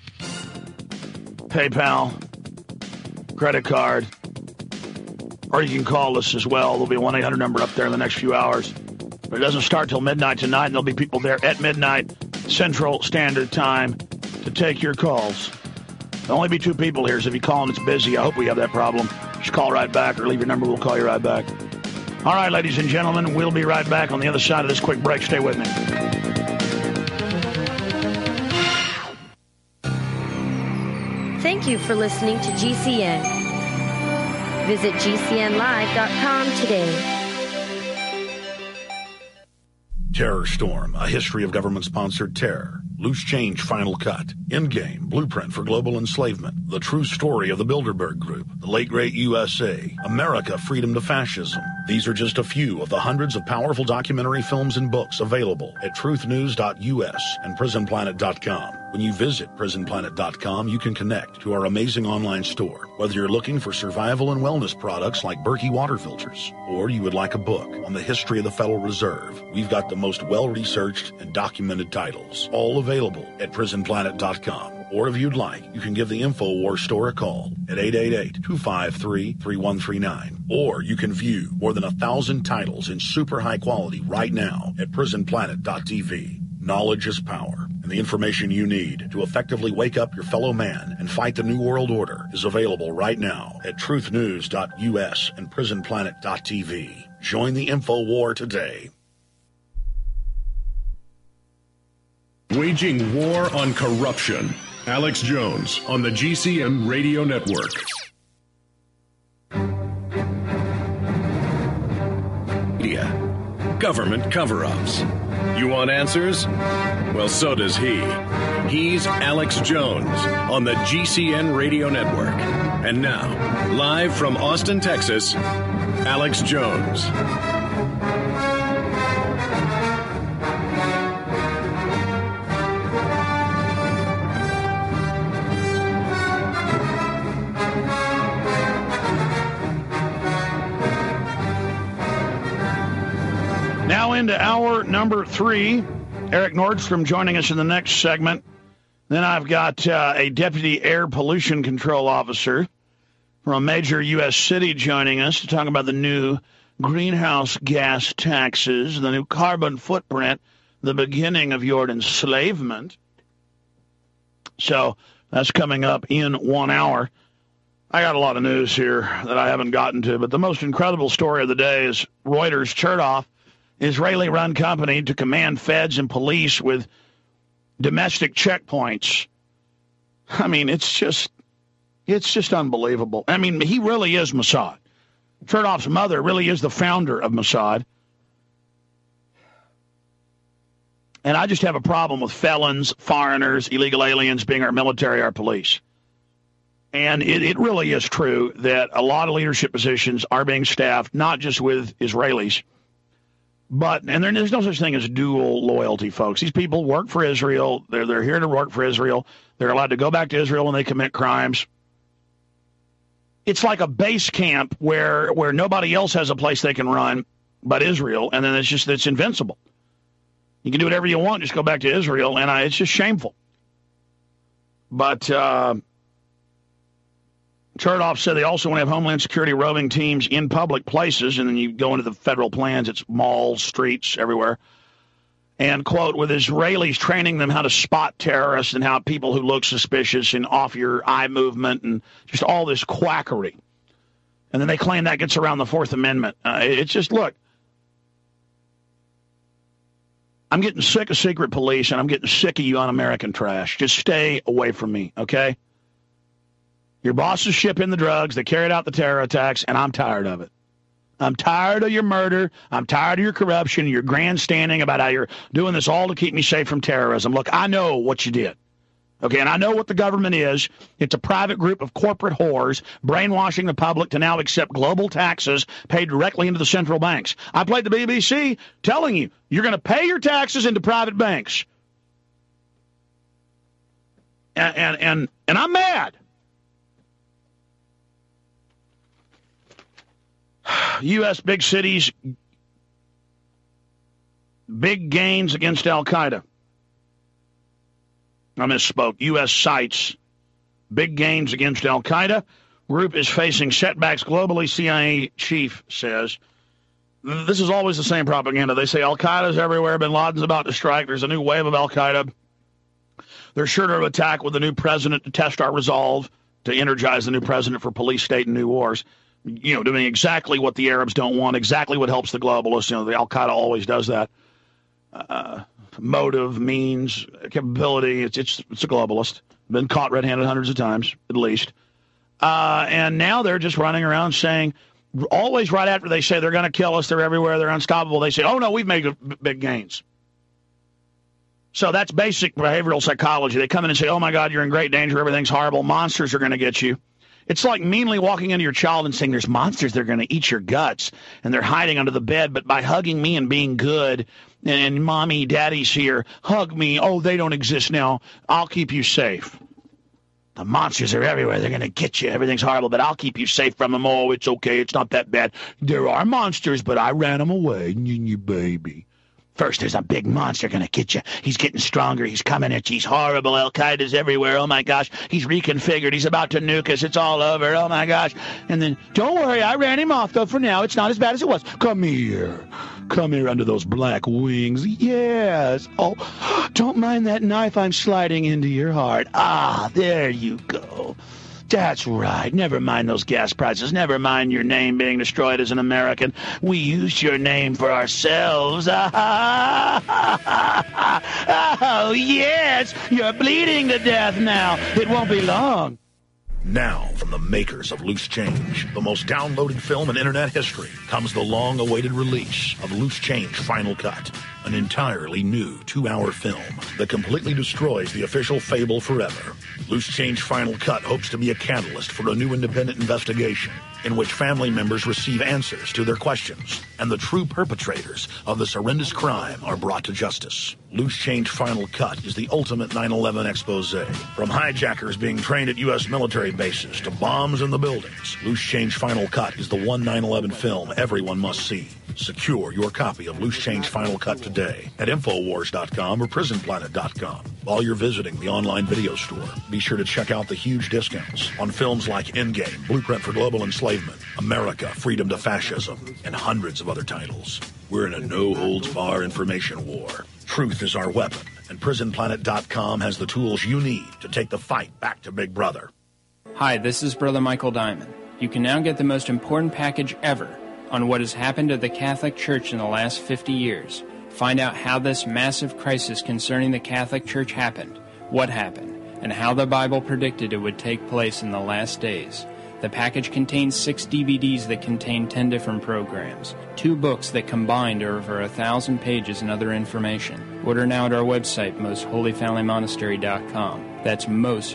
PayPal, credit card, or you can call us as well. There'll be a 1-800 number up there in the next few hours. But it doesn't start till midnight tonight, and there'll be people there at midnight Central Standard Time to take your calls. There'll only be 2 people here, so if you call and it's busy, I hope we have that problem. Just call right back or leave your number. We'll call you right back. All right, ladies and gentlemen, we'll be right back on the other side of this quick break. Stay with me. Thank you for listening to GCN. Visit GCNlive.com today. Terror Storm, a history of government-sponsored terror. Loose Change Final Cut. Endgame, Blueprint for Global Enslavement. The True Story of the Bilderberg Group. The Late Great USA. America, Freedom to Fascism. These are just a few of the hundreds of powerful documentary films and books available at truthnews.us and prisonplanet.com. When you visit prisonplanet.com, you can connect to our amazing online store. Whether you're looking for survival and wellness products like Berkey water filters, or you would like a book on the history of the Federal Reserve, we've got the most well-researched and documented titles, all available at prisonplanet.com. Or if you'd like, you can give the InfoWars store a call at 888-253-3139. Or you can view more than 1,000 titles in super high quality right now at prisonplanet.tv. Knowledge is power, and the information you need to effectively wake up your fellow man and fight the New World Order is available right now at truthnews.us and prisonplanet.tv. Join the InfoWar today. Waging war on corruption. Alex Jones on the GCN Radio Network. Media. Government cover-ups. You want answers? Well, so does he. He's Alex Jones on the GCN Radio Network. And now, live from Austin, Texas, Alex Jones. Now into hour number 3. Eric Nordstrom joining us in the next segment. Then I've got a deputy air pollution control officer from a major U.S. city joining us to talk about the new greenhouse gas taxes, the new carbon footprint, the beginning of your enslavement. So that's coming up in 1 hour. I got a lot of news here that I haven't gotten to, but the most incredible story of the day is Reuters Chertoff, Israeli-run company to command feds and police with domestic checkpoints. I mean, it's just unbelievable. I mean, he really is Mossad. Chertoff's mother really is the founder of Mossad. And I just have a problem with felons, foreigners, illegal aliens being our military, our police. And it really is true that a lot of leadership positions are being staffed, not just with Israelis, and there's no such thing as dual loyalty, folks. These people work for Israel. They're here to work for Israel. They're allowed to go back to Israel when they commit crimes. It's like a base camp where nobody else has a place they can run but Israel, and then it's invincible. You can do whatever you want, just go back to Israel, and it's just shameful. But Chertoff said they also want to have Homeland Security roving teams in public places, and then you go into the federal plans, it's malls, streets, everywhere. And, quote, with Israelis training them how to spot terrorists and how people who look suspicious and off your eye movement and just all this quackery. And then they claim that gets around the Fourth Amendment. It's just, look, I'm getting sick of secret police, and I'm getting sick of you un-American trash. Just stay away from me, okay? Your bosses ship in the drugs, they carried out the terror attacks, and I'm tired of it. I'm tired of your murder. I'm tired of your corruption, your grandstanding about how you're doing this all to keep me safe from terrorism. Look, I know what you did, okay, and I know what the government is. It's a private group of corporate whores brainwashing the public to now accept global taxes paid directly into the central banks. I played the BBC telling you, you're going to pay your taxes into private banks. And I'm mad. U.S. big cities, big gains against Al-Qaeda. I misspoke. U.S. sites, big gains against Al-Qaeda. Group is facing setbacks globally, CIA chief says. This is always the same propaganda. They say Al-Qaeda's everywhere, bin Laden's about to strike, there's a new wave of Al-Qaeda. They're sure to attack with the new president to test our resolve, to energize the new president for police state and new wars. You know, doing exactly what the Arabs don't want, exactly what helps the globalists. You know, the Al-Qaeda always does that. Motive, means, capability, it's a globalist. Been caught red-handed hundreds of times, at least. And now they're just running around saying, always right after they say they're going to kill us, they're everywhere, they're unstoppable, they say, oh, no, we've made big gains. So that's basic behavioral psychology. They come in and say, oh, my God, you're in great danger, everything's horrible, monsters are going to get you. It's like meanly walking into your child and saying there's monsters, they're going to eat your guts, and they're hiding under the bed, but by hugging me and being good, and mommy, daddy's here, hug me, oh, they don't exist now, I'll keep you safe. The monsters are everywhere, they're going to get you, everything's horrible, but I'll keep you safe from them, oh, it's okay, it's not that bad. There are monsters, but I ran them away, you baby. First, there's a big monster going to get you. He's getting stronger. He's coming at you. He's horrible. Al-Qaeda's everywhere. Oh, my gosh. He's reconfigured. He's about to nuke us. It's all over. Oh, my gosh. And then, don't worry. I ran him off, though, for now. It's not as bad as it was. Come here. Come here under those black wings. Yes. Oh, don't mind that knife I'm sliding into your heart. Ah, there you go. That's right. Never mind those gas prices. Never mind your name being destroyed as an American. We used your name for ourselves. Oh, yes. You're bleeding to death now. It won't be long. Now, from the makers of Loose Change, the most downloaded film in internet history, comes the long-awaited release of Loose Change Final Cut, an entirely new 2-hour film that completely destroys the official fable forever. Loose Change Final Cut hopes to be a catalyst for a new independent investigation in which family members receive answers to their questions and the true perpetrators of this horrendous crime are brought to justice. Loose Change Final Cut is the ultimate 9/11 expose. From hijackers being trained at U.S. military bases to bombs in the buildings, Loose Change Final Cut is the one 9/11 film everyone must see. Secure your copy of Loose Change Final Cut today at Infowars.com or PrisonPlanet.com. While you're visiting the online video store, be sure to check out the huge discounts on films like Endgame, Blueprint for Global Enslavement, America, Freedom to Fascism, and hundreds of other titles. We're in a no-holds-barred information war. Truth is our weapon, and PrisonPlanet.com has the tools you need to take the fight back to Big Brother. Hi, this is Brother Michael Diamond. You can now get the most important package ever on what has happened to the Catholic Church in the last 50 years. Find out how this massive crisis concerning the Catholic Church happened, what happened, and how the Bible predicted it would take place in the last days. The package contains 6 DVDs that contain 10 different programs, 2 books that combined are over 1,000 pages and other information. Order now at our website, mostholyfamilymonastery.com. That's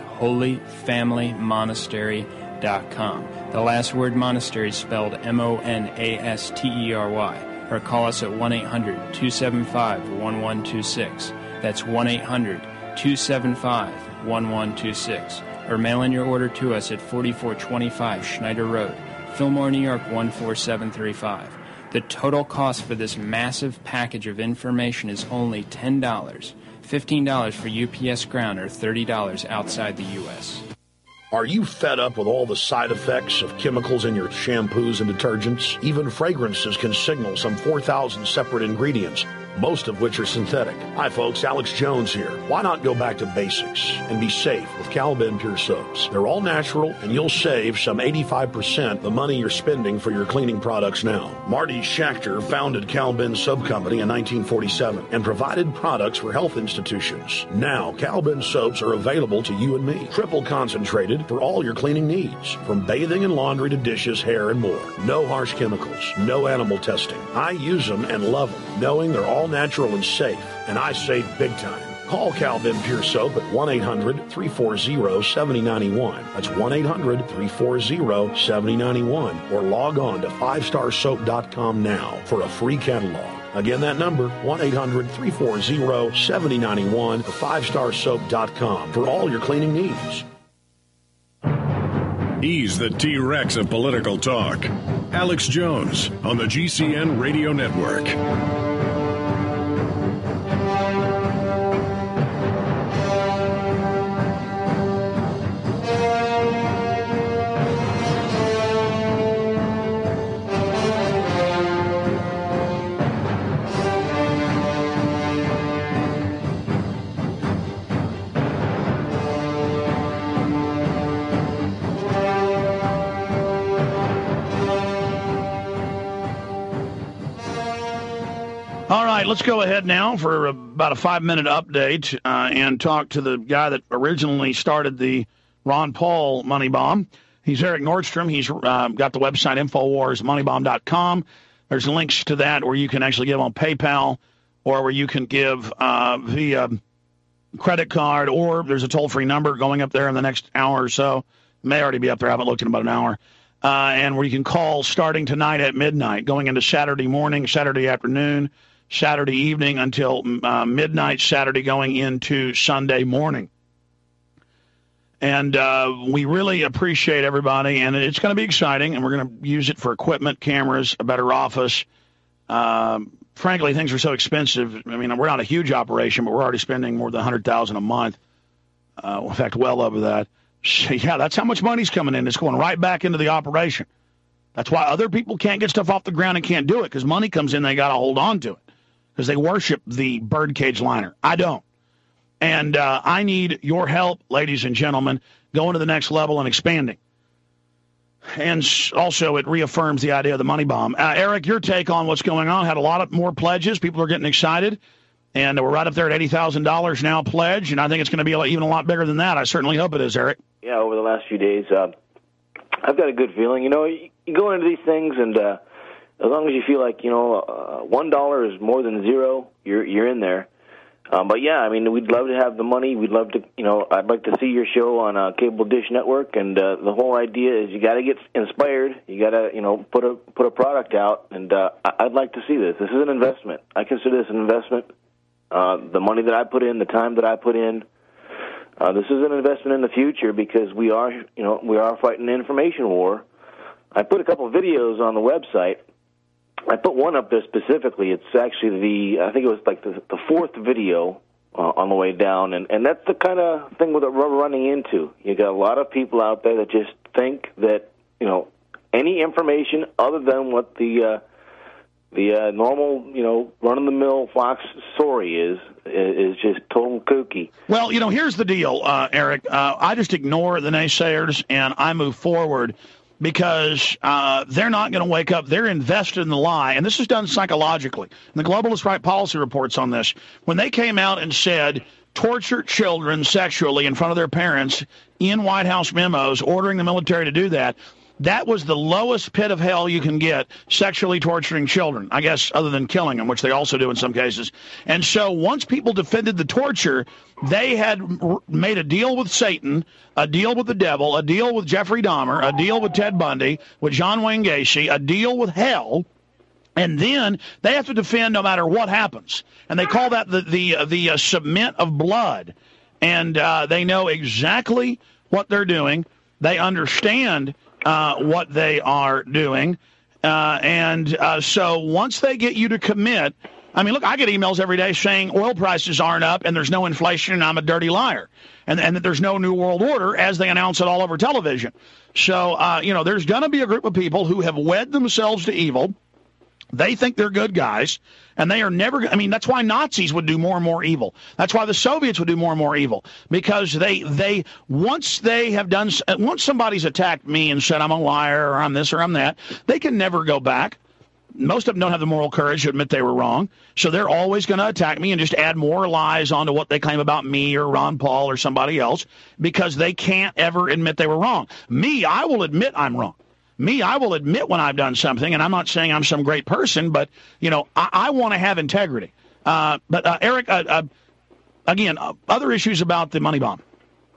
mostholyfamilymonastery.com. The last word monastery is spelled MONASTERY. Or call us at 1-800-275-1126. That's 1-800-275-1126. Or mail in your order to us at 4425 Schneider Road, Fillmore, New York 14735. The total cost for this massive package of information is only $10, $15 for UPS Ground, or $30 outside the U.S. Are you fed up with all the side effects of chemicals in your shampoos and detergents? Even fragrances can signal some 4,000 separate ingredients, most of which are synthetic. Hi folks, Alex Jones here. Why not go back to basics and be safe with Cal-Ben Pure Soaps? They're all natural and you'll save some 85% the money you're spending for your cleaning products now. Marty Schachter founded Cal-Ben Soap Company in 1947 and provided products for health institutions. Now, Cal-Ben soaps are available to you and me. Triple concentrated for all your cleaning needs, from bathing and laundry to dishes, hair, and more. No harsh chemicals, no animal testing. I use them and love them, knowing they're all natural and safe, and I save big time. Call Cal-Ben Pure Soap at 1-800-340-7091. That's 1-800-340-7091. Or log on to 5starsoap.com now for a free catalog. Again, that number, 1-800-340-7091 to 5starsoap.com for all your cleaning needs. He's the T-Rex of political talk. Alex Jones on the GCN Radio Network. All right, let's go ahead now for about a 5-minute update and talk to the guy that originally started the Ron Paul money bomb. He's Eric Nordstrom. He's got the website InfoWarsMoneyBomb.com. There's links to that where you can actually give on PayPal or where you can give via credit card, or there's a toll-free number going up there in the next hour or so. It may already be up there. I haven't looked in about an hour. And where you can call starting tonight at midnight, going into Saturday morning, Saturday afternoon, Saturday evening until midnight, Saturday going into Sunday morning. And we really appreciate everybody, and it's going to be exciting, and we're going to use it for equipment, cameras, a better office. Frankly, things are so expensive. I mean, we're not a huge operation, but we're already spending more than $100,000 a month. In fact, well over that. So, yeah, that's how much money's coming in. It's going right back into the operation. That's why other people can't get stuff off the ground and can't do it, because money comes in, they got to hold on to it, because they worship the birdcage liner. I don't. And I need your help, ladies and gentlemen, going to the next level and expanding. And also, it reaffirms the idea of the money bomb. Eric, your take on what's going on. Had a lot of more pledges. People are getting excited. And we're right up there at $80,000 now pledged. And I think it's going to be even a lot bigger than that. I certainly hope it is, Eric. Yeah, over the last few days, I've got a good feeling. You know, you go into these things, and as long as you feel like, $1 is more than zero, you're in there. But, yeah, I mean, we'd love to have the money. We'd love to, I'd like to see your show on Cable Dish Network. And the whole idea is you got to get inspired. You got to, put a product out. And I'd like to see this. This is an investment. I consider this an investment. The money that I put in, the time that I put in, this is an investment in the future because we are fighting an information war. I put a couple of videos on the website. I put one up there specifically. It's actually I think it was like the fourth video on the way down, and that's the kind of thing that we're running into. You got a lot of people out there that just think that, any information other than what the normal, run-of-the-mill Fox story is just total kooky. Well, here's the deal, Eric. I just ignore the naysayers, and I move forward because they're not going to wake up. They're invested in the lie, and this is done psychologically. And the Globalist Right Policy reports on this. When they came out and said, torture children sexually in front of their parents in White House memos, ordering the military to do that, that was the lowest pit of hell you can get, sexually torturing children, I guess, other than killing them, which they also do in some cases. And so once people defended the torture, they had made a deal with Satan, a deal with the devil, a deal with Jeffrey Dahmer, a deal with Ted Bundy, with John Wayne Gacy, a deal with hell, and then they have to defend no matter what happens. And they call that the cement of blood. And they know exactly what they're doing. They understand what they are doing. So once they get you to commit, I mean, look, I get emails every day saying oil prices aren't up and there's no inflation and I'm a dirty liar. And that there's no new world order as they announce it all over television. So, there's going to be a group of people who have wed themselves to evil. They think they're good guys, and they are never. I mean, that's why Nazis would do more and more evil. That's why the Soviets would do more and more evil, because once somebody's attacked me and said I'm a liar or I'm this or I'm that, they can never go back. Most of them don't have the moral courage to admit they were wrong, so they're always going to attack me and just add more lies onto what they claim about me or Ron Paul or somebody else, because they can't ever admit they were wrong. Me, I will admit I'm wrong. Me, I will admit when I've done something, and I'm not saying I'm some great person, but, I want to have integrity. But Eric, again, other issues about the money bomb.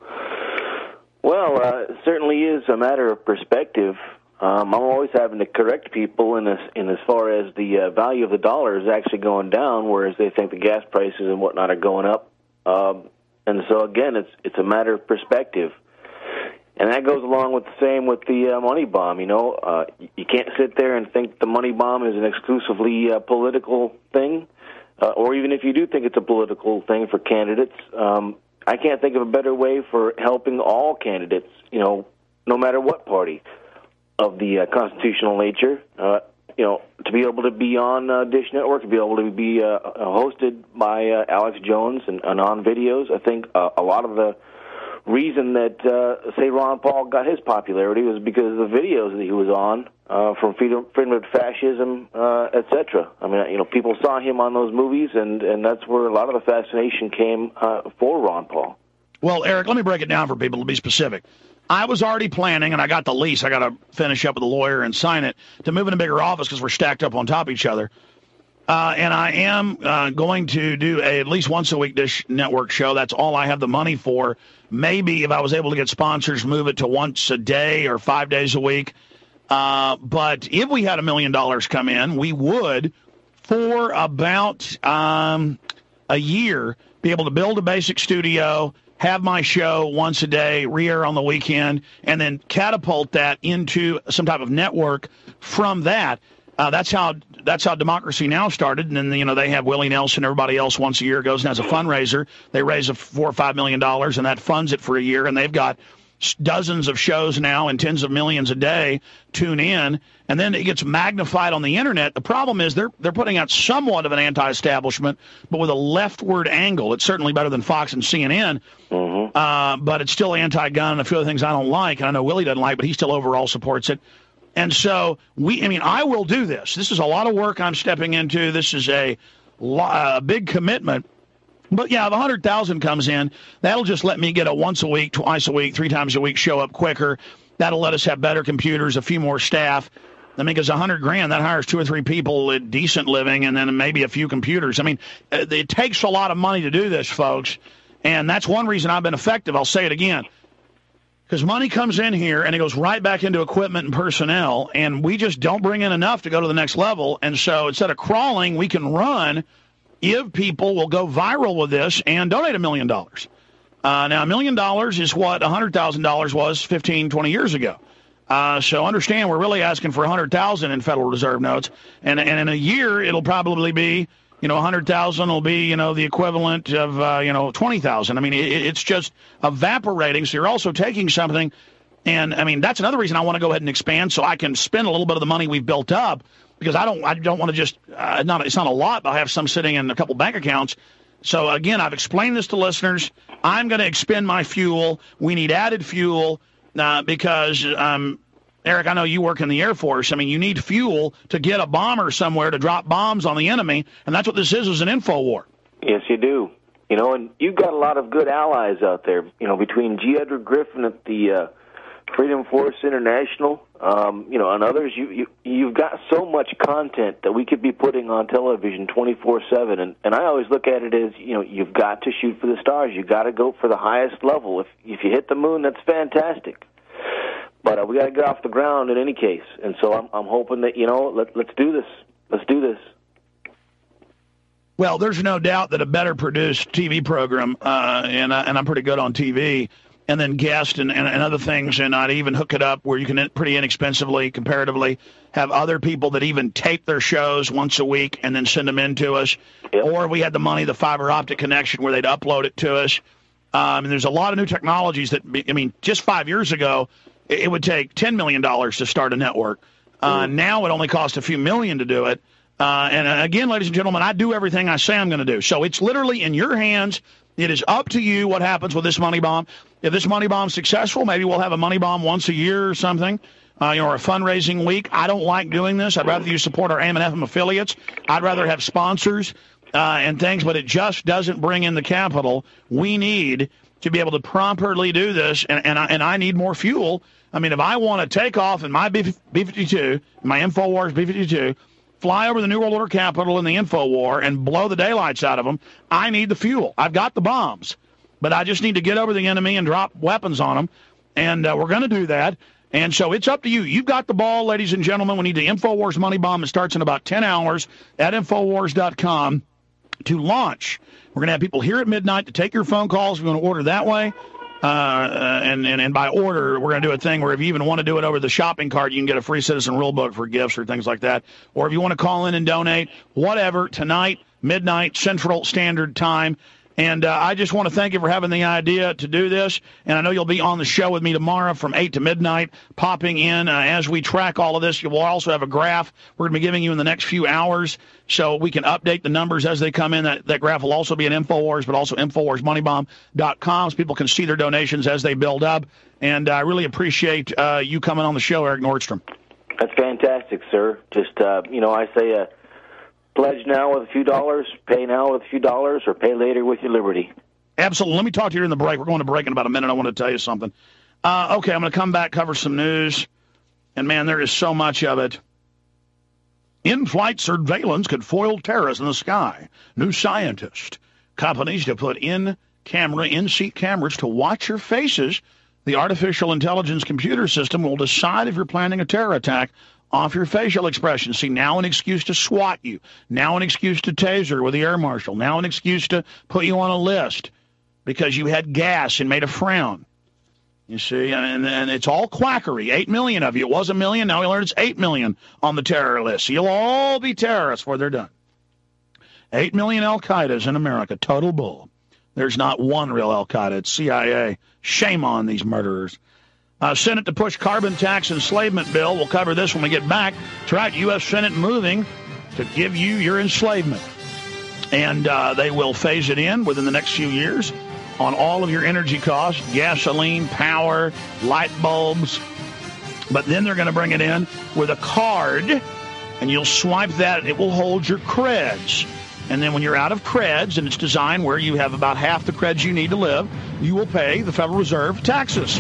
Well, it certainly is a matter of perspective. I'm always having to correct people in as far as the value of the dollar is actually going down, whereas they think the gas prices and whatnot are going up. And so, again, it's a matter of perspective. And that goes along with the same with the money bomb. You can't sit there and think the money bomb is an exclusively political thing, or even if you do think it's a political thing for candidates. I can't think of a better way for helping all candidates, no matter what party of the constitutional nature, to be able to be on Dish Network, to be able to be hosted by Alex Jones and on videos. I think a lot of the reason that, say, Ron Paul got his popularity was because of the videos that he was on from Freedom of Fascism, etc. I mean, people saw him on those movies, and that's where a lot of the fascination came for Ron Paul. Well, Eric, let me break it down for people to be specific. I was already planning, and I got the lease. I got to finish up with the lawyer and sign it to move in a bigger office because we're stacked up on top of each other. And I am going to do at least once a week Dish Network show. That's all I have the money for. Maybe if I was able to get sponsors, move it to once a day or 5 days a week. But if we had $1 million come in, we would, for about a year, be able to build a basic studio, have my show once a day, re-air on the weekend, and then catapult that into some type of network from that. That's how Democracy Now! Started, and then they have Willie Nelson, everybody else once a year goes and has a fundraiser. They raise $4 or $5 million, and that funds it for a year, and they've got dozens of shows now and tens of millions a day tune in, and then it gets magnified on the internet. The problem is they're putting out somewhat of an anti-establishment, but with a leftward angle. It's certainly better than Fox and CNN, but it's still anti-gun and a few other things I don't like, and I know Willie doesn't like, but he still overall supports it. And so I will do this. This is a lot of work I'm stepping into. This is a big commitment. But, yeah, if 100,000 comes in, that'll just let me get a once a week, twice a week, 3 times a week show up quicker. That'll let us have better computers, a few more staff. I mean, because $100,000, that hires 2 or 3 people at decent living and then maybe a few computers. I mean, it takes a lot of money to do this, folks. And that's one reason I've been effective. I'll say it again. Because money comes in here and it goes right back into equipment and personnel, and we just don't bring in enough to go to the next level. And so instead of crawling, we can run if people will go viral with this and donate $1 million. Now, $1 million is what $100,000 was 15, 20 years ago. So understand we're really asking for $100,000 in Federal Reserve notes. And in a year, it'll probably be, $100,000 will be, the equivalent of, $20,000. I mean, it's just evaporating. So you're also taking something. And, I mean, that's another reason I want to go ahead and expand so I can spend a little bit of the money we've built up. Because I don't want to just, it's not a lot, but I have some sitting in a couple bank accounts. So, again, I've explained this to listeners. I'm going to expend my fuel. We need added fuel because, Eric, I know you work in the Air Force. I mean, you need fuel to get a bomber somewhere to drop bombs on the enemy, and that's what this is an info war. Yes, you do. And you've got a lot of good allies out there, between G. Edgar Griffin at the Freedom Force International, and others. You've got so much content that we could be putting on television 24/7, and I always look at it as you've got to shoot for the stars. You got to go for the highest level. If you hit the moon, that's fantastic. But we got to get off the ground in any case, and so I'm hoping that let's do this. Let's do this. Well, there's no doubt that a better produced TV program, and I'm pretty good on TV. And then guest and other things, and I'd even hook it up where you can pretty inexpensively, comparatively, have other people that even tape their shows once a week and then send them in to us. Yep. Or we had the money, the fiber optic connection where they'd upload it to us. And there's a lot of new technologies that, just 5 years ago, it would take $10 million to start a network. Now it only costs a few million to do it. And again, ladies and gentlemen, I do everything I say I'm going to do. So it's literally in your hands. It is up to you what happens with this money bomb. If this money bomb's successful, maybe we'll have a money bomb once a year or something, or a fundraising week. I don't like doing this. I'd rather you support our AM and FM affiliates. I'd rather have sponsors and things, but it just doesn't bring in the capital we need to be able to properly do this, and I need more fuel. I mean, if I want to take off in my B-52, my InfoWars B-52, fly over the New World Order capital in the info war and blow the daylights out of them, I need the fuel. I've got the bombs, but I just need to get over the enemy and drop weapons on them, and we're going to do that. And so it's up to you. You've got the ball, ladies and gentlemen. We need the InfoWars Money Bomb. It starts in about 10 hours at Infowars.com to launch. We're going to have people here at midnight to take your phone calls. We're going to order that way. And by order, we're going to do a thing where if you even want to do it over the shopping cart, you can get a free Citizen Rule Book for gifts or things like that. Or if you want to call in and donate, whatever, tonight, midnight, Central Standard Time. And I just want to thank you for having the idea to do this. And I know you'll be on the show with me tomorrow from 8 to midnight, popping in as we track all of this. You will also have a graph we're going to be giving you in the next few hours so we can update the numbers as they come in. That graph will also be at InfoWars, but also InfoWarsMoneyBomb.com so people can see their donations as they build up. And I really appreciate you coming on the show, Eric Nordstrom. That's fantastic, sir. Just, I say pledge now with a few dollars, pay now with a few dollars, or pay later with your liberty. Absolutely. Let me talk to you in the break. We're going to break in about a minute. I want to tell you something. Okay, I'm going to come back, cover some news. And, man, there is so much of it. In-flight surveillance could foil terrorists in the sky. New scientist. Companies to put in-seat cameras to watch your faces. The artificial intelligence computer system will decide if you're planning a terror attack off your facial expression. See, now an excuse to SWAT you. Now an excuse to taser with the air marshal. Now an excuse to put you on a list because you had gas and made a frown. You see, and it's all quackery. 8 million of you. It was 1 million. Now we learned it's 8 million on the terror list. So you'll all be terrorists before they're done. 8 million Al-Qaedas in America. Total bull. There's not one real Al-Qaeda. It's CIA. Shame on these murderers. Senate to push carbon tax enslavement bill. We'll cover this when we get back. That's right, U.S. Senate moving to give you your enslavement. And they will phase it in within the next few years on all of your energy costs, gasoline, power, light bulbs. But then they're going to bring it in with a card, and you'll swipe that, and it will hold your creds. And then when you're out of creds, and it's designed where you have about half the creds you need to live, you will pay the Federal Reserve taxes.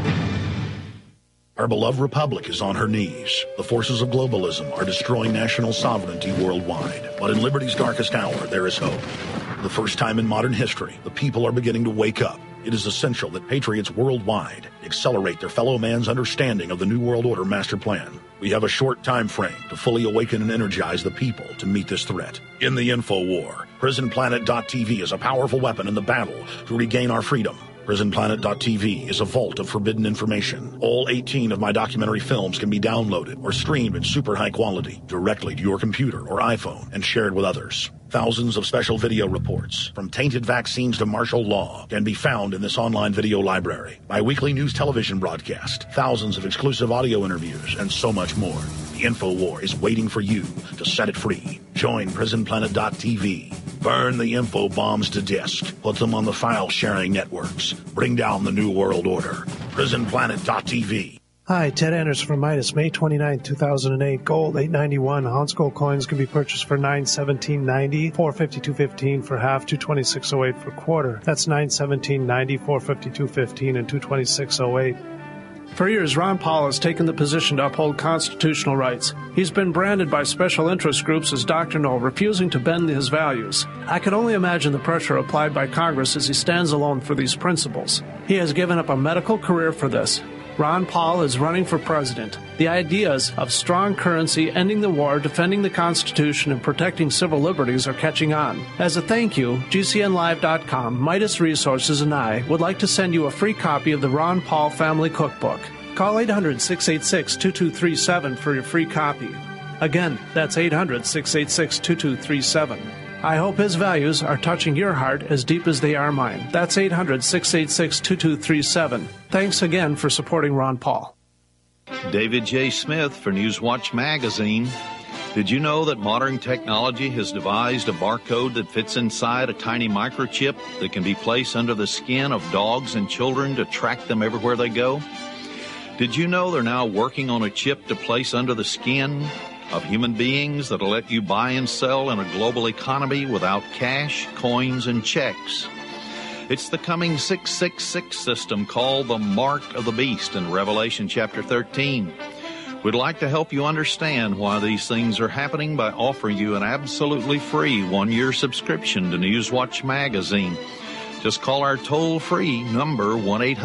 Our beloved republic is on her knees. The forces of globalism are destroying national sovereignty worldwide. But in liberty's darkest hour, there is hope. For the first time in modern history, the people are beginning to wake up. It is essential that patriots worldwide accelerate their fellow man's understanding of the New World Order master plan. We have a short time frame to fully awaken and energize the people to meet this threat. In the info war, PrisonPlanet.tv is a powerful weapon in the battle to regain our freedom. PrisonPlanet.tv is a vault of forbidden information. All 18 of my documentary films can be downloaded or streamed in super high quality directly to your computer or iPhone and shared with others. Thousands of special video reports, from tainted vaccines to martial law, can be found in this online video library. My weekly news television broadcast, thousands of exclusive audio interviews, and so much more. The InfoWar is waiting for you to set it free. Join PrisonPlanet.tv. Burn the info bombs to disk. Put them on the file-sharing networks. Bring down the New World Order. PrisonPlanet.tv. Hi, Ted Anderson from Midas, May 29, 2008. Gold, $891. Ounce gold coins can be purchased for $917.90, $452.15 for half, $226.08 for quarter. That's $917.90, $452.15, and $226.08. For years, Ron Paul has taken the position to uphold constitutional rights. He's been branded by special interest groups as doctrinal, refusing to bend his values. I can only imagine the pressure applied by Congress as he stands alone for these principles. He has given up a medical career for this. Ron Paul is running for president. The ideas of strong currency, ending the war, defending the Constitution, and protecting civil liberties are catching on. As a thank you, GCNlive.com, Midas Resources, and I would like to send you a free copy of the Ron Paul Family Cookbook. Call 800-686-2237 for your free copy. Again, that's 800-686-2237. I hope his values are touching your heart as deep as they are mine. That's 800-686-2237. Thanks again for supporting Ron Paul. David J. Smith for Newswatch Magazine. Did you know that modern technology has devised a barcode that fits inside a tiny microchip that can be placed under the skin of dogs and children to track them everywhere they go? Did you know they're now working on a chip to place under the skin of human beings that'll let you buy and sell in a global economy without cash, coins, and checks? It's the coming 666 system called the Mark of the Beast in Revelation chapter 13. We'd like to help you understand why these things are happening by offering you an absolutely free one-year subscription to Newswatch Magazine. Just call our toll-free number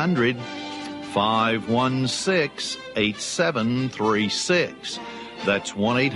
1-800-516-8736. That's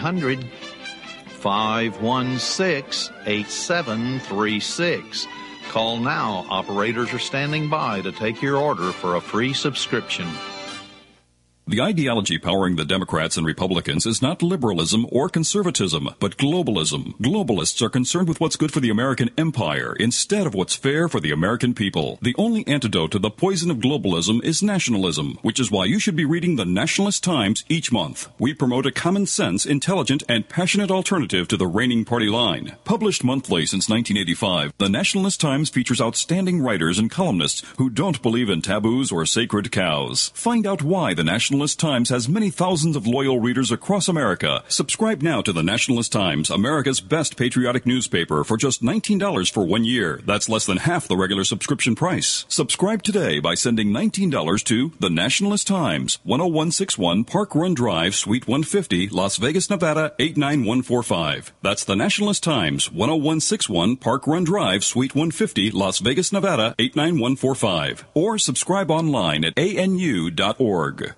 1-800-516-8736. Call now. Operators are standing by to take your order for a free subscription. The ideology powering the Democrats and Republicans is not liberalism or conservatism, but globalism. Globalists are concerned with what's good for the American empire instead of what's fair for the American people. The only antidote to the poison of globalism is nationalism, which is why you should be reading the Nationalist Times each month. We promote a common sense, intelligent, and passionate alternative to the reigning party line. Published monthly since 1985, the Nationalist Times features outstanding writers and columnists who don't believe in taboos or sacred cows. Find out why the Nationalist Times has many thousands of loyal readers across America. Subscribe now to the Nationalist Times, America's best patriotic newspaper, for just $19 for 1 year. That's less than half the regular subscription price. Subscribe today by sending $19 to the Nationalist Times, 10161 Park Run Drive, Suite 150, Las Vegas, Nevada, 89145. That's the Nationalist Times, 10161 Park Run Drive, Suite 150, Las Vegas, Nevada, 89145. Or subscribe online at anu.org.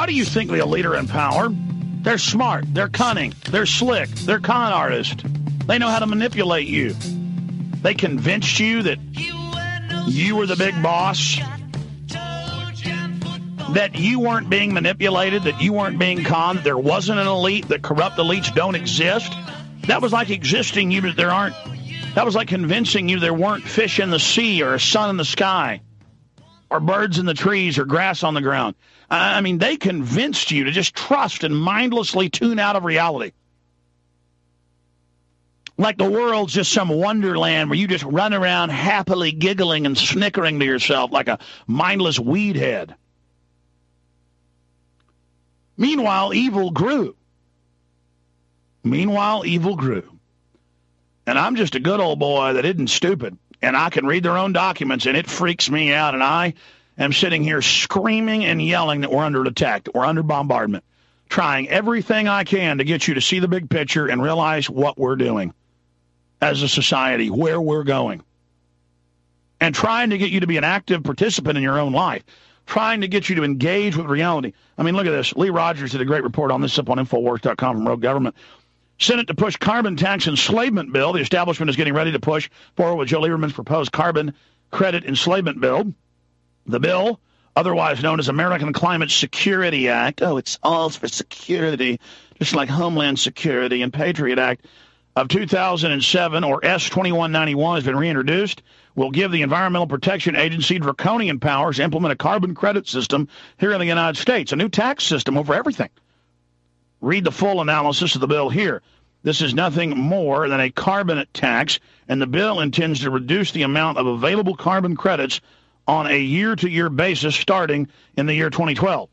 Why do you think the elite are in power? They're smart. They're cunning. They're slick. They're con artists. They know how to manipulate you. They convinced you that you were the big boss, that you weren't being manipulated, that you weren't being conned, that there wasn't an elite, that corrupt elites don't exist. That was like existing you, but there aren't. That was like convincing you there weren't fish in the sea or a sun in the sky or birds in the trees or grass on the ground. I mean, they convinced you to just trust and mindlessly tune out of reality. Like the world's just some wonderland where you just run around happily giggling and snickering to yourself like a mindless weed head. Meanwhile, evil grew. And I'm just a good old boy that isn't stupid. And I can read their own documents, and it freaks me out. And I am sitting here screaming and yelling that we're under attack, that we're under bombardment, trying everything I can to get you to see the big picture and realize what we're doing as a society, where we're going, and trying to get you to be an active participant in your own life, trying to get you to engage with reality. I mean, look at this. Lee Rogers did a great report on this up on Infowars.com from Rogue Government. Senate to push carbon tax enslavement bill. The establishment is getting ready to push forward with Joe Lieberman's proposed carbon credit enslavement bill. The bill, otherwise known as American Climate Security Act. Oh, it's all for security, just like Homeland Security and Patriot Act of 2007, or S-2191, has been reintroduced, will give the Environmental Protection Agency draconian powers to implement a carbon credit system here in the United States, a new tax system over everything. Read the full analysis of the bill here. This is nothing more than a carbon tax, and the bill intends to reduce the amount of available carbon credits on a year-to-year basis starting in the year 2012.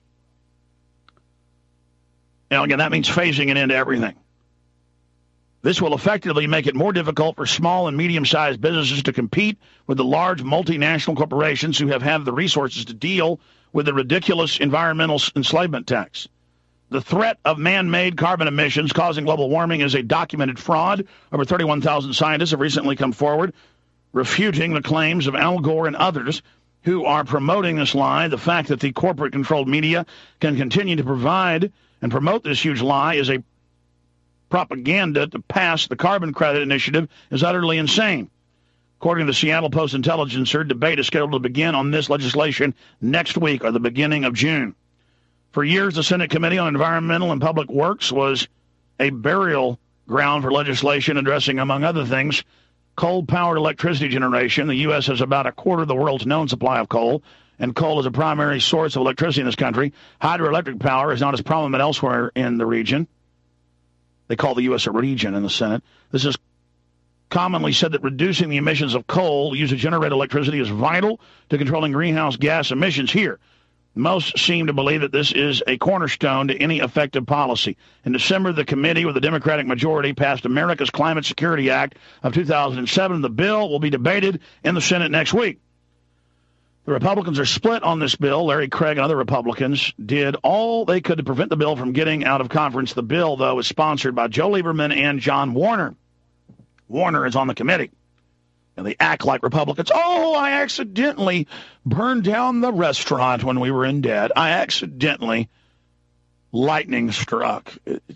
Now, again, that means phasing it into everything. This will effectively make it more difficult for small and medium-sized businesses to compete with the large multinational corporations who have had the resources to deal with the ridiculous environmental enslavement tax. The threat of man-made carbon emissions causing global warming is a documented fraud. Over 31,000 scientists have recently come forward refuting the claims of Al Gore and others who are promoting this lie. The fact that the corporate-controlled media can continue to provide and promote this huge lie is a propaganda to pass the carbon credit initiative is utterly insane. According to the Seattle Post-Intelligencer, debate is scheduled to begin on this legislation next week or the beginning of June. For years, the Senate Committee on Environmental and Public Works was a burial ground for legislation addressing, among other things, coal-powered electricity generation. The U.S. has about a quarter of the world's known supply of coal, and coal is a primary source of electricity in this country. Hydroelectric power is not as prominent elsewhere in the region. They call the U.S. a region in the Senate. This is commonly said that reducing the emissions of coal used to generate electricity is vital to controlling greenhouse gas emissions here. Most seem to believe that this is a cornerstone to any effective policy. In December, the committee with the Democratic majority passed America's Climate Security Act of 2007. The bill will be debated in the Senate next week. The Republicans are split on this bill. Larry Craig and other Republicans did all they could to prevent the bill from getting out of conference. The bill, though, is sponsored by Joe Lieberman and John Warner. Warner is on the committee. And they act like Republicans. Oh, I accidentally burned down the restaurant when we were in debt. I accidentally lightning struck.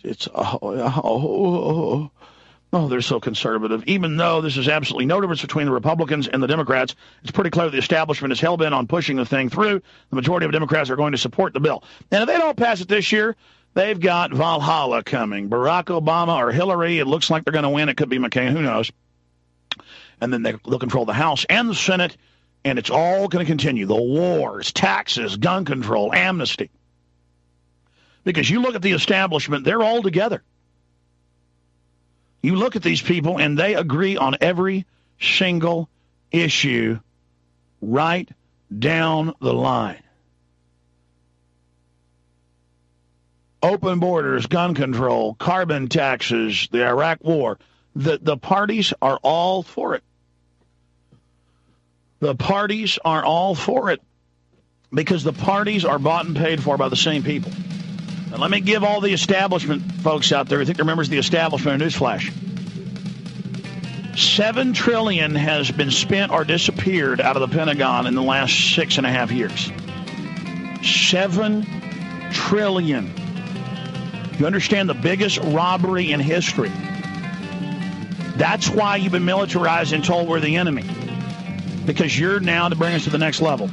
They're so conservative. Even though this is absolutely no difference between the Republicans and the Democrats, it's pretty clear the establishment is hell-bent on pushing the thing through. The majority of Democrats are going to support the bill. And if they don't pass it this year, they've got Valhalla coming. Barack Obama or Hillary, it looks like they're going to win. It could be McCain. Who knows? And then they'll control the House and the Senate, and it's all going to continue. The wars, taxes, gun control, amnesty. Because you look at the establishment, they're all together. You look at these people, and they agree on every single issue right down the line. Open borders, gun control, carbon taxes, the Iraq war. The parties are all for it. The parties are all for it because the parties are bought and paid for by the same people. And let me give all the establishment folks out there who think they're members of the establishment a newsflash. $7 trillion has been spent or disappeared out of the Pentagon in the last 6.5 years. $7 trillion. You understand the biggest robbery in history. That's why you've been militarized and told we're the enemy. Because you're now to bring us to the next level.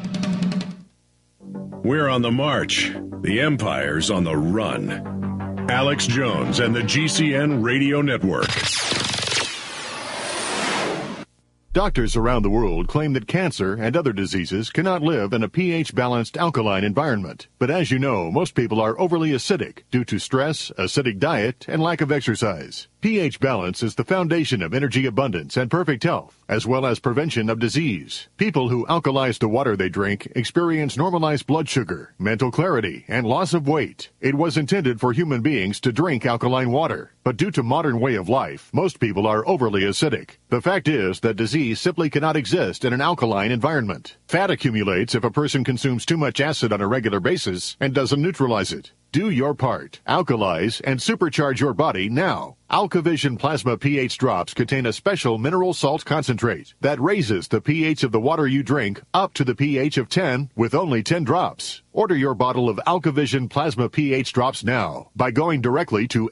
We're on the march. The empire's on the run. Alex Jones and the GCN Radio Network. Doctors around the world claim that cancer and other diseases cannot live in a pH-balanced alkaline environment. But as you know, most people are overly acidic due to stress, acidic diet, and lack of exercise. pH balance is the foundation of energy abundance and perfect health, as well as prevention of disease. People who alkalize the water they drink experience normalized blood sugar, mental clarity, and loss of weight. It was intended for human beings to drink alkaline water, but due to modern way of life, most people are overly acidic. The fact is that disease simply cannot exist in an alkaline environment. Fat accumulates if a person consumes too much acid on a regular basis and doesn't neutralize it. Do your part. Alkalize and supercharge your body now. AlkaVision Plasma pH drops contain a special mineral salt concentrate that raises the pH of the water you drink up to the pH of 10 with only 10 drops. Order your bottle of AlkaVision Plasma pH drops now by going directly to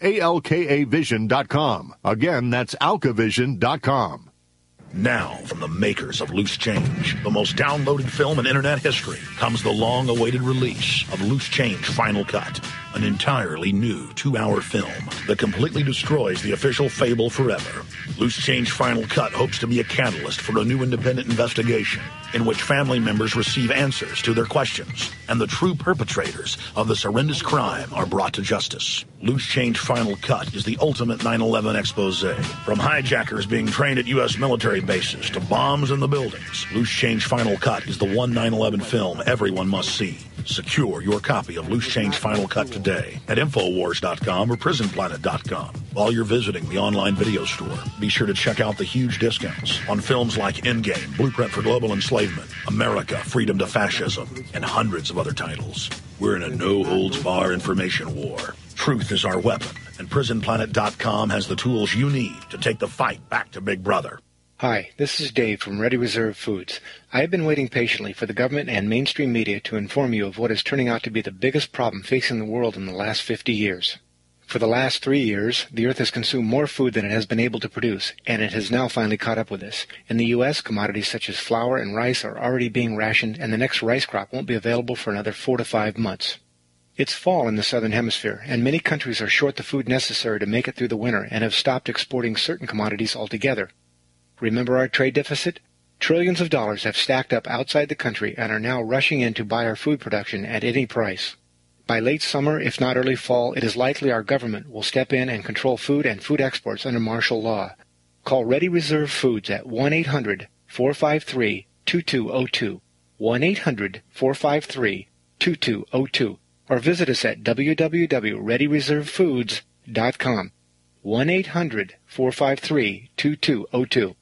alkavision.com. Again, that's alkavision.com. Now, from the makers of Loose Change, the most downloaded film in internet history, comes the long-awaited release of Loose Change Final Cut, an entirely new 2-hour film that completely destroys the official fable forever. Loose Change Final Cut hopes to be a catalyst for a new independent investigation in which family members receive answers to their questions and the true perpetrators of this horrendous crime are brought to justice. Loose Change Final Cut is the ultimate 9/11 expose. From hijackers being trained at U.S. military bases to bombs in the buildings, Loose Change Final Cut is the one 9/11 film everyone must see. Secure your copy of Loose Change Final Cut today at Infowars.com or PrisonPlanet.com. While you're visiting the online video store, be sure to check out the huge discounts on films like Endgame, Blueprint for Global Enslavement, America, Freedom to Fascism, and hundreds of other titles. We're in a no-holds-barred information war. Truth is our weapon, and PrisonPlanet.com has the tools you need to take the fight back to Big Brother. Hi, this is Dave from Ready Reserve Foods. I have been waiting patiently for the government and mainstream media to inform you of what is turning out to be the biggest problem facing the world in the last 50 years. For the last 3 years, the Earth has consumed more food than it has been able to produce, and it has now finally caught up with us. In the U.S., commodities such as flour and rice are already being rationed, and the next rice crop won't be available for another 4 to 5 months. It's fall in the Southern Hemisphere, and many countries are short the food necessary to make it through the winter and have stopped exporting certain commodities altogether. Remember our trade deficit? Trillions of dollars have stacked up outside the country and are now rushing in to buy our food production at any price. By late summer, if not early fall, it is likely our government will step in and control food and food exports under martial law. Call Ready Reserve Foods at 1-800-453-2202, 1-800-453-2202, or visit us at www.readyreservefoods.com, 1-800-453-2202.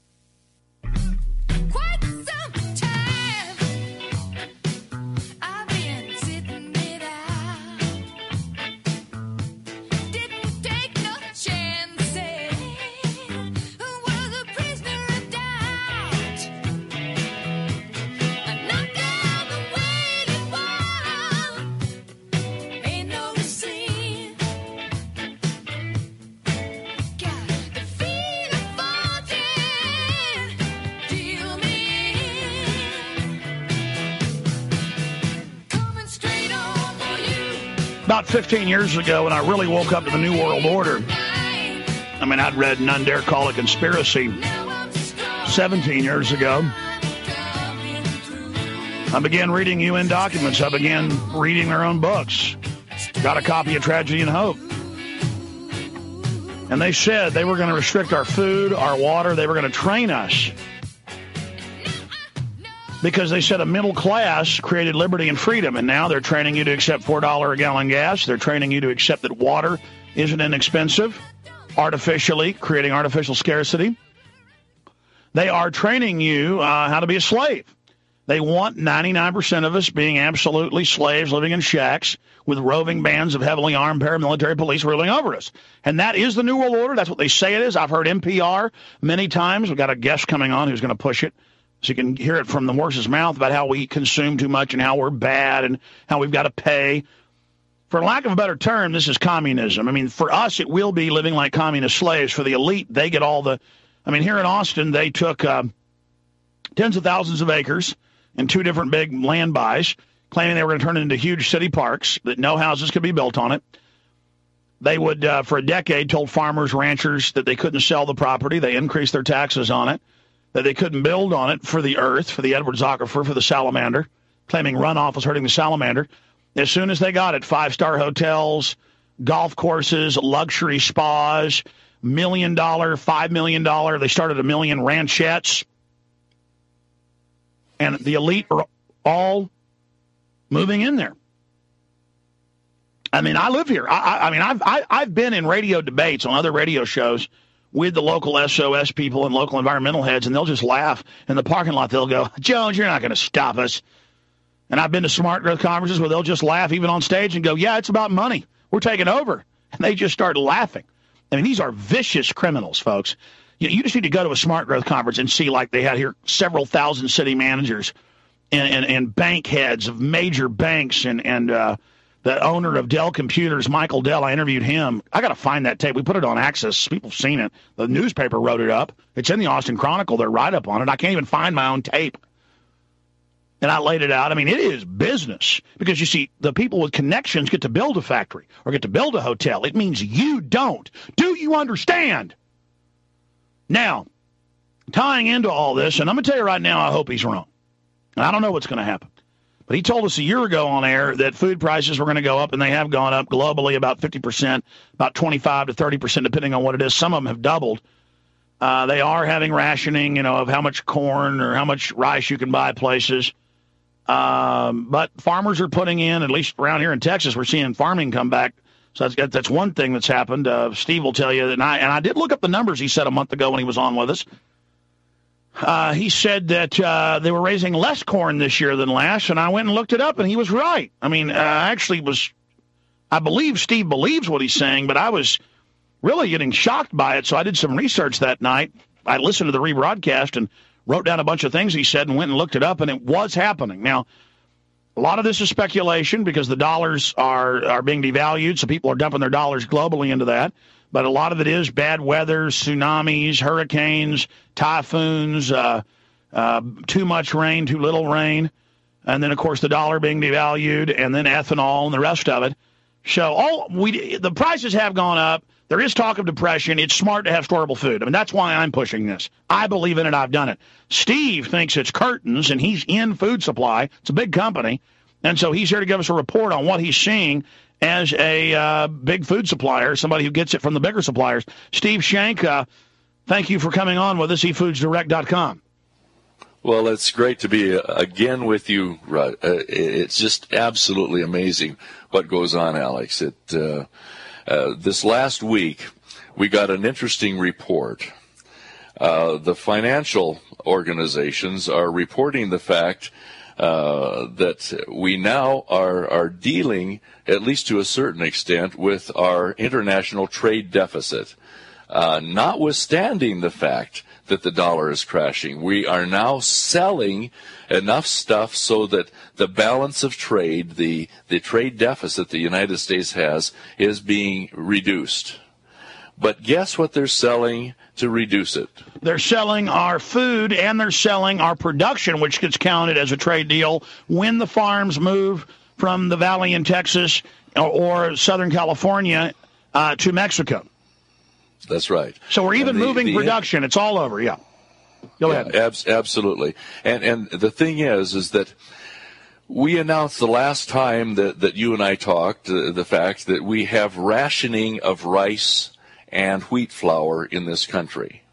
About 15 years ago, when I really woke up to the New World Order, I mean, I'd read None Dare Call It Conspiracy 17 years ago. I began reading UN documents. I began reading their own books. Got a copy of Tragedy and Hope. And they said they were going to restrict our food, our water. They were going to train us. Because they said a middle class created liberty and freedom, and now they're training you to accept $4 a gallon gas. They're training you to accept that water isn't inexpensive, artificially, creating artificial scarcity. They are training you how to be a slave. They want 99% of us being absolutely slaves living in shacks with roving bands of heavily armed paramilitary police ruling over us. And that is the New World Order. That's what they say it is. I've heard NPR many times. We've got a guest coming on who's going to push it. So you can hear it from the horse's mouth about how we consume too much and how we're bad and how we've got to pay. for lack of a better term, this is communism. I mean, for us, it will be living like communist slaves. For the elite, they get all the, I mean, here in Austin, they took tens of thousands of acres in 2 different big land buys, claiming they were going to turn it into huge city parks, that no houses could be built on it. They would, for a decade, told farmers, ranchers that they couldn't sell the property. They increased their taxes on it, that they couldn't build on it for the earth, for the Edwards Aquifer, for the salamander, claiming runoff was hurting the salamander. As soon as they got it, 5-star hotels, golf courses, luxury spas, $1 million, $5 million. They started 1 million ranchettes. And the elite are all moving in there. I mean, I live here. I mean, I've been in radio debates on other radio shows with the local SOS people and local environmental heads, and they'll just laugh in the parking lot. They'll go, Jones, you're not going to stop us. And I've been to smart growth conferences where they'll just laugh even on stage and go, yeah, it's about money. We're taking over. And they just start laughing. I mean, these are vicious criminals, folks. You just need to go to a smart growth conference and see, like they had here, several thousand city managers and bank heads of major banks and the owner of Dell Computers, Michael Dell. I interviewed him. I got to find that tape. We put it on Access. People have seen it. The newspaper wrote it up. It's in the Austin Chronicle. They're right up on it. I can't even find my own tape. And I laid it out. I mean, it is business because, you see, the people with connections get to build a factory or get to build a hotel. It means you don't. Do you understand? Now, tying into all this, and I'm going to tell you right now, I hope he's wrong. And I don't know what's going to happen. But he told us a year ago on air that food prices were going to go up, and they have gone up globally about 50%, about 25 to 30%, depending on what it is. Some of them have doubled. They are having rationing, of how much corn or how much rice you can buy places. But farmers are putting in, at least around here in Texas, we're seeing farming come back. So that's one thing that's happened. Steve will tell you that, and I did look up the numbers he said a month ago when he was on with us. He said that they were raising less corn this year than last, and I went and looked it up, and he was right. I mean, I believe Steve believes what he's saying, but I was really getting shocked by it, so I did some research that night. I listened to the rebroadcast and wrote down a bunch of things he said and went and looked it up, and it was happening. Now, a lot of this is speculation because the dollars are being devalued, so people are dumping their dollars globally into that. But a lot of it is bad weather, tsunamis, hurricanes, typhoons, too much rain, too little rain, and then, of course, the dollar being devalued, and then ethanol and the rest of it. So the prices have gone up. There is talk of depression. It's smart to have storable food. I mean, that's why I'm pushing this. I believe in it. I've done it. Steve thinks it's curtains, and he's in food supply. It's a big company, and so he's here to give us a report on what he's seeing as a big food supplier, somebody who gets it from the bigger suppliers. Steve Shank, thank you for coming on with us, eFoodsDirect.com. Well, it's great to be again with you, Rudd. It's just absolutely amazing what goes on, Alex. This last week, we got an interesting report. The financial organizations are reporting the fact that we now are dealing, at least to a certain extent, with our international trade deficit. Notwithstanding the fact that the dollar is crashing, we are now selling enough stuff so that the balance of trade, the trade deficit the United States has, is being reduced. But guess what they're selling to reduce it? They're selling our food and they're selling our production, which gets counted as a trade deal when the farms move from the valley in Texas or Southern California to Mexico. That's right. So we're even moving production. It's all over, yeah. Go ahead. Absolutely. And the thing is that we announced the last time that you and I talked, the fact that we have rationing of rice and wheat flour in this country.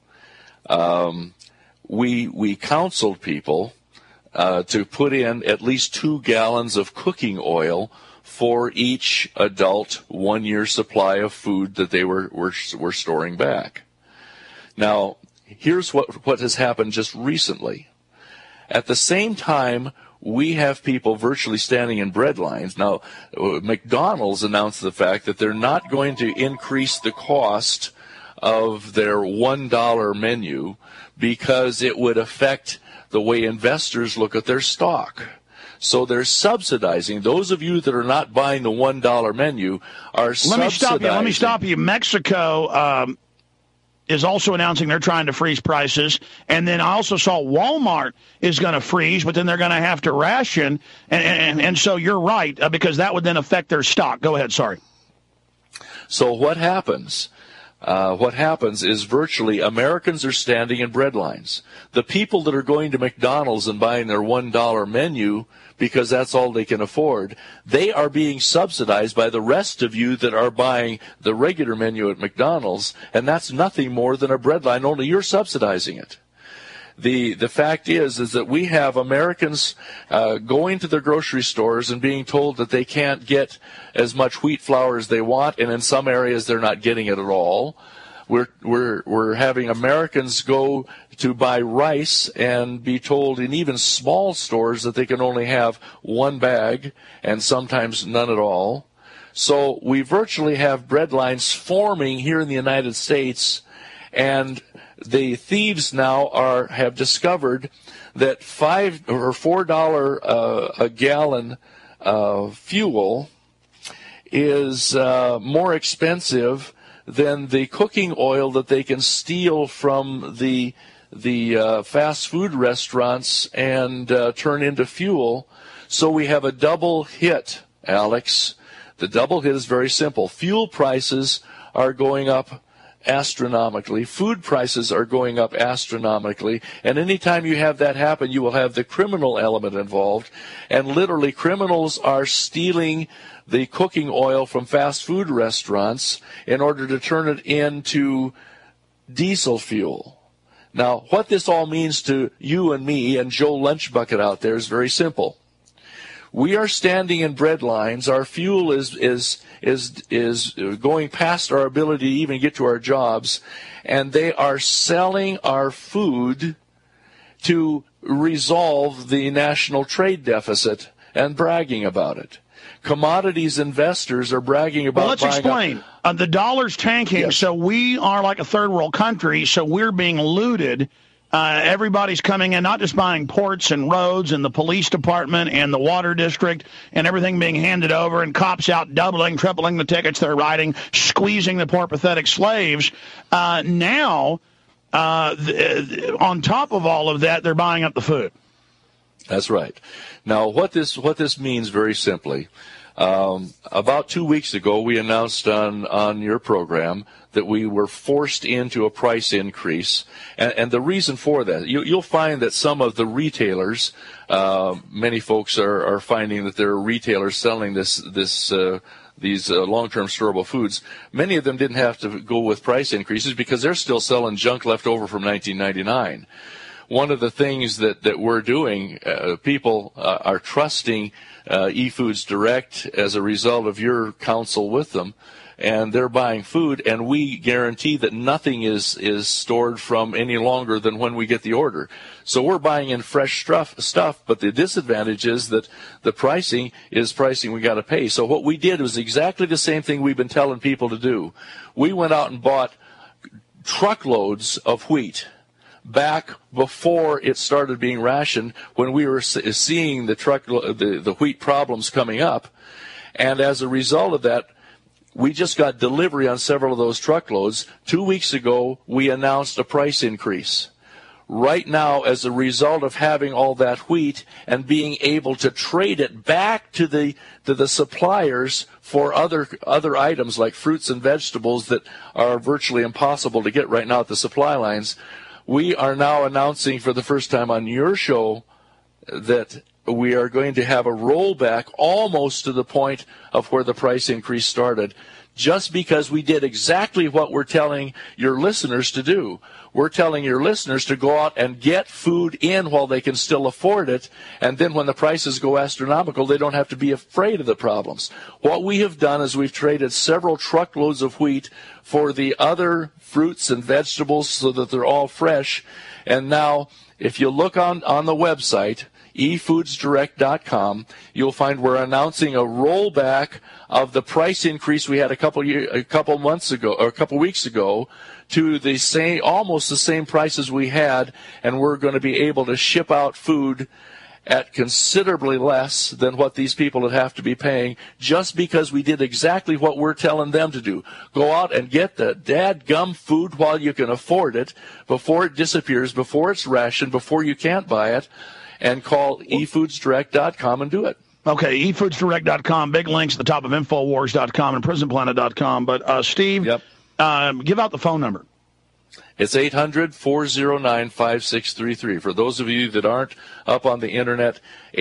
We counseled people to put in at least 2 gallons of cooking oil for each adult 1-year supply of food that they were storing back. Now, here's what has happened just recently. At the same time, we have people virtually standing in bread lines. Now, McDonald's announced the fact that they're not going to increase the cost of their $1 menu because it would affect the way investors look at their stock. So they're subsidizing. Those of you that are not buying the $1 menu are subsidizing. Let me stop you. Mexico is also announcing they're trying to freeze prices. And then I also saw Walmart is going to freeze, but then they're going to have to ration. And so you're right, because that would then affect their stock. Go ahead, sorry. So what happens? What happens is virtually Americans are standing in bread lines. The people that are going to McDonald's and buying their $1 menu because that's all they can afford, they are being subsidized by the rest of you that are buying the regular menu at McDonald's, and that's nothing more than a bread line, only you're subsidizing it. The fact is that we have Americans going to their grocery stores and being told that they can't get as much wheat flour as they want, and in some areas they're not getting it at all. We're having Americans go to buy rice and be told in even small stores that they can only have one bag and sometimes none at all. So we virtually have bread lines forming here in the United States, and the thieves now have discovered that $5 or $4 a gallon fuel is more expensive than the cooking oil that they can steal from the fast food restaurants and turn into fuel. So we have a double hit, Alex. The double hit is very simple. Fuel prices are going up astronomically. Food prices are going up astronomically. And anytime you have that happen, you will have the criminal element involved. And literally, criminals are stealing the cooking oil from fast food restaurants in order to turn it into diesel fuel. Now, what this all means to you and me and Joe Lunchbucket out there is very simple. We are standing in bread lines. Our fuel is going past our ability to even get to our jobs, and they are selling our food to resolve the national trade deficit and bragging about it. Commodities investors are bragging about. Well, let's explain. The dollar's tanking, yes. So we are like a third world country, so we're being looted. Everybody's coming in, not just buying ports and roads and the police department and the water district and everything being handed over, and cops out doubling, tripling the tickets they're writing, squeezing the poor, pathetic slaves. Now, on top of all of that, they're buying up the food. That's right. Now, what this means very simply, about 2 weeks ago, we announced on your program that we were forced into a price increase, and the reason for that, you'll find that some of the retailers, many folks are finding that there are retailers selling these long-term storable foods. Many of them didn't have to go with price increases because they're still selling junk left over from 1999. One of the things that we're doing, people are trusting eFoods Direct as a result of your counsel with them, and they're buying food, and we guarantee that nothing is stored from any longer than when we get the order. So we're buying in fresh stuff, but the disadvantage is that the pricing is pricing we got to pay. So what we did was exactly the same thing we've been telling people to do. We went out and bought truckloads of wheat back before it started being rationed, when we were seeing the wheat problems coming up. And as a result of that, we just got delivery on several of those truckloads. 2 weeks ago, we announced a price increase. Right now, as a result of having all that wheat and being able to trade it back to the suppliers for other items like fruits and vegetables that are virtually impossible to get right now at the supply lines, we are now announcing for the first time on your show that we are going to have a rollback almost to the point of where the price increase started, just because we did exactly what we're telling your listeners to do. We're telling your listeners to go out and get food in while they can still afford it, and then when the prices go astronomical, they don't have to be afraid of the problems. What we have done is we've traded several truckloads of wheat for the other fruits and vegetables so that they're all fresh. And now, if you look on the website, efoodsdirect.com, you'll find we're announcing a rollback of the price increase we had a couple weeks ago to the same, almost the same prices we had, and we're going to be able to ship out food at considerably less than what these people would have to be paying just because we did exactly what we're telling them to do. Go out and get the dadgum food while you can afford it, before it disappears, before it's rationed, before you can't buy it, and call efoodsdirect.com and do it. Okay, efoodsdirect.com, big links at the top of Infowars.com and PrisonPlanet.com. But, Steve, give out the phone number. It's 800-409-5633. For those of you that aren't up on the Internet,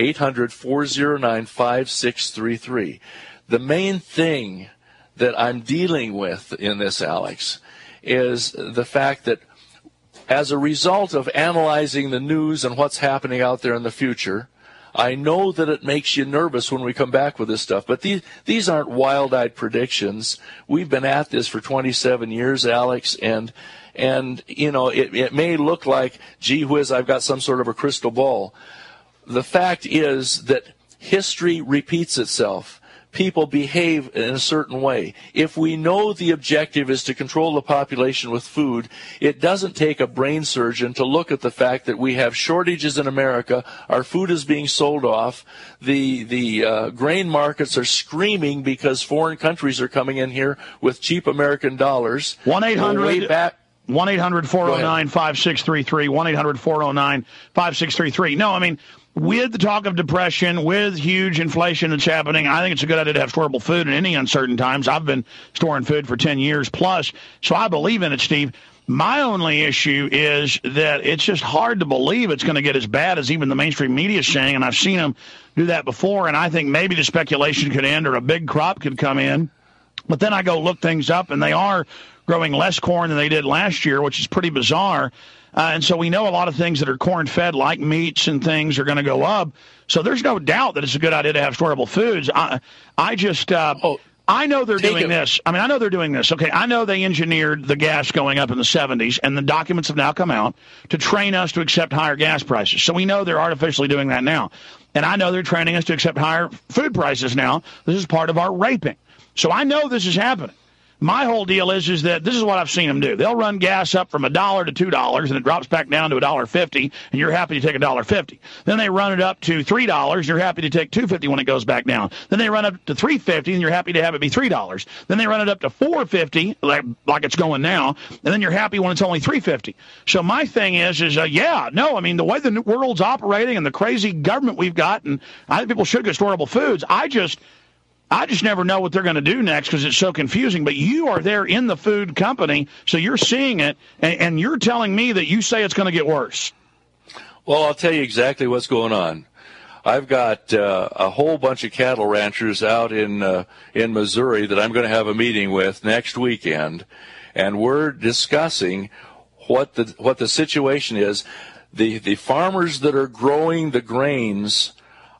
800-409-5633. The main thing that I'm dealing with in this, Alex, is the fact that as a result of analyzing the news and what's happening out there in the future, I know that it makes you nervous when we come back with this stuff, but these aren't wild-eyed predictions. We've been at this for 27 years, Alex, and you know, it may look like, gee whiz, I've got some sort of a crystal ball. The fact is that history repeats itself. People behave in a certain way. If we know the objective is to control the population with food, it doesn't take a brain surgeon to look at the fact that we have shortages in America. Our food is being sold off. The grain markets are screaming because foreign countries are coming in here with cheap American dollars. 1-800-409-5633, 1-800-409-5633. No, I mean, with the talk of depression, with huge inflation that's happening, I think it's a good idea to have storable food in any uncertain times. I've been storing food for 10 years plus, so I believe in it, Steve. My only issue is that it's just hard to believe it's going to get as bad as even the mainstream media is saying, and I've seen them do that before, and I think maybe the speculation could end or a big crop could come in. But then I go look things up, and they are growing less corn than they did last year, which is pretty bizarre. And so we know a lot of things that are corn-fed, like meats and things, are going to go up. So there's no doubt that it's a good idea to have storable foods. I know they're doing this. I mean, I know they're doing this. Okay, I know they engineered the gas going up in the 70s, and the documents have now come out to train us to accept higher gas prices. So we know they're artificially doing that now. And I know they're training us to accept higher food prices now. This is part of our raping. So I know this is happening. My whole deal is that this is what I've seen them do. They'll run gas up from $1 to $2, and it drops back down to $1.50, and you're happy to take $1.50. Then they run it up to $3, and you're happy to take $2.50 when it goes back down. Then they run up to $3.50, and you're happy to have it be $3. Then they run it up to $4.50, like it's going now, and then you're happy when it's only $3.50. So my thing is the way the world's operating and the crazy government we've got, and I think people should get storable foods. I just never know what they're going to do next because it's so confusing. But you are there in the food company, so you're seeing it, and you're telling me that you say it's going to get worse. Well, I'll tell you exactly what's going on. I've got a whole bunch of cattle ranchers out in Missouri that I'm going to have a meeting with next weekend, and we're discussing what the situation is. The farmers that are growing the grains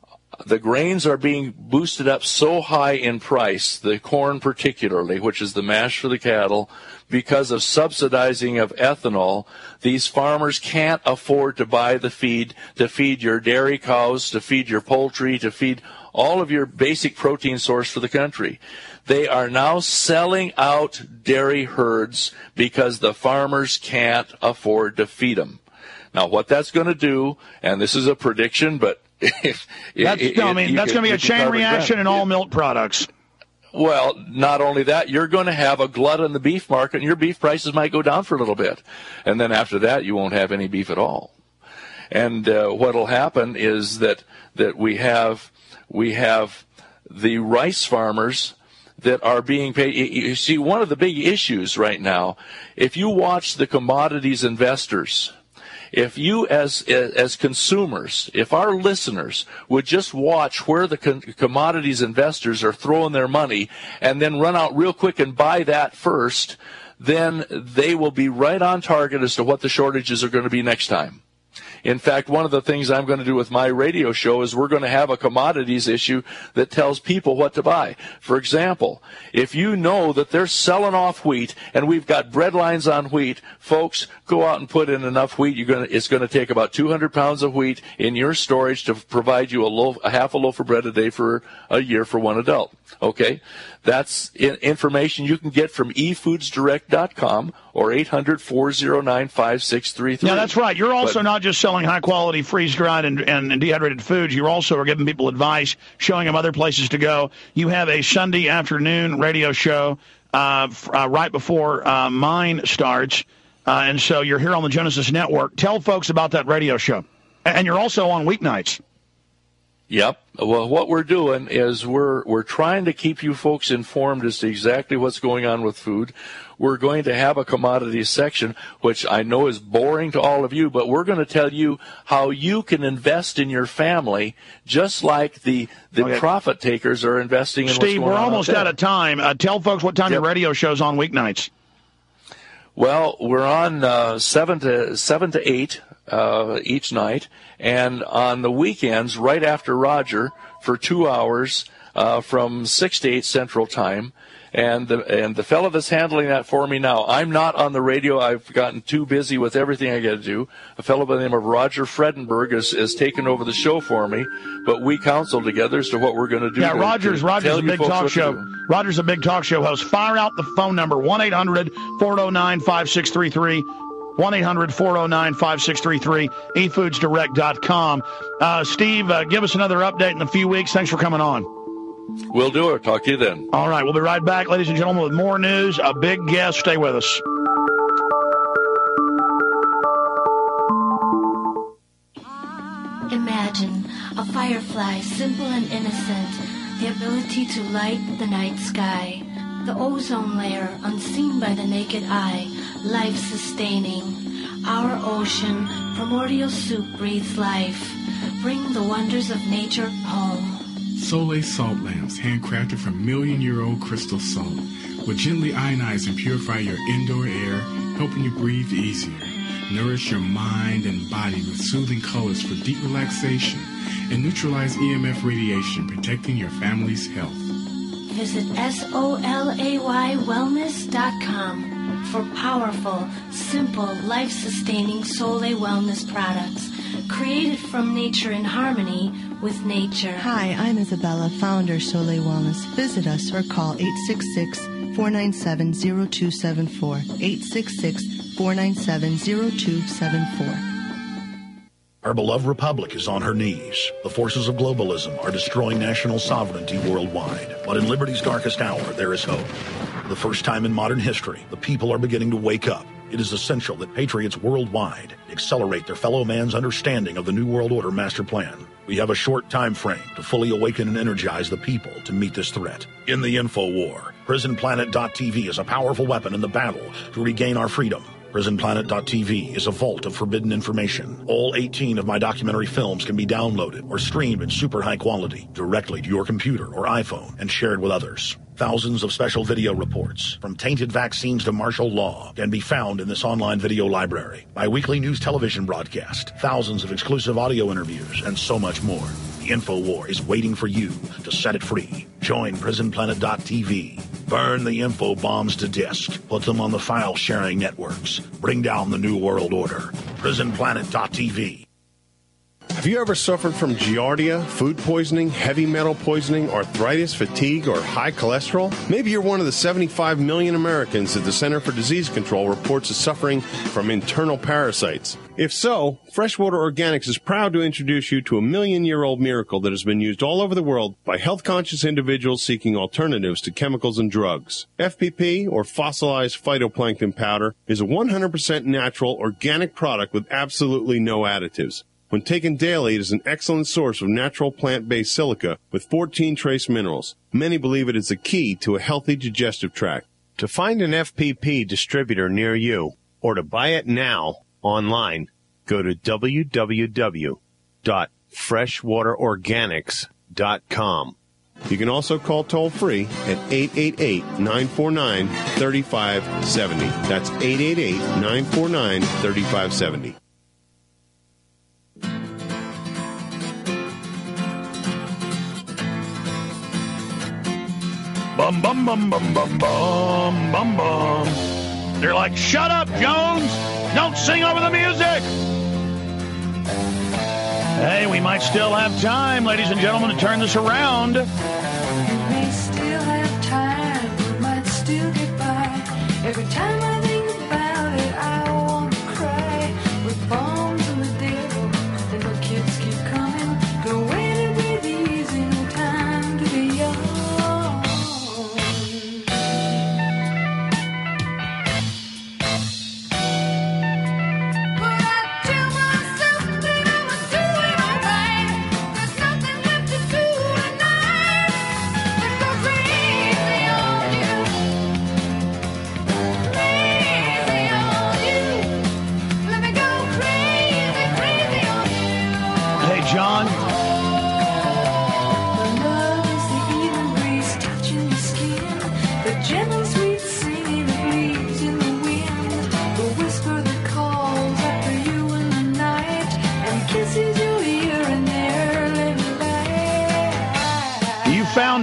are being boosted up so high in price, the corn particularly, which is the mash for the cattle, because of subsidizing of ethanol. These farmers can't afford to buy the feed to feed your dairy cows, to feed your poultry, to feed all of your basic protein source for the country. They are now selling out dairy herds because the farmers can't afford to feed them. Now, what that's going to do, and this is a prediction, but that's going to be a chain reaction in all milk products. Well, not only that, you're going to have a glut in the beef market, and your beef prices might go down for a little bit. And then after that, you won't have any beef at all. And what will happen is that we have the rice farmers that are being paid. You see, one of the big issues right now, if you watch the commodities investors, if you as consumers, if our listeners would just watch where the commodities investors are throwing their money and then run out real quick and buy that first, then they will be right on target as to what the shortages are going to be next time. In fact, one of the things I'm going to do with my radio show is we're going to have a commodities issue that tells people what to buy. For example, if you know that they're selling off wheat and we've got bread lines on wheat, folks, go out and put in enough wheat. It's going to take about 200 pounds of wheat in your storage to provide you a half a loaf of bread a day for a year for one adult. Okay? That's information you can get from efoodsdirect.com or 800-409-5633. Yeah, that's right. You're also not just selling high-quality freeze-dried and dehydrated foods. You also are giving people advice, showing them other places to go. You have a Sunday afternoon radio show right before mine starts, and so you're here on the Genesis Network. Tell folks about that radio show. And you're also on weeknights. Yep. Well, what we're doing is we're trying to keep you folks informed as to exactly what's going on with food. We're going to have a commodities section, which I know is boring to all of you, but we're going to tell you how you can invest in your family, just like the profit takers are investing in. Steve, what's going we're on almost out of time. Tell folks what time your radio show's on weeknights. Well, we're on 7 to 8 each night, and on the weekends, right after Roger, for 2 hours from 6 to 8 Central Time. And the fellow that's handling that for me now, I'm not on the radio. I've gotten too busy with everything I got to do. A fellow by the name of Roger Fredenberg has taken over the show for me, but we counsel together as to what we're going to do. Yeah, Roger's a big talk show. Roger's a big talk show host. Fire out the phone number, 1-800-409-5633. 1-800-409-5633, efoodsdirect.com. Steve, give us another update in a few weeks. Thanks for coming on. We'll do it. Talk to you then. All right. We'll be right back, ladies and gentlemen, with more news. A big guest. Stay with us. Imagine a firefly, simple and innocent, the ability to light the night sky. The ozone layer, unseen by the naked eye, life-sustaining. Our ocean, primordial soup, breathes life. Bring the wonders of nature home. Soleil salt lamps, handcrafted from million-year-old crystal salt, will gently ionize and purify your indoor air, helping you breathe easier. Nourish your mind and body with soothing colors for deep relaxation, and neutralize EMF radiation, protecting your family's health. Visit SOLAYWellness.com for powerful, simple, life-sustaining Soleil Wellness products, created from nature in harmony with nature. Hi, I'm Isabella, founder of Soleil Wellness. Visit us or call 866-497-0274. 866-497-0274. Our beloved republic is on her knees. The forces of globalism are destroying national sovereignty worldwide. But in liberty's darkest hour, there is hope. For the first time in modern history, the people are beginning to wake up. It is essential that patriots worldwide accelerate their fellow man's understanding of the New World Order master plan. We have a short time frame to fully awaken and energize the people to meet this threat. In the info war, PrisonPlanet.tv is a powerful weapon in the battle to regain our freedom. PrisonPlanet.tv is a vault of forbidden information. All 18 of my documentary films can be downloaded or streamed in super high quality directly to your computer or iPhone and shared with others. Thousands of special video reports, from tainted vaccines to martial law, can be found in this online video library. My weekly news television broadcast, thousands of exclusive audio interviews, and so much more. The InfoWar is waiting for you to set it free. Join PrisonPlanet.tv. Burn the info bombs to disk. Put them on the file-sharing networks. Bring down the New World Order. PrisonPlanet.tv. Have you ever suffered from giardia, food poisoning, heavy metal poisoning, arthritis, fatigue, or high cholesterol? Maybe you're one of the 75 million Americans that the Center for Disease Control reports is suffering from internal parasites. If so, Freshwater Organics is proud to introduce you to a million-year-old miracle that has been used all over the world by health-conscious individuals seeking alternatives to chemicals and drugs. FPP, or fossilized phytoplankton powder, is a 100% natural, organic product with absolutely no additives. When taken daily, it is an excellent source of natural plant-based silica with 14 trace minerals. Many believe it is the key to a healthy digestive tract. To find an FPP distributor near you, or to buy it now online, go to www.freshwaterorganics.com. You can also call toll-free at 888-949-3570. That's 888-949-3570. Bum, bum, bum, bum, bum, bum, bum, bum. They're like, shut up, Jones! Don't sing over the music! Hey, we might still have time, ladies and gentlemen, to turn this around. We still have time, we might still get by. Every time I think about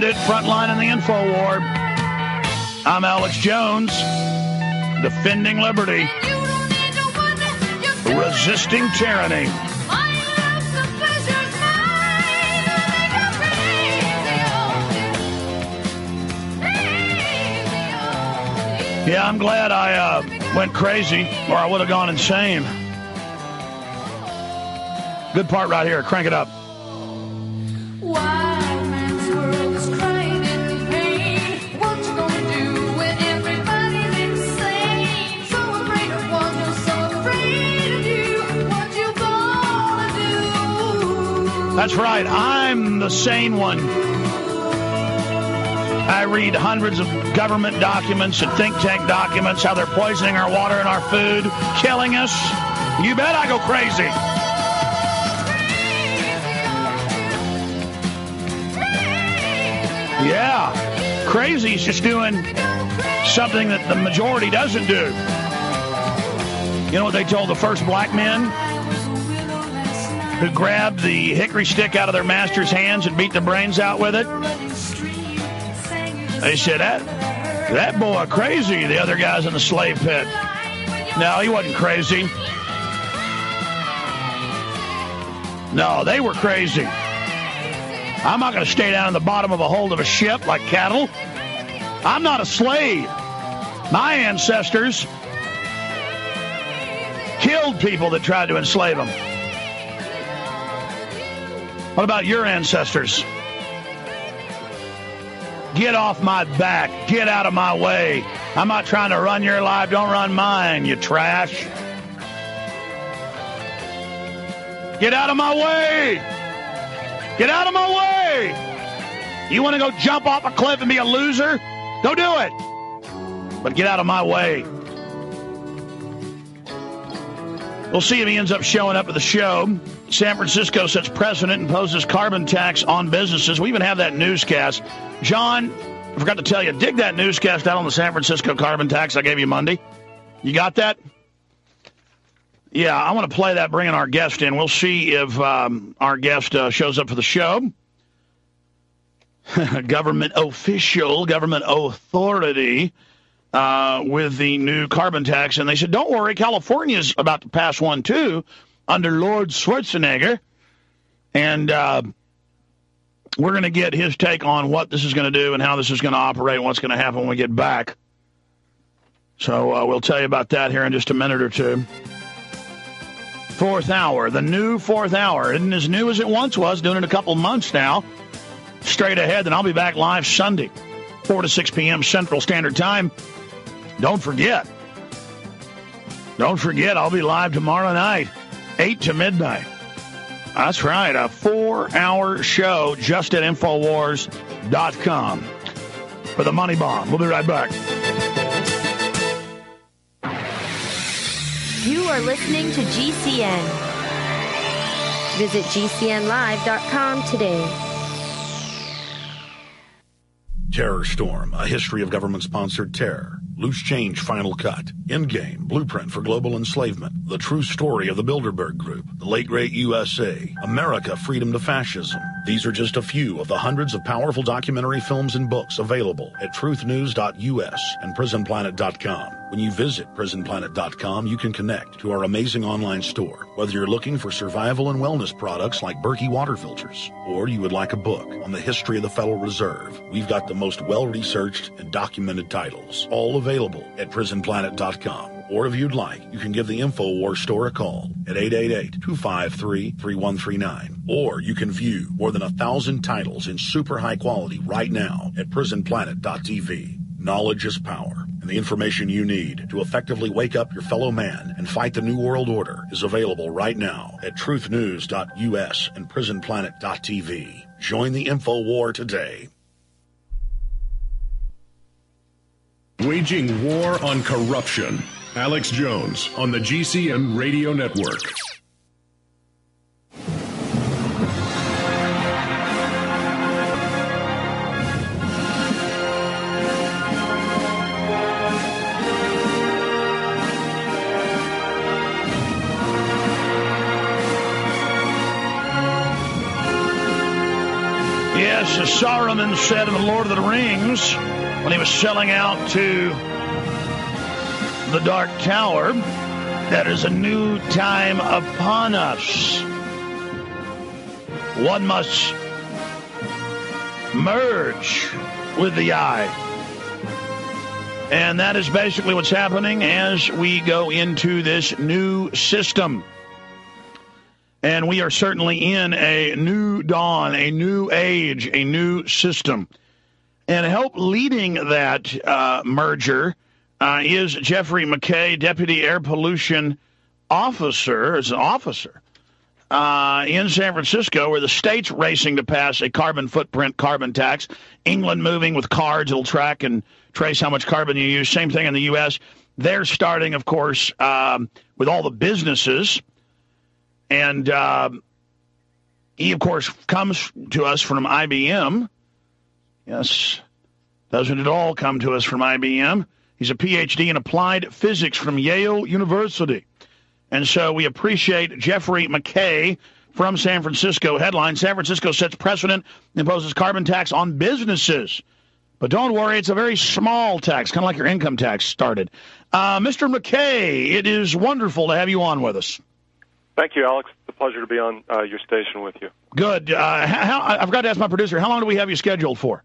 it, Frontline in the Info War. I'm Alex Jones, defending liberty, resisting tyranny. Yeah, I'm glad I went crazy, or I would have gone insane. Good part right here. Crank it up. That's right. I'm the sane one. I read hundreds of government documents and think tank documents, how they're poisoning our water and our food, killing us. You bet I go crazy. Yeah. Crazy is just doing something that the majority doesn't do. You know what they told the first black men who grabbed the hickory stick out of their master's hands and beat their brains out with it? They said, that boy crazy, the other guys in the slave pit. No, he wasn't crazy. No, they were crazy. I'm not going to stay down in the bottom of a hold of a ship like cattle. I'm not a slave. My ancestors killed people that tried to enslave them. What about your ancestors? Get off my back. Get out of my way. I'm not trying to run your life. Don't run mine, you trash. Get out of my way. Get out of my way. You want to go jump off a cliff and be a loser? Go do it. But get out of my way. We'll see if he ends up showing up at the show. San Francisco sets precedent, imposes carbon tax on businesses. We even have that newscast. John, I forgot to tell you, dig that newscast out on the San Francisco carbon tax I gave you Monday. You got that? Yeah, I want to play that, bringing our guest in. We'll see if our guest shows up for the show. Government official, government authority with the new carbon tax. And they said, don't worry, California's about to pass one too under Lord Schwarzenegger. And we're going to get his take on what this is going to do and how this is going to operate and what's going to happen when we get back. So we'll tell you about that here in just a minute or two. Fourth hour, the new fourth hour. Isn't as new as it once was, doing it a couple months now. Straight ahead, then I'll be back live Sunday, 4 to 6 p.m. Central Standard Time. Don't forget, I'll be live tomorrow night, 8 to midnight. That's right, a 4-hour show just at Infowars.com for the Money Bomb. We'll be right back. You are listening to GCN. Visit GCNlive.com today. Terror Storm, a history of government-sponsored terror. Loose Change Final Cut. Endgame, Blueprint for Global Enslavement. The True Story of the Bilderberg Group. The Late Great USA. America, Freedom to Fascism. These are just a few of the hundreds of powerful documentary films and books available at truthnews.us and prisonplanet.com. When you visit prisonplanet.com, you can connect to our amazing online store. Whether you're looking for survival and wellness products like Berkey water filters, or you would like a book on the history of the Federal Reserve, we've got the most well-researched and documented titles, all available at prisonplanet.com. Or if you'd like, you can give the InfoWars store a call at 888-253-3139. Or you can view more than 1,000 titles in super high quality right now at prisonplanet.tv. Knowledge is power, and the information you need to effectively wake up your fellow man and fight the New World Order is available right now at truthnews.us and prisonplanet.tv. Join the Info War today. Waging war on corruption. Alex Jones on the GCN Radio Network. Yes, as Saruman said in The Lord of the Rings, when he was selling out to the Dark Tower, there is a new time upon us. One must merge with the eye. And that is basically what's happening as we go into this new system. And we are certainly in a new dawn, a new age, a new system. And help leading that merger is Jeffrey McKay, Deputy Air Pollution Officer, as an officer in San Francisco, where the state's racing to pass a carbon footprint carbon tax. England moving with cards that'll track and trace how much carbon you use. Same thing in the U.S. They're starting, of course, with all the businesses. And he, of course, comes to us from IBM. Yes, doesn't it all come to us from IBM? He's a Ph.D. in applied physics from Yale University. And so we appreciate Jeffrey McKay from San Francisco. Headline, San Francisco sets precedent, imposes carbon tax on businesses. But don't worry, it's a very small tax, kind of like your income tax started. Mr. McKay, it is wonderful to have you on with us. Thank you, Alex. It's a pleasure to be on your station with you. Good. I forgot to ask my producer, how long do we have you scheduled for?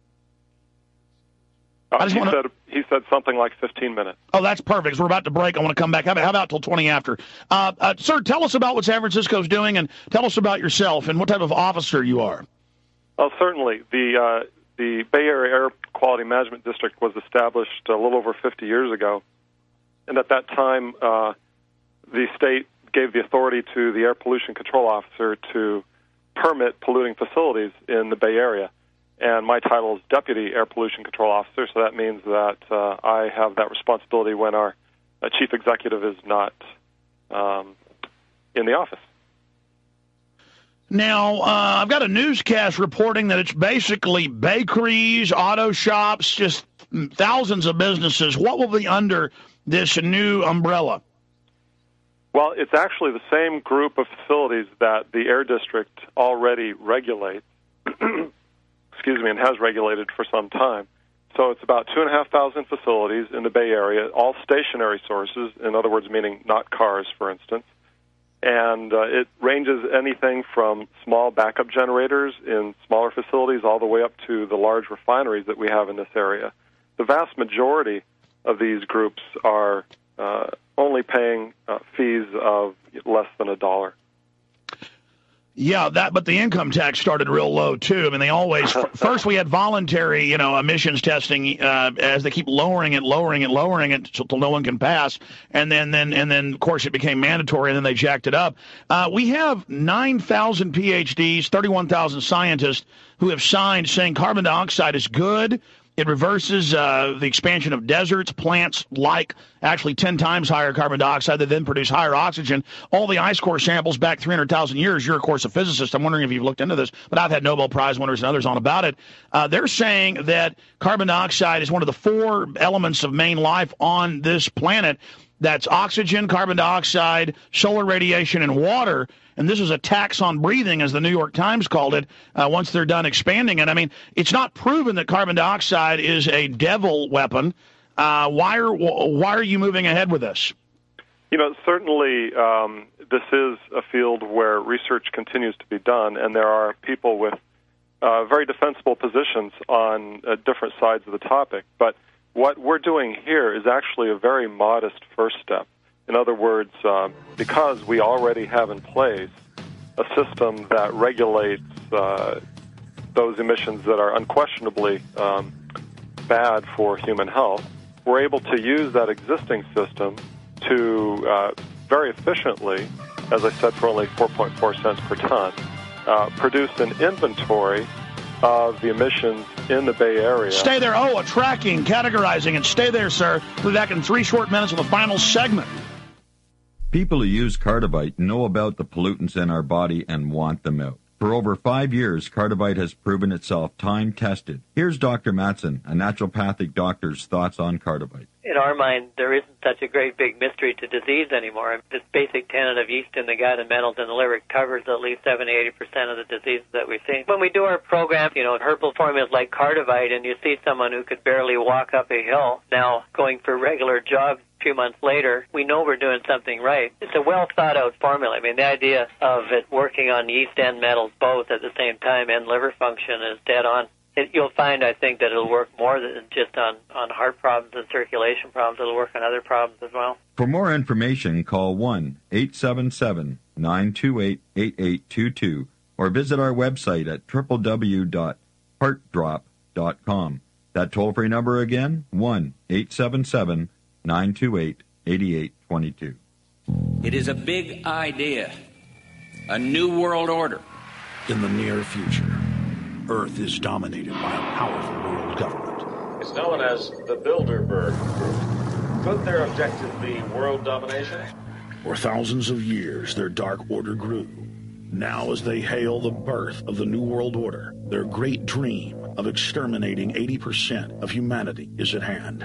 He said something like 15 minutes. Oh, that's perfect. We're about to break. I want to come back. How about till 20 after? Sir, tell us about what San Francisco's doing, and tell us about yourself and what type of officer you are. Oh, certainly. The Bay Area Air Quality Management District was established a little over 50 years ago. And at that time, the state gave the authority to the Air Pollution Control Officer to permit polluting facilities in the Bay Area. And my title is Deputy Air Pollution Control Officer, so that means that I have that responsibility when our chief executive is not in the office. Now, I've got a newscast reporting that it's basically bakeries, auto shops, just thousands of businesses. What will be under this new umbrella? Well, it's actually the same group of facilities that the Air District already regulates, and has regulated for some time. So it's about 2,500 facilities in the Bay Area, all stationary sources, in other words, meaning not cars, for instance. And it ranges anything from small backup generators in smaller facilities all the way up to the large refineries that we have in this area. The vast majority of these groups are only paying fees of less than $1. Yeah, but the income tax started real low too. I mean, they always first we had voluntary, emissions testing as they keep lowering it till no one can pass, and then of course it became mandatory, and then they jacked it up. We have 9,000 PhDs, 31,000 scientists who have signed saying carbon dioxide is good. It reverses the expansion of deserts. Plants like actually 10 times higher carbon dioxide. They then produce higher oxygen. All the ice core samples back 300,000 years. You're, of course, a physicist. I'm wondering if you've looked into this, but I've had Nobel Prize winners and others on about it. They're saying that carbon dioxide is one of the 4 elements of main life on this planet. That's oxygen, carbon dioxide, solar radiation, and water. And this is a tax on breathing, as the New York Times called it, once they're done expanding it. I mean, it's not proven that carbon dioxide is a devil weapon. Why are you moving ahead with this? Certainly this is a field where research continues to be done, and there are people with very defensible positions on different sides of the topic. But what we're doing here is actually a very modest first step. In other words, because we already have in place a system that regulates those emissions that are unquestionably bad for human health, we're able to use that existing system to very efficiently, as I said, for only 4.4 cents per ton, produce an inventory of the emissions in the Bay Area. Stay there. Oh, tracking, categorizing, and stay there, sir. We'll be back in 3 short minutes with the final segment. People who use Cardivite know about the pollutants in our body and want them out. For over 5 years, Cardivite has proven itself time-tested. Here's Dr. Matson, a naturopathic doctor's thoughts on Cardivite. in our mind, there isn't such a great big mystery to disease anymore. This basic tenet of yeast in the gut and metals in the liver covers at least 70-80% of the diseases that we see. When we do our program, herbal formulas like Cardivite, and you see someone who could barely walk up a hill now going for regular jogs a few months later, we know we're doing something right. It's a well-thought-out formula. I mean, the idea of it working on yeast and metals both at the same time and liver function is dead on. You'll find, I think, that it'll work more than just on heart problems and circulation problems. It'll work on other problems as well. For more information, call 1-877-928-8822 or visit our website at www.heartdrop.com. That toll-free number again, 1-877-928-8822. It is a big idea, a new world order. In the near future, Earth is dominated by a powerful world government. It's known as the Bilderberg Group. Could their objective be world domination? For thousands of years, their dark order grew. Now, as they hail the birth of the New World Order, their great dream of exterminating 80% of humanity is at hand.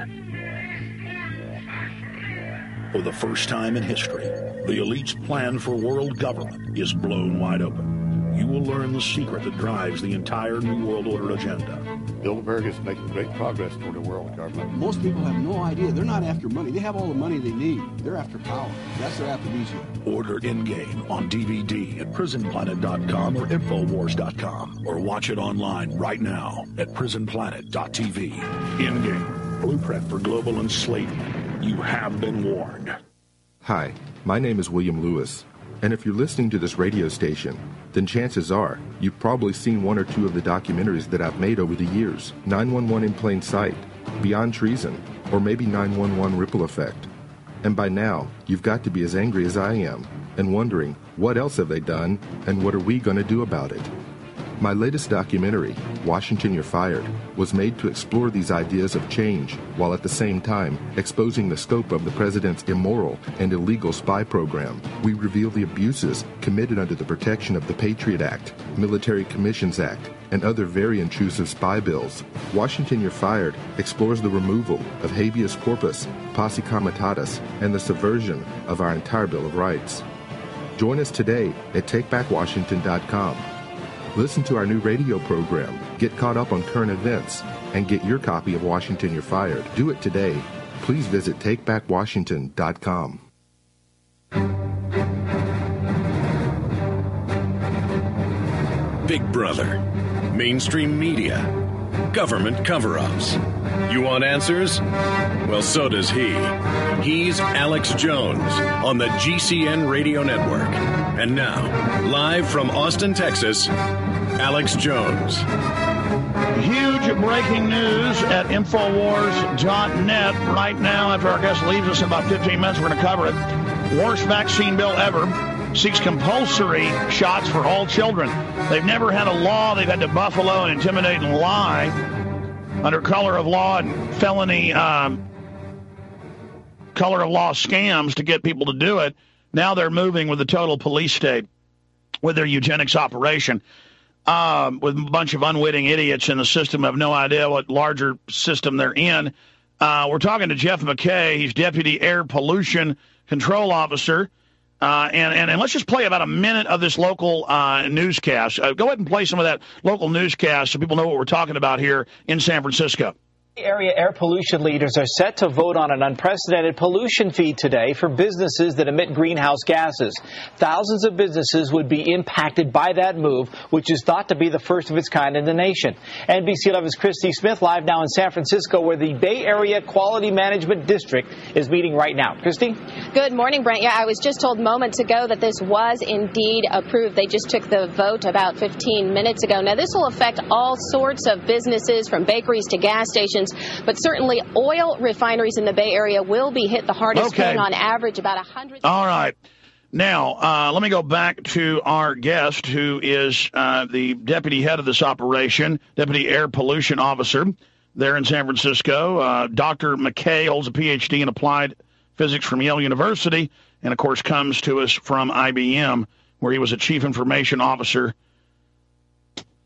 For the first time in history, the elite's plan for world government is blown wide open. You will learn the secret that drives the entire New World Order agenda. Bilderberg is making great progress toward a world government. Most people have no idea. They're not after money. They have all the money they need. They're after power. That's their aphrodisiac. Order Endgame on DVD at prisonplanet.com or Infowars.com, or watch it online right now at prisonplanet.tv. Endgame, blueprint for global enslavement. You have been warned. Hi, my name is William Lewis. And if you're listening to this radio station, then chances are you've probably seen one or two of the documentaries that I've made over the years. 911 in Plain Sight, Beyond Treason, or maybe 911 Ripple Effect. And by now, you've got to be as angry as I am and wondering, what else have they done and what are we going to do about it? My latest documentary, Washington, You're Fired, was made to explore these ideas of change while at the same time exposing the scope of the president's immoral and illegal spy program. We reveal the abuses committed under the protection of the Patriot Act, Military Commissions Act, and other very intrusive spy bills. Washington, You're Fired explores the removal of habeas corpus, posse comitatus, and the subversion of our entire Bill of Rights. Join us today at TakeBackWashington.com. Listen to our new radio program, get caught up on current events, and get your copy of Washington, You're Fired. Do it today. Please visit TakeBackWashington.com. Big Brother, mainstream media, government cover-ups. You want answers? Well, so does he. He's Alex Jones on the GCN Radio Network. And now, live from Austin, Texas, Alex Jones. Huge breaking news at Infowars.net right now. After our guest leaves us in about 15 minutes, we're going to cover it. Worst vaccine bill ever. Seeks compulsory shots for all children. They've never had a law. They've had to buffalo and intimidate and lie under color of law and felony color of law scams to get people to do it. Now they're moving with the total police state with their eugenics operation. With a bunch of unwitting idiots in the system who have no idea what larger system they're in. We're talking to Jeff McKay. He's Deputy Air Pollution Control Officer. And let's just play about a minute of this local newscast. Go ahead and play some of that local newscast so people know what we're talking about here in San Francisco. Area air pollution leaders are set to vote on an unprecedented pollution fee today for businesses that emit greenhouse gases. Thousands of businesses would be impacted by that move, which is thought to be the first of its kind in the nation. NBC 11's Christy Smith live now in San Francisco, where the Bay Area Quality Management District is meeting right now. Christy? Good morning, Brent. Yeah, I was just told moments ago that this was indeed approved. They just took the vote about 15 minutes ago. Now, this will affect all sorts of businesses, from bakeries to gas stations. But certainly oil refineries in the Bay Area will be hit the hardest, paying on average about 100. All right. Now, let me go back to our guest, who is the deputy head of this operation, Deputy Air Pollution Officer there in San Francisco. Dr. McKay holds a Ph.D. in applied physics from Yale University and, of course, comes to us from IBM, where he was a chief information officer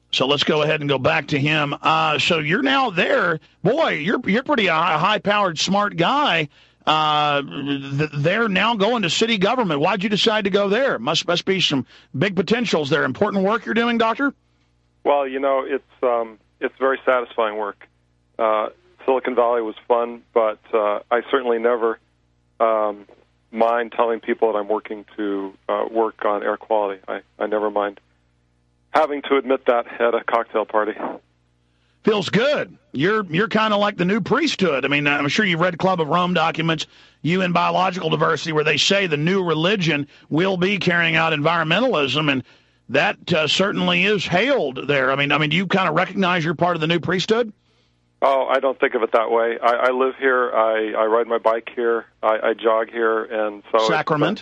So let's go ahead and go back to him. So you're now there. Boy, you're pretty high-powered, smart guy. They're now going to city government. Why'd you decide to go there? Must be some big potentials there. Important work you're doing, Doctor? Well, it's very satisfying work. Silicon Valley was fun, but I certainly never mind telling people that I'm working to work on air quality. I never mind having to admit that at a cocktail party. Feels good. You're kind of like the new priesthood. I mean, I'm sure you've read Club of Rome documents, UN Biological Diversity, where they say the new religion will be carrying out environmentalism, and that certainly is hailed there. I mean, do you kind of recognize you're part of the new priesthood? Oh, I don't think of it that way. I live here. I ride my bike here. I jog here, and so Sacrament.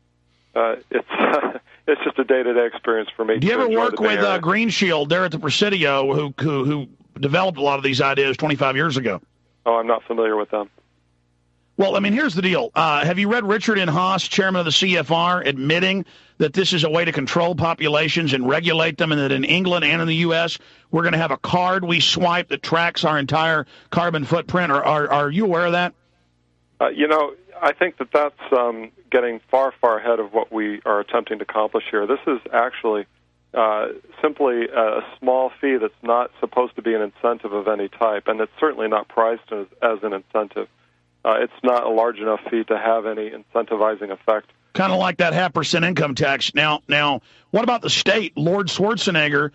It's just a day-to-day experience for me. Do you ever work with Green Shield there at the Presidio, who developed a lot of these ideas 25 years ago? Oh, I'm not familiar with them. Well, I mean, here's the deal. Have you read Richard N. Haas, chairman of the CFR, admitting that this is a way to control populations and regulate them, and that in England and in the U.S., we're going to have a card we swipe that tracks our entire carbon footprint? Are you aware of that? I think that's getting far, far ahead of what we are attempting to accomplish here. This is actually simply a small fee that's not supposed to be an incentive of any type, and it's certainly not priced as an incentive. It's not a large enough fee to have any incentivizing effect. Kind of like that 0.5% income tax. Now, what about the state? Lord Schwarzenegger,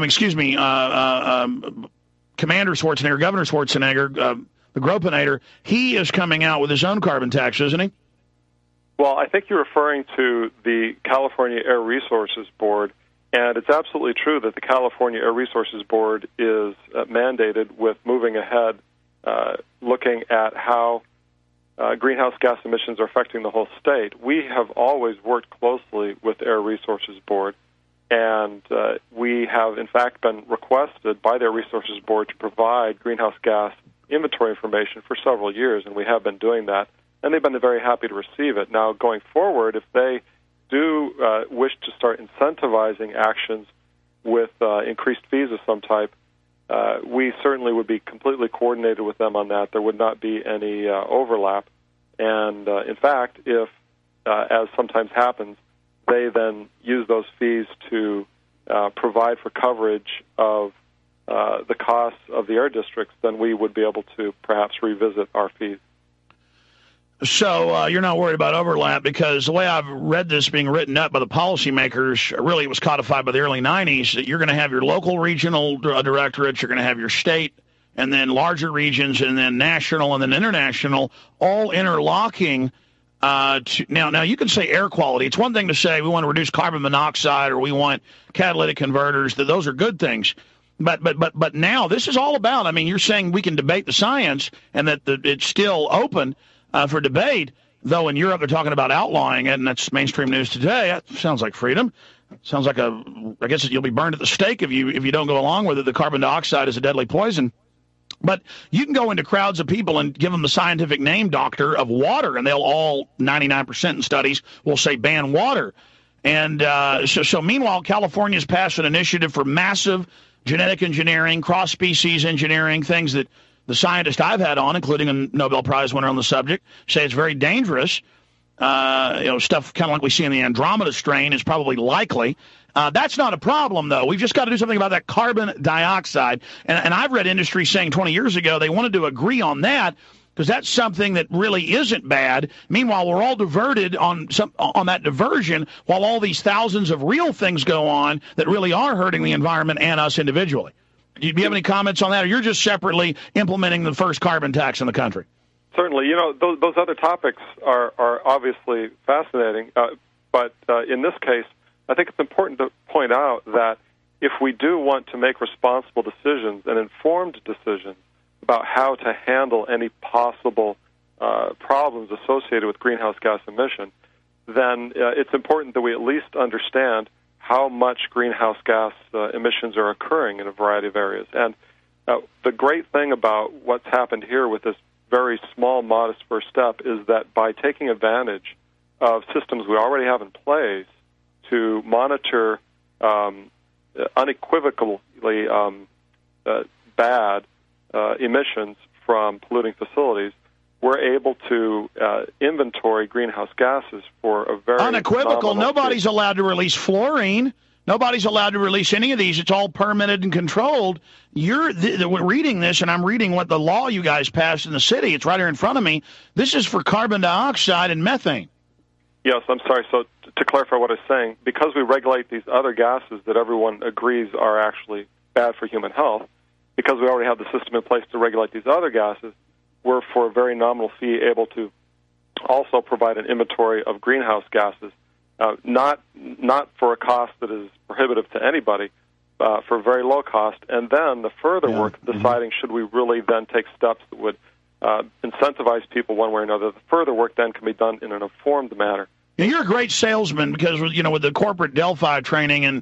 Commander Schwarzenegger, Governor Schwarzenegger, the Gropinator, he is coming out with his own carbon tax, isn't he? Well, I think you're referring to the California Air Resources Board, and it's absolutely true that the California Air Resources Board is mandated with moving ahead, looking at how greenhouse gas emissions are affecting the whole state. We have always worked closely with the Air Resources Board, and we have, in fact, been requested by the Air Resources Board to provide greenhouse gas inventory information for several years, and we have been doing that, and they've been very happy to receive it. Now, going forward, if they do wish to start incentivizing actions with increased fees of some type, we certainly would be completely coordinated with them on that. There would not be any overlap. And, in fact, if, as sometimes happens, they then use those fees to provide for coverage of the costs of the air districts, then we would be able to perhaps revisit our fees. So you're not worried about overlap, because the way I've read this being written up by the policymakers, really it was codified by the early 90s, that you're going to have your local regional directorates, you're going to have your state, and then larger regions, and then national, and then international, all interlocking. Now you can say air quality. It's one thing to say we want to reduce carbon monoxide or we want catalytic converters. Those are good things. But now this is all about, I mean, you're saying we can debate the science and that it's still open for debate, though in Europe they're talking about outlawing it, and that's mainstream news today. That sounds like freedom. Sounds like I guess you'll be burned at the stake if you don't go along with it. The carbon dioxide is a deadly poison. But you can go into crowds of people and give them the scientific name, doctor, of water, and they'll all, 99% in studies, will say ban water. And so meanwhile, California's passed an initiative for massive genetic engineering, cross-species engineering, things that the scientists I've had on, including a Nobel Prize winner on the subject, say it's very dangerous. Stuff kind of like we see in the Andromeda strain is probably likely. That's not a problem, though. We've just got to do something about that carbon dioxide. And I've read industry saying 20 years ago they wanted to agree on that, because that's something that really isn't bad. Meanwhile, we're all diverted on that diversion, while all these thousands of real things go on that really are hurting the environment and us individually. Do you have any comments on that, or you're just separately implementing the first carbon tax in the country? Certainly. Those other topics are obviously fascinating, but in this case, I think it's important to point out that if we do want to make responsible decisions and informed decisions about how to handle any possible problems associated with greenhouse gas emission, then it's important that we at least understand how much greenhouse gas emissions are occurring in a variety of areas. And the great thing about what's happened here with this very small, modest first step is that by taking advantage of systems we already have in place to monitor unequivocally bad emissions from polluting facilities, we're able to inventory greenhouse gases for a very unequivocal. Nobody's fee. allowed to release fluorine. Nobody's allowed to release any of these. It's all permitted and controlled. We're reading this, and I'm reading what the law you guys passed in the city. It's right here in front of me. This is for carbon dioxide and methane. Yes, I'm sorry. So to clarify what I was saying, because we regulate these other gases that everyone agrees are actually bad for human health, because we already have the system in place to regulate these other gases, we're, for a very nominal fee, able to also provide an inventory of greenhouse gases, not for a cost that is prohibitive to anybody, for a very low cost, and then the further work deciding should we really then take steps that would incentivize people one way or another. The further work then can be done in an informed manner. Now, you're a great salesman because, with the corporate Delphi training and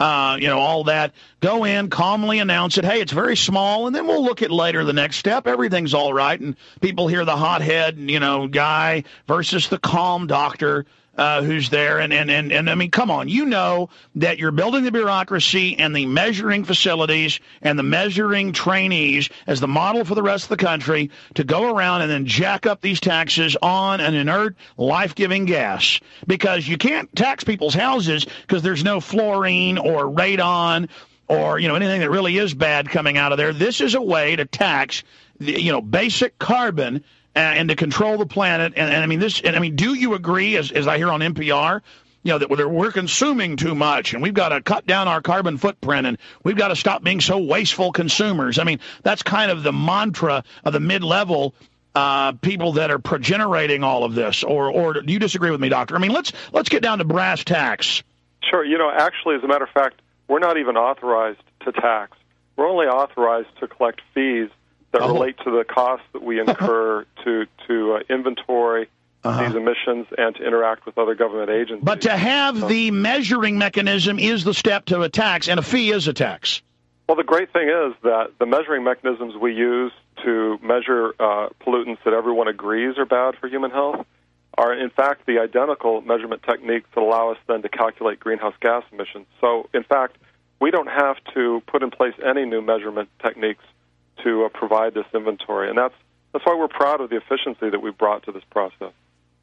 all that, go in, calmly announce it. Hey, it's very small, and then we'll look at later the next step. Everything's all right, and people hear the hothead, guy versus the calm doctor who's there. And I mean, come on, that you're building the bureaucracy and the measuring facilities and the measuring trainees as the model for the rest of the country to go around and then jack up these taxes on an inert, life-giving gas. Because you can't tax people's houses because there's no fluorine or radon or, anything that really is bad coming out of there. This is a way to tax, basic carbon and to control the planet. And do you agree, as I hear on NPR, that we're consuming too much and we've got to cut down our carbon footprint and we've got to stop being so wasteful consumers? I mean, that's kind of the mantra of the mid-level people that are progenerating all of this. Or do you disagree with me, Doctor? I mean, let's get down to brass tacks. Sure. Actually, as a matter of fact, we're not even authorized to tax. We're only authorized to collect fees that relate to the costs that we incur to inventory these emissions and to interact with other government agencies. But to have the measuring mechanism is the step to a tax, and a fee is a tax. Well, the great thing is that the measuring mechanisms we use to measure pollutants that everyone agrees are bad for human health are, in fact, the identical measurement techniques that allow us then to calculate greenhouse gas emissions. So, in fact, we don't have to put in place any new measurement techniques to provide this inventory, and that's why we're proud of the efficiency that we've brought to this process.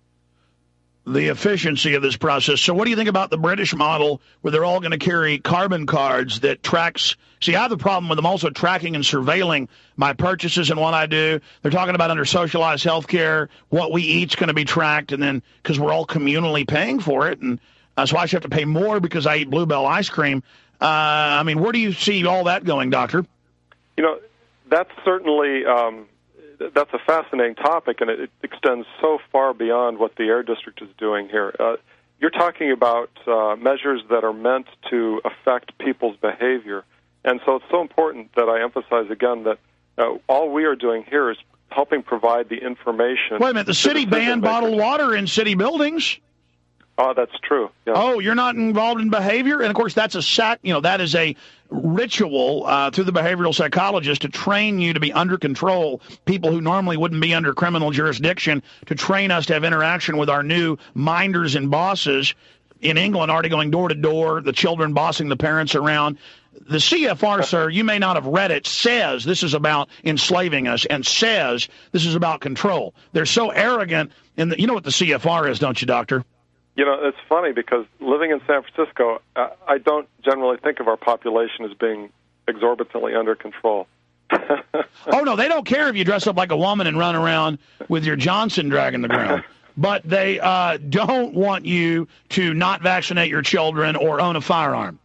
The efficiency of this process. So what do you think about the British model where they're all going to carry carbon cards that tracks? See, I have the problem with them also tracking and surveilling my purchases and what I do. They're talking about under socialized health care, what we eat's going to be tracked, and then because we're all communally paying for it, and so I should have to pay more because I eat Bluebell ice cream. Where do you see all that going, Doctor? That's certainly that's a fascinating topic, and it extends so far beyond what the Air District is doing here. You're talking about measures that are meant to affect people's behavior, and so it's so important that I emphasize again that all we are doing here is helping provide the information. Wait a minute, the city banned bottled water in city buildings. Oh, that's true. Yeah. Oh, you're not involved in behavior? And, of course, that's that is a ritual through the behavioral psychologist to train you to be under control, people who normally wouldn't be under criminal jurisdiction, to train us to have interaction with our new minders and bosses in England, already going door to door, the children bossing the parents around. The CFR, sir, you may not have read it, says this is about enslaving us and says this is about control. They're so arrogant. You know what the CFR is, don't you, Doctor? It's funny because living in San Francisco, I don't generally think of our population as being exorbitantly under control. Oh, no, they don't care if you dress up like a woman and run around with your Johnson dragging the ground. But they don't want you to not vaccinate your children or own a firearm.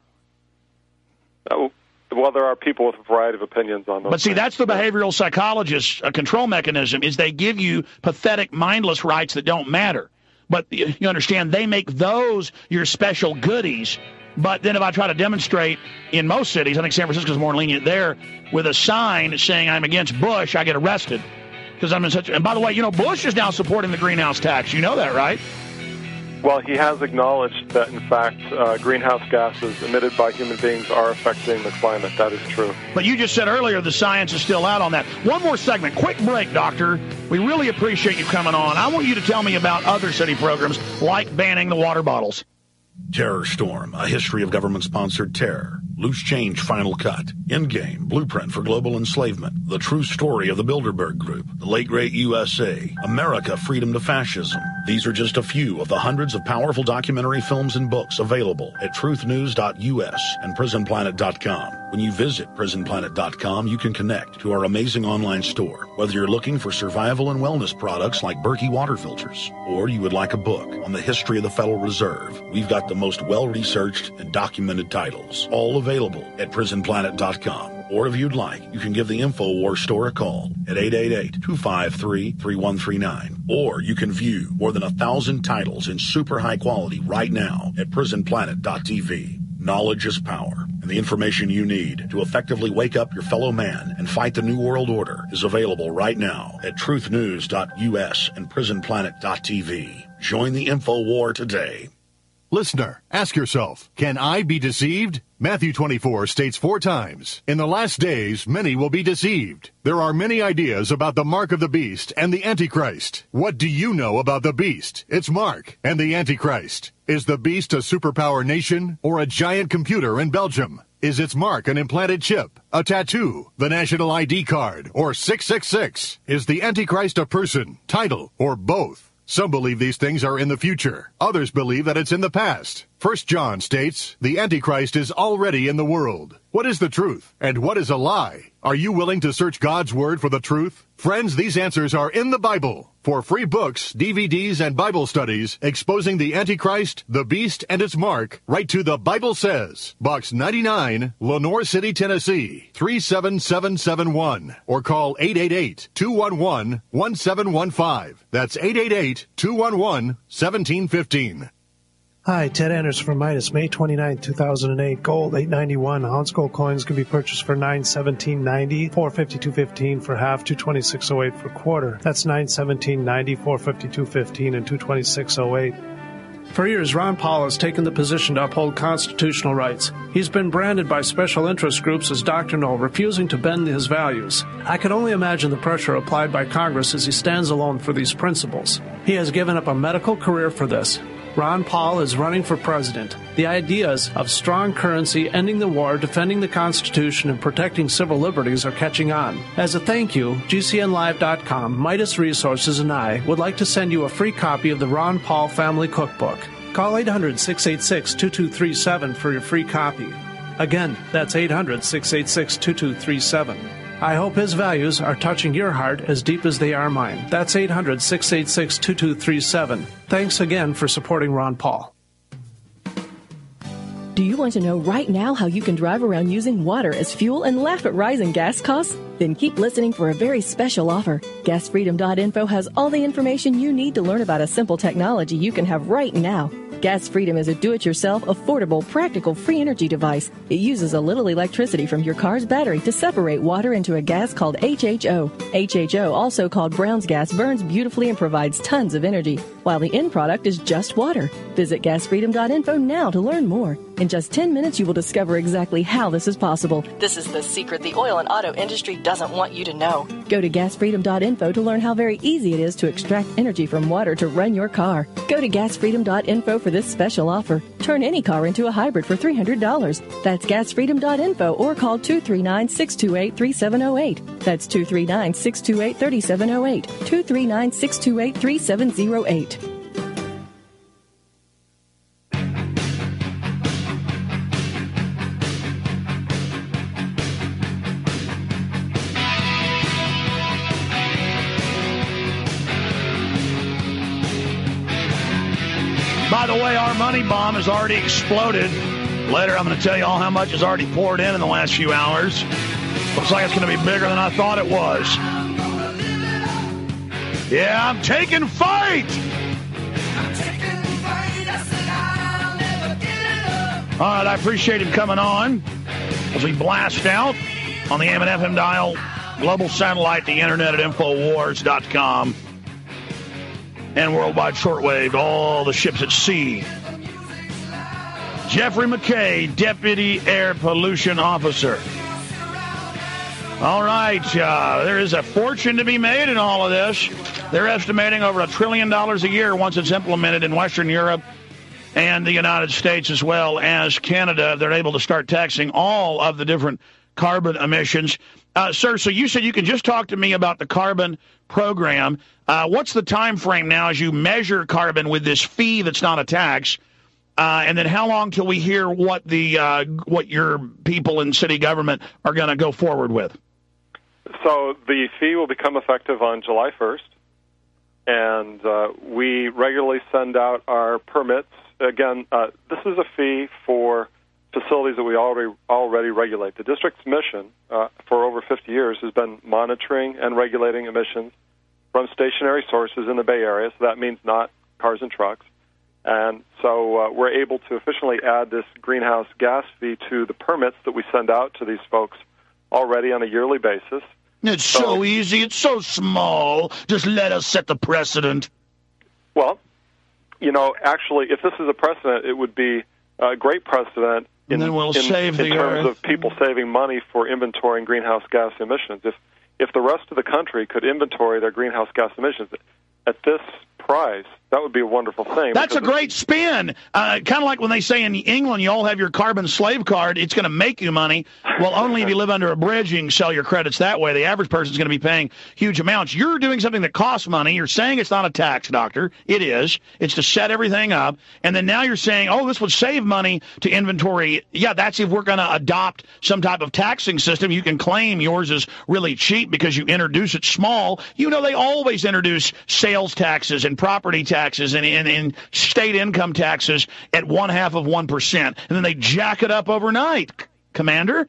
Well, there are people with a variety of opinions on those. But see, that's the behavioral psychologist's control mechanism, is they give you pathetic, mindless rights that don't matter. But you understand, they make those your special goodies. But then if I try to demonstrate in most cities, I think San Francisco's more lenient there, with a sign saying I'm against Bush, I get arrested. Because I'm in such. And by the way, Bush is now supporting the greenhouse tax. You know that, right? Well, he has acknowledged that, in fact, greenhouse gases emitted by human beings are affecting the climate. That is true. But you just said earlier the science is still out on that. One more segment. Quick break, Doctor. We really appreciate you coming on. I want you to tell me about other city programs like banning the water bottles. Terror Storm, a history of government-sponsored terror. Loose Change Final Cut, Endgame, Blueprint for Global Enslavement, The True Story of the Bilderberg Group, The Late Great USA, America, Freedom to Fascism. These are just a few of the hundreds of powerful documentary films and books available at truthnews.us and prisonplanet.com. When you visit prisonplanet.com, you can connect to our amazing online store, whether you're looking for survival and wellness products like Berkey water filters, or you would like a book on the history of the Federal Reserve. We've got the most well-researched and documented titles, all available at prisonplanet.com. Or if you'd like, you can give the InfoWars store a call at 888-253-3139. Or you can view more than 1,000 titles in super high quality right now at prisonplanet.tv. Knowledge is power, and the information you need to effectively wake up your fellow man and fight the New World Order is available right now at truthnews.us and prisonplanet.tv. Join the InfoWar today. Listener, ask yourself, can I be deceived? Matthew 24 states 4 times, in the last days, many will be deceived. There are many ideas about the mark of the beast and the Antichrist. What do you know about the beast, its mark, and the Antichrist? Is the beast a superpower nation or a giant computer in Belgium? Is its mark an implanted chip, a tattoo, the national ID card, or 666? Is the Antichrist a person, title, or both? Some believe these things are in the future. Others believe that it's in the past. 1 John states, the Antichrist is already in the world. What is the truth? And what is a lie? Are you willing to search God's Word for the truth? Friends, these answers are in the Bible. For free books, DVDs, and Bible studies exposing the Antichrist, the Beast, and its mark, write to The Bible Says, Box 99, Lenore City, Tennessee, 37771. Or call 888-211-1715. That's 888-211-1715. Hi, Ted Anderson from Midas, May 29, 2008. Gold, $891. Ounce gold coins can be purchased for $917.90, $452.15 for half, $226.08 for quarter. That's $917.90, $452.15, and $226.08. For years, Ron Paul has taken the position to uphold constitutional rights. He's been branded by special interest groups as doctrinal, refusing to bend his values. I can only imagine the pressure applied by Congress as he stands alone for these principles. He has given up a medical career for this. Ron Paul is running for president. The ideas of strong currency, ending the war, defending the Constitution, and protecting civil liberties are catching on. As a thank you, GCNlive.com, Midas Resources, and I would like to send you a free copy of the Ron Paul Family Cookbook. Call 800-686-2237 for your free copy. Again, that's 800-686-2237. I hope his values are touching your heart as deep as they are mine. That's 800-686-2237. Thanks again for supporting Ron Paul. Do you want to know right now how you can drive around using water as fuel and laugh at rising gas costs? Then keep listening for a very special offer. GasFreedom.info has all the information you need to learn about a simple technology you can have right now. Gas Freedom is a do-it-yourself, affordable, practical, free energy device. It uses a little electricity from your car's battery to separate water into a gas called HHO. HHO, also called Brown's gas, burns beautifully and provides tons of energy, while the end product is just water. Visit GasFreedom.info now to learn more. In just 10 minutes, you will discover exactly how this is possible. This is the secret the oil and auto industry doesn't want you to know. Go to GasFreedom.info to learn how very easy it is to extract energy from water to run your car. Go to GasFreedom.info for this special offer. Turn any car into a hybrid for $300. That's GasFreedom.info or call 239-628-3708. That's 239-628-3708. 239-628-3708. By the way, our money bomb has already exploded. Later, I'm going to tell you all how much has already poured in the last few hours. Looks like it's going to be bigger than I thought it was. Yeah, I'm taking fight! All right, I appreciate him coming on as we blast out on the AM and FM dial, global satellite, the internet at Infowars.com. And worldwide shortwave, all the ships at sea. Jeffrey McKay, Deputy Air Pollution Officer. All right, there is a fortune to be made in all of this. They're estimating over $1 trillion a year once it's implemented in Western Europe and the United States as well as Canada, they're able to start taxing all of the different carbon emissions. Sir, so you said you can just talk to me about the carbon program. What's the time frame now as you measure carbon with this fee that's not a tax? And then how long till we hear what your people in city government are going to go forward with? So the fee will become effective on July 1st, and we regularly send out our permits. Again, this is a fee for facilities that we already regulate. The district's mission for over 50 years has been monitoring and regulating emissions from stationary sources in the Bay Area, so that means not cars and trucks. And so we're able to efficiently add this greenhouse gas fee to the permits that we send out to these folks already on a yearly basis. It's so easy. It's so small. Just let us set the precedent. Well, actually, if this is a precedent, it would be a great precedent in terms of people saving money for inventorying greenhouse gas emissions. If the rest of the country could inventory their greenhouse gas emissions at this price, that would be a wonderful thing. That's a great spin. Kind of like when they say in England, you all have your carbon slave card, it's going to make you money. Well, only if you live under a bridge, you can sell your credits that way. The average person is going to be paying huge amounts. You're doing something that costs money. You're saying it's not a tax, Doctor. It is. It's to set everything up. And then now you're saying, this would save money to inventory. Yeah, that's if we're going to adopt some type of taxing system. You can claim yours is really cheap because you introduce it small. They always introduce sales taxes and property taxes and state income taxes at 0.5%, and then they jack it up overnight. Commander?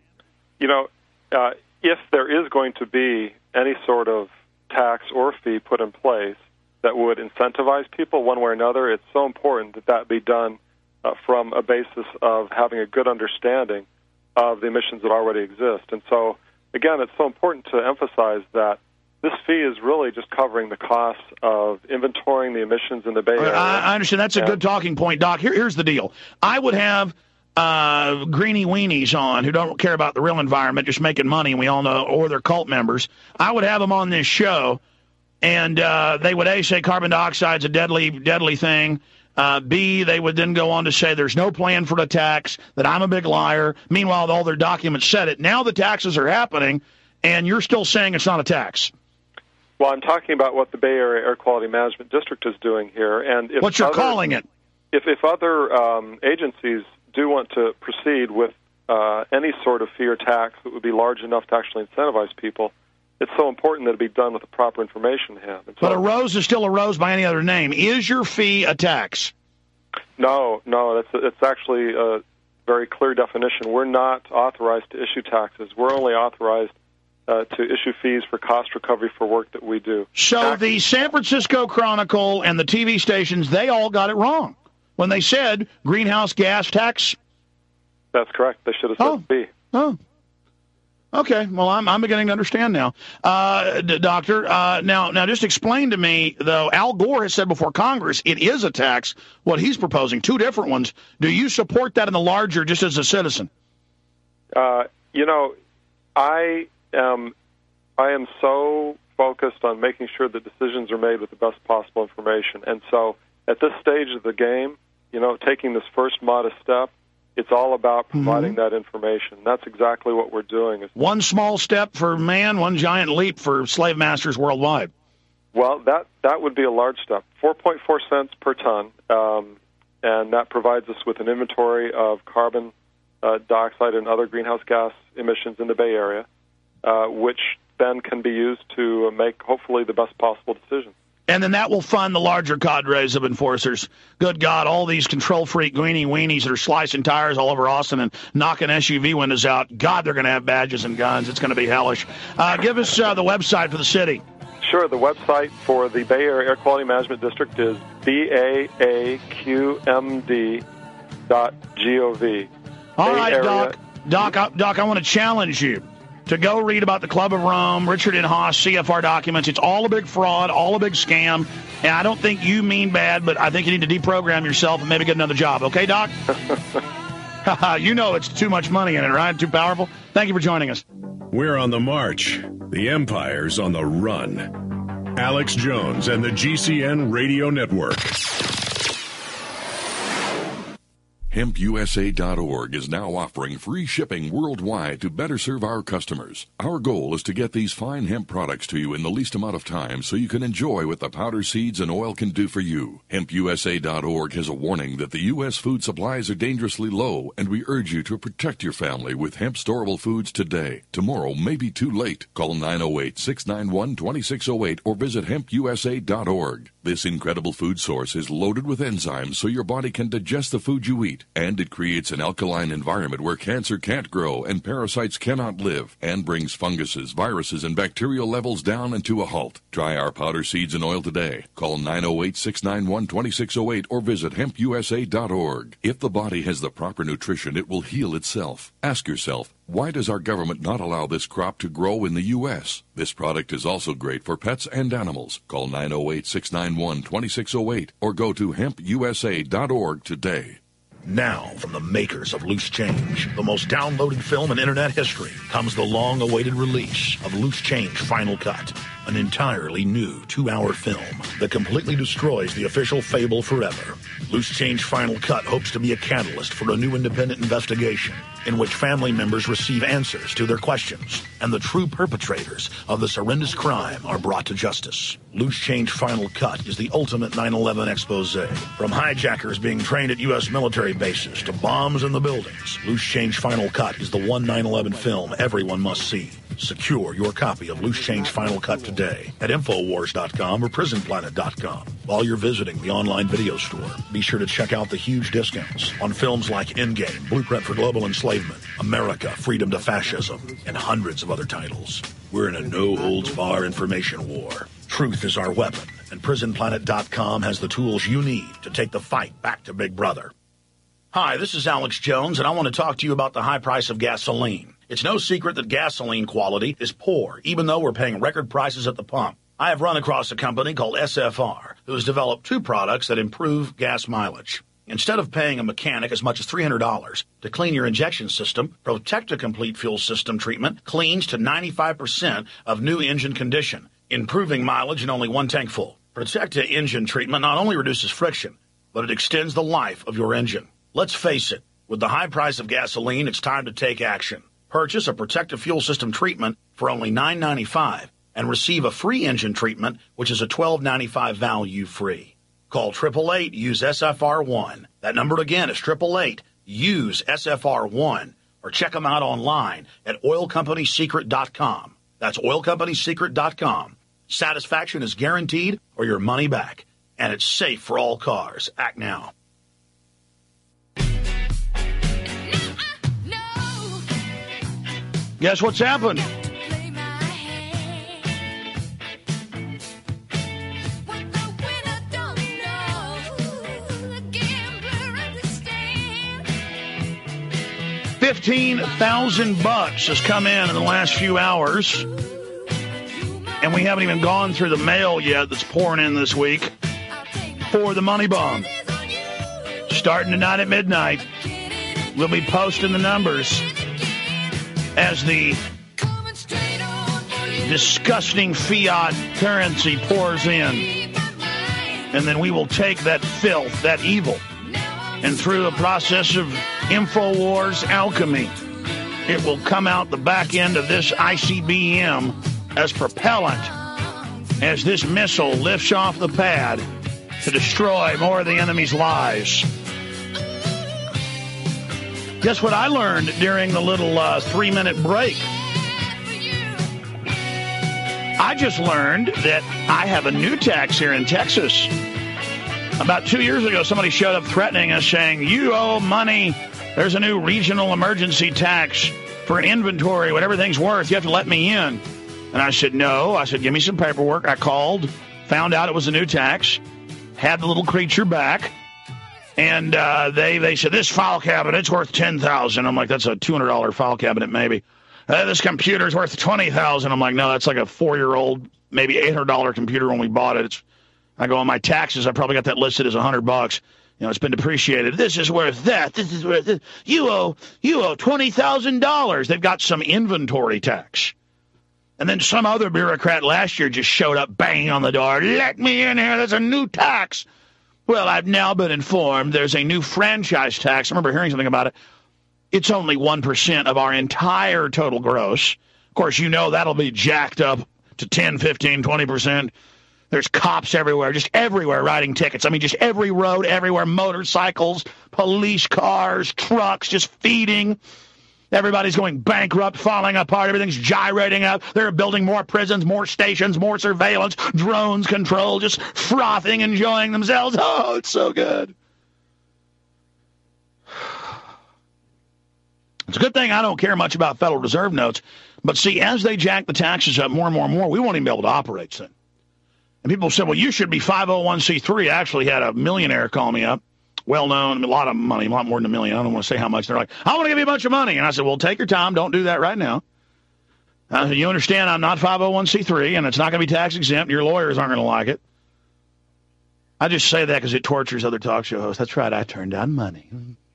If there is going to be any sort of tax or fee put in place that would incentivize people one way or another, it's so important that be done from a basis of having a good understanding of the emissions that already exist. And so, again, it's so important to emphasize that this fee is really just covering the costs of inventorying the emissions in the Bay Area. I understand. That's a good talking point, Doc. Here's the deal. I would have greenie weenies on who don't care about the real environment, just making money, and we all know, or they're cult members. I would have them on this show, and they would, A, say carbon dioxide's a deadly thing. B, they would then go on to say there's no plan for the tax, that I'm a big liar. Meanwhile, all their documents said it. Now the taxes are happening, and you're still saying it's not a tax. Well, I'm talking about what the Bay Area Air Quality Management District is doing here. And if what you're calling it. If other agencies do want to proceed with any sort of fee or tax that would be large enough to actually incentivize people, it's so important that it be done with the proper information in hand. But a rose is still a rose by any other name. Is your fee a tax? No, it's actually a very clear definition. We're not authorized to issue taxes. We're only authorized to issue fees for cost recovery for work that we do. So the San Francisco Chronicle and the TV stations, they all got it wrong when they said greenhouse gas tax. That's correct. They should have said fee. Oh. Okay. Well, I'm beginning to understand now. Doctor, now just explain to me, though, Al Gore has said before Congress it is a tax, what he's proposing, two different ones. Do you support that in the larger just as a citizen? I am so focused on making sure that decisions are made with the best possible information. And so at this stage of the game, taking this first modest step, it's all about providing that information. That's exactly what we're doing. One small step for man, one giant leap for slave masters worldwide. Well, that would be a large step. 4.4 cents per ton, and that provides us with an inventory of carbon dioxide and other greenhouse gas emissions in the Bay Area, which then can be used to make, hopefully, the best possible decisions. And then that will fund the larger cadres of enforcers. Good God, all these control freak greenie weenies that are slicing tires all over Austin and knocking SUV windows out. God, they're going to have badges and guns. It's going to be hellish. Give us the website for the city. Sure. The website for the Bay Area Air Quality Management District is baaqmd.gov. All right, Doc, I want to challenge you to go read about the Club of Rome, Richard and Haas, CFR documents. It's all a big fraud, all a big scam, and I don't think you mean bad, but I think you need to deprogram yourself and maybe get another job. Okay, Doc? It's too much money in it, right? Too powerful? Thank you for joining us. We're on the march. The empire's on the run. Alex Jones and the GCN Radio Network. HempUSA.org is now offering free shipping worldwide to better serve our customers. Our goal is to get these fine hemp products to you in the least amount of time so you can enjoy what the powder, seeds, and oil can do for you. HempUSA.org has a warning that the U.S. food supplies are dangerously low, and we urge you to protect your family with hemp storable foods today. Tomorrow may be too late. Call 908-691-2608 or visit HempUSA.org. This incredible food source is loaded with enzymes so your body can digest the food you eat, and it creates an alkaline environment where cancer can't grow and parasites cannot live, and brings funguses, viruses, and bacterial levels down and to a halt. Try our powder, seeds, and oil today. Call 908-691-2608 or visit HempUSA.org. If the body has the proper nutrition, it will heal itself. Ask yourself, why does our government not allow this crop to grow in the U.S.? This product is also great for pets and animals. Call 908-691-2608 or go to HempUSA.org today. Now, from the makers of Loose Change, the most downloaded film in internet history, comes the long-awaited release of Loose Change Final Cut, an entirely new 2-hour film that completely destroys the official fable forever. Loose Change Final Cut hopes to be a catalyst for a new independent investigation in which family members receive answers to their questions and the true perpetrators of this horrendous crime are brought to justice. Loose Change Final Cut is the ultimate 9/11 expose. From hijackers being trained at U.S. military bases to bombs in the buildings, Loose Change Final Cut is the one 9/11 film everyone must see. Secure your copy of Loose Change Final Cut today at Infowars.com or PrisonPlanet.com. While you're visiting the online video store, be sure to check out the huge discounts on films like Endgame, Blueprint for Global Enslavement, America, Freedom to Fascism, and hundreds of other titles. We're in a no-holds-barred information war. Truth is our weapon, and PrisonPlanet.com has the tools you need to take the fight back to Big Brother. Hi, this is Alex Jones, and I want to talk to you about the high price of gasoline. It's no secret that gasoline quality is poor, even though we're paying record prices at the pump. I have run across a company called SFR, who has developed 2 products that improve gas mileage. Instead of paying a mechanic as much as $300 to clean your injection system, Protecta Complete Fuel System treatment cleans to 95% of new engine condition, improving mileage in only 1 tank full. Protecta engine treatment not only reduces friction, but it extends the life of your engine. Let's face it, with the high price of gasoline, it's time to take action. Purchase a Protecta Fuel System treatment for only $9.95 and receive a free engine treatment, which is a $12.95 value free. Call 888, use SFR1. That number again is 888, use SFR1, or check them out online at oilcompanysecret.com. That's oilcompanysecret.com. Satisfaction is guaranteed or your money back, and it's safe for all cars. Act now. Guess what's happened? $15,000 has come in the last few hours, and we haven't even gone through the mail yet that's pouring in this week for the money bomb. Starting tonight at midnight, we'll be posting the numbers as the disgusting fiat currency pours in. And then we will take that filth, that evil, and through a process of InfoWars alchemy, it will come out the back end of this ICBM as propellant as this missile lifts off the pad to destroy more of the enemy's lives. Guess what I learned during the little 3-minute break? I just learned that I have a new tax here in Texas. About 2 years ago, somebody showed up threatening us, saying, you owe money. There's a new regional emergency tax for inventory, what everything's worth. You have to let me in. And I said, no. I said, give me some paperwork. I called, found out it was a new tax, had the little creature back. And they said, this file cabinet's worth $10,000. I'm like, that's a $200 file cabinet, maybe. This computer's worth $20,000. I'm like, no, that's like a 4-year-old, maybe $800 computer when we bought it. I go on my taxes. I probably got that listed as $100. You know, it's been depreciated. This is worth that. This is worth this. You owe $20,000. They've got some inventory tax. And then some other bureaucrat last year just showed up, banging on the door. Let me in here. There's a new tax. Well, I've now been informed there's a new franchise tax. I remember hearing something about it. It's only 1% of our entire total gross. Of course, you know that'll be jacked up to 10, 15, 20%. There's cops everywhere, just everywhere writing tickets. I mean, just every road, everywhere, motorcycles, police cars, trucks, just feeding. Everybody's going bankrupt, falling apart. Everything's gyrating up. They're building more prisons, more stations, more surveillance, drones control, just frothing, enjoying themselves. Oh, it's so good. It's a good thing I don't care much about Federal Reserve notes. But see, as they jack the taxes up more and more and more, we won't even be able to operate soon. And people said, well, you should be 501c3. I actually had a millionaire call me up, well-known, a lot of money, a lot more than $1 million. I don't want to say how much. They're like, I want to give you a bunch of money. And I said, well, take your time. Don't do that right now. You understand I'm not 501c3, and it's not going to be tax-exempt. Your lawyers aren't going to like it. I just say that because it tortures other talk show hosts. That's right, I turned down money.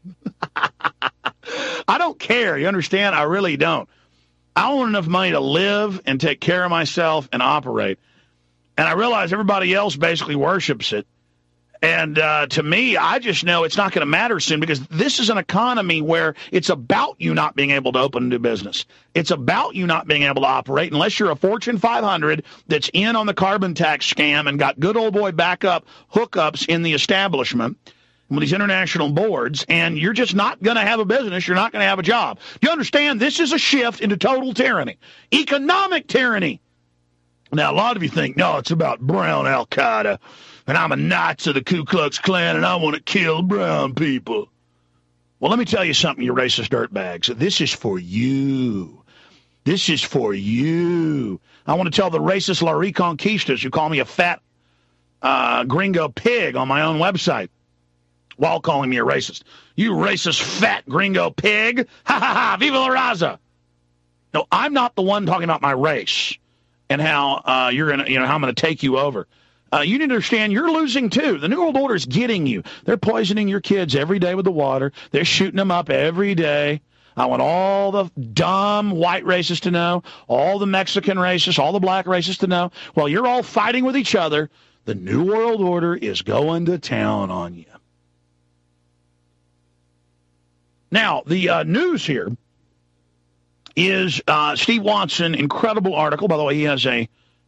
I don't care. You understand? I really don't. I want enough money to live and take care of myself and operate. And I realize everybody else basically worships it. And to me, I just know it's not going to matter soon because this is an economy where it's about you not being able to open and do business. It's about you not being able to operate unless you're a Fortune 500 that's in on the carbon tax scam and got good old boy backup hookups in the establishment with these international boards, and you're just not going to have a business. You're not going to have a job. Do you understand? This is a shift into total tyranny, economic tyranny. Now, a lot of you think, no, it's about brown Al-Qaeda, and I'm a Nazi of the Ku Klux Klan, and I want to kill brown people. Well, let me tell you something, you racist dirtbags. This is for you. This is for you. I want to tell the racist La Reconquistas who call me a fat gringo pig on my own website while calling me a racist. You racist fat gringo pig. Ha ha ha. Viva la raza. No, I'm not the one talking about my race and how you're going to, how I'm going to take you over. You need to understand you're losing too. The New World Order is getting you. They're poisoning your kids every day with the water. They're shooting them up every day. I want all the dumb white racists to know, all the Mexican racists, all the black racists to know. While you're all fighting with each other, the New World Order is going to town on you. Now, the news here is Steve Watson, incredible article. By the way, he has a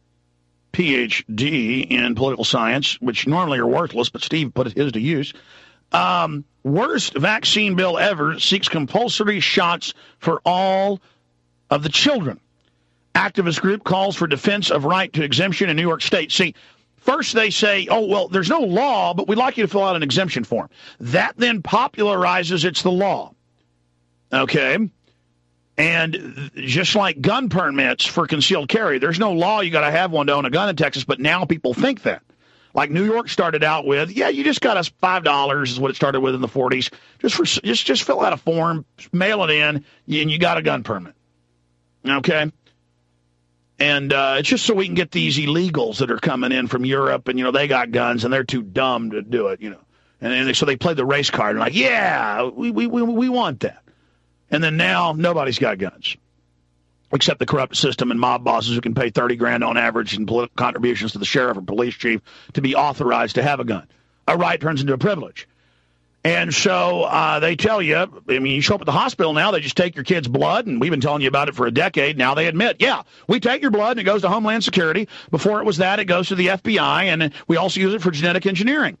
PhD in political science, which normally are worthless, but Steve put his to use. Worst vaccine bill ever seeks compulsory shots for all of the children. Activist group calls for defense of right to exemption in New York State. See, first they say, oh, well, there's no law, but we'd like you to fill out an exemption form. That then popularizes it's the law. Okay? And just like gun permits for concealed carry, there's no law you got to have one to own a gun in Texas, but now people think that. Like New York started out with, yeah, you just got us $5 is what it started with in the 40s. Just fill out a form, mail it in, and you got a gun permit. Okay? And it's just so we can get these illegals that are coming in from Europe, and, they got guns, and they're too dumb to do it, And so they play the race card, and like, yeah, we want that. And then now nobody's got guns, except the corrupt system and mob bosses who can pay $30,000 on average in political contributions to the sheriff or police chief to be authorized to have a gun. A right turns into a privilege. And so they tell you, you show up at the hospital now, they just take your kid's blood, and we've been telling you about it for a decade. Now they admit, yeah, we take your blood, and it goes to Homeland Security. Before it was that, it goes to the FBI, and we also use it for genetic engineering.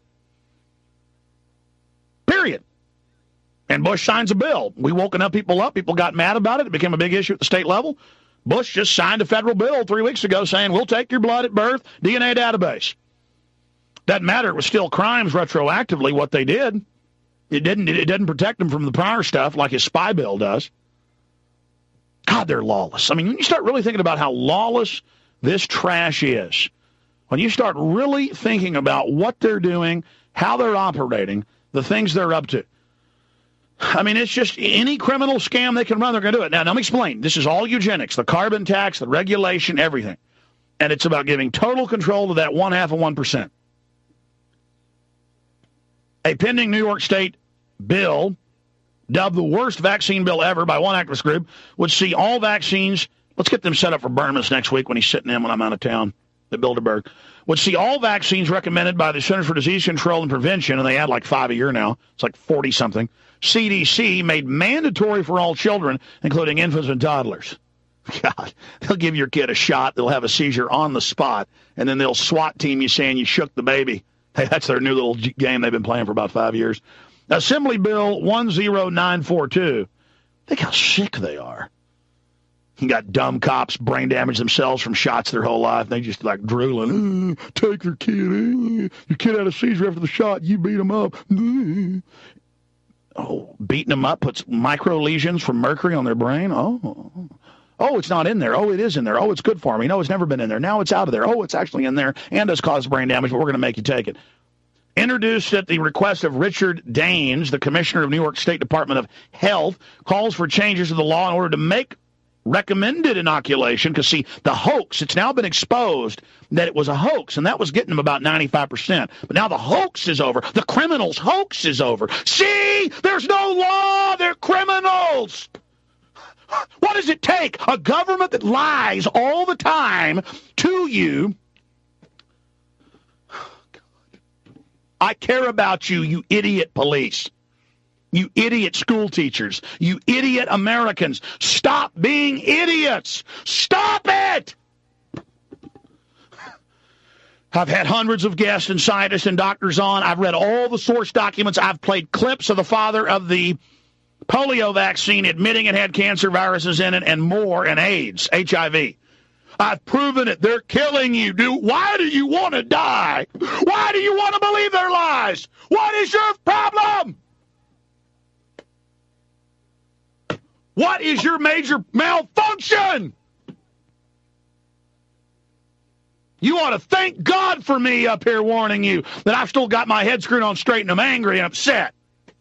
Period. And Bush signs a bill. We woke enough people up. People got mad about it. It became a big issue at the state level. Bush just signed a federal bill 3 weeks ago saying, we'll take your blood at birth, DNA database. Doesn't matter. It was still crimes retroactively what they did. It didn't protect them from the prior stuff like his spy bill does. God, they're lawless. When you start really thinking about how lawless this trash is, when you start really thinking about what they're doing, how they're operating, the things they're up to, it's just any criminal scam they can run, they're going to do it. Now, let me explain. This is all eugenics, the carbon tax, the regulation, everything. And it's about giving total control to that 0.5 of 1%. A pending New York State bill, dubbed the worst vaccine bill ever by one activist group, would see all vaccines. Let's get them set up for Burns next week when he's sitting in when I'm out of town. at Bilderberg, would see all vaccines recommended by the Centers for Disease Control and Prevention, and they add like 5 a year now. It's like 40-something. CDC made mandatory for all children, including infants and toddlers. God, they'll give your kid a shot. They'll have a seizure on the spot, and then they'll SWAT team you saying you shook the baby. Hey, that's their new little game they've been playing for about 5 years. Assembly Bill 10942. Think how sick they are. You got dumb cops brain damage themselves from shots their whole life. They just like drooling. Take your kid. Your kid had a seizure after the shot. You beat him up. Oh, beating them up puts micro lesions from mercury on their brain. Oh, it's not in there. Oh, it is in there. Oh, it's good for me. No, it's never been in there. Now it's out of there. Oh, it's actually in there and does cause brain damage, but we're going to make you take it. Introduced at the request of Richard Daines, the Commissioner of New York State Department of Health, calls for changes to the law in order to make recommended inoculation, because, see, the hoax, it's now been exposed that it was a hoax, and that was getting them about 95%. But now the hoax is over. The criminals' hoax is over. See, there's no law. They're criminals. What does it take? A government that lies all the time to you. I care about you, you idiot police. You idiot school teachers. You idiot Americans. Stop being idiots. Stop it! I've had hundreds of guests and scientists and doctors on. I've read all the source documents. I've played clips of the father of the polio vaccine admitting it had cancer viruses in it and more, and AIDS, HIV. I've proven it. They're killing you. Why do you want to die? Why do you want to believe their lies? What is your problem? What is your major malfunction? You ought to thank God for me up here warning you that I've still got my head screwed on straight and I'm angry and upset.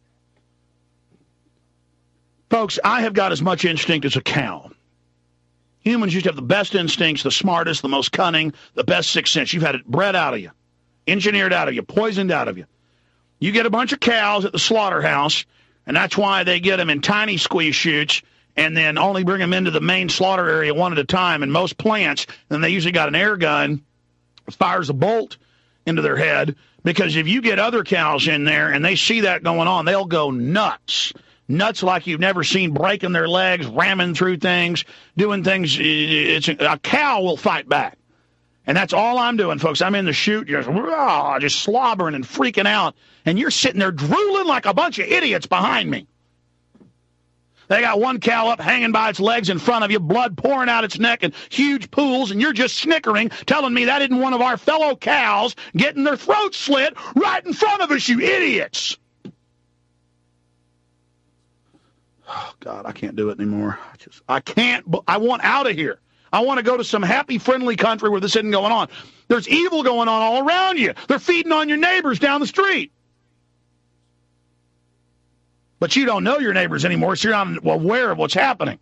Folks, I have got as much instinct as a cow. Humans used to have the best instincts, the smartest, the most cunning, the best sixth sense. You've had it bred out of you, engineered out of you, poisoned out of you. You get a bunch of cows at the slaughterhouse, and that's why they get them in tiny squeeze chutes and then only bring them into the main slaughter area one at a time. In most plants, then they usually got an air gun that fires a bolt into their head, because if you get other cows in there and they see that going on, they'll go nuts. Nuts like you've never seen, breaking their legs, ramming through things, doing things. A cow will fight back. And that's all I'm doing, folks. I'm in the chute, just slobbering and freaking out. And you're sitting there drooling like a bunch of idiots behind me. They got one cow up hanging by its legs in front of you, blood pouring out its neck in huge pools, and you're just snickering, telling me that isn't one of our fellow cows getting their throats slit right in front of us, you idiots. Oh, God, I can't do it anymore. I can't. I want out of here. I want to go to some happy, friendly country where this isn't going on. There's evil going on all around you. They're feeding on your neighbors down the street. But you don't know your neighbors anymore, so you're not aware of what's happening.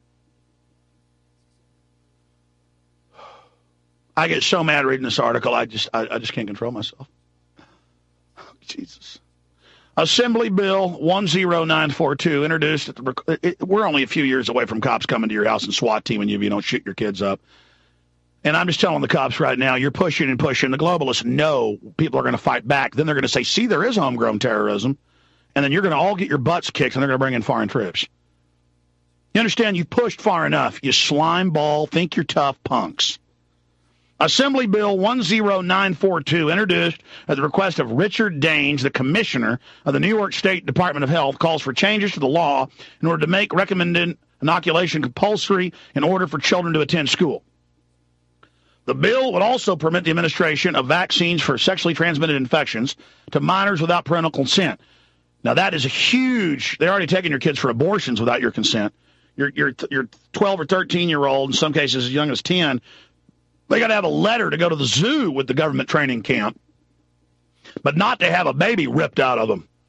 I get so mad reading this article, I just can't control myself. Oh, Jesus. Assembly Bill 10942, introduced. We're only a few years away from cops coming to your house and SWAT teaming you if you don't shoot your kids up. And I'm just telling the cops right now, you're pushing and pushing. The globalists know people are going to fight back. Then they're going to say, see, there is homegrown terrorism. And then you're going to all get your butts kicked, and they're going to bring in foreign troops. You understand? You've pushed far enough. You slime ball, think you're tough punks. Assembly Bill 10942, introduced at the request of Richard Daines, the Commissioner of the New York State Department of Health, calls for changes to the law in order to make recommended inoculation compulsory in order for children to attend school. The bill would also permit the administration of vaccines for sexually transmitted infections to minors without parental consent. Now, that is a huge... They're already taking your kids for abortions without your consent. Your 12 or 13-year-old, in some cases as young as 10... They got to have a letter to go to the zoo with the government training camp, but not to have a baby ripped out of them.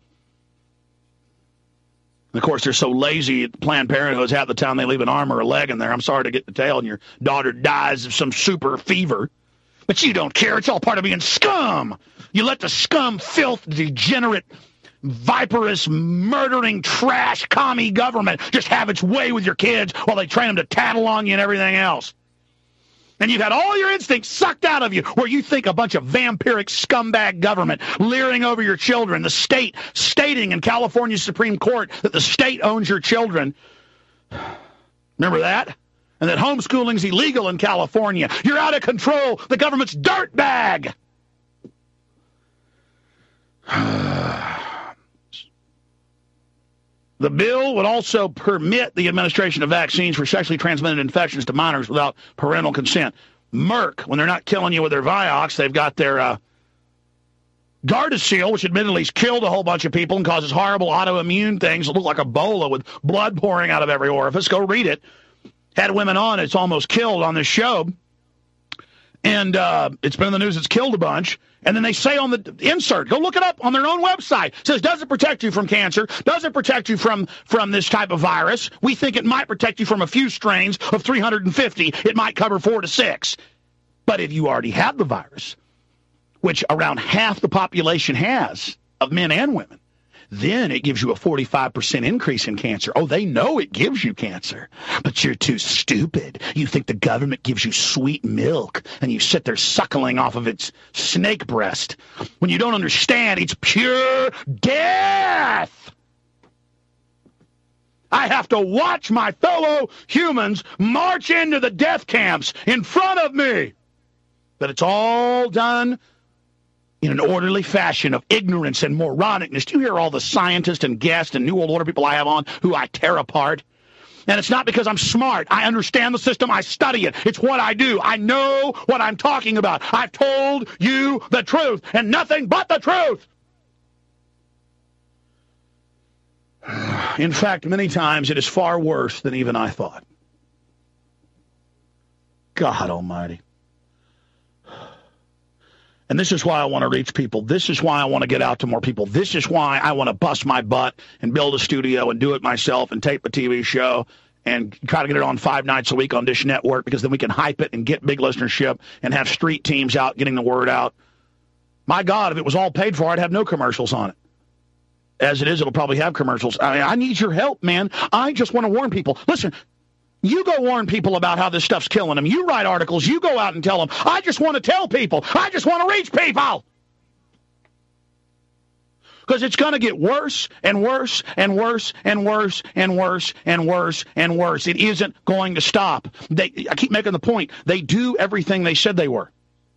And of course, they're so lazy at Planned Parenthood, half the time they leave an arm or a leg in there. I'm sorry to get the tale, and your daughter dies of some super fever. But you don't care. It's all part of being scum. You let the scum, filth, degenerate, viperous, murdering, trash, commie government just have its way with your kids while they train them to tattle on you and everything else. And you've had all your instincts sucked out of you, where you think a bunch of vampiric scumbag government leering over your children, the state stating in California Supreme Court that the state owns your children. Remember that? And that homeschooling's illegal in California. You're out of control. The government's dirtbag. The bill would also permit the administration of vaccines for sexually transmitted infections to minors without parental consent. Merck, when they're not killing you with their Vioxx, they've got their Gardasil, which admittedly has killed a whole bunch of people and causes horrible autoimmune things that look like Ebola with blood pouring out of every orifice. Go read it. Had women on, it's almost killed on this show. And it's been in the news, it's killed a bunch. And then they say on the insert, go look it up on their own website. It says, does it protect you from cancer? Does it protect you from this type of virus? We think it might protect you from a few strains of 350. It might cover 4 to 6. But if you already have the virus, which around half the population has, of men and women, then it gives you a 45% increase in cancer. Oh, they know it gives you cancer, but you're too stupid. You think the government gives you sweet milk, and you sit there suckling off of its snake breast when you don't understand it's pure death. I have to watch my fellow humans march into the death camps in front of me. But it's all done in an orderly fashion of ignorance and moronicness. Do you hear all the scientists and guests and New World Order people I have on who I tear apart? And it's not because I'm smart. I understand the system. I study it. It's what I do. I know what I'm talking about. I've told you the truth and nothing but the truth. In fact, many times it is far worse than even I thought. God Almighty. And this is why I want to reach people. This is why I want to get out to more people. This is why I want to bust my butt and build a studio and do it myself and tape a TV show and try to get it on 5 nights a week on Dish Network, because then we can hype it and get big listenership and have street teams out getting the word out. My God, if it was all paid for, I'd have no commercials on it. As it is, it'll probably have commercials. I need your help, man. I just want to warn people. Listen, you go warn people about how this stuff's killing them. You write articles. You go out and tell them. I just want to tell people. I just want to reach people. Because it's going to get worse and worse and worse and worse and worse and worse and worse. It isn't going to stop. I keep making the point. They do everything they said they were.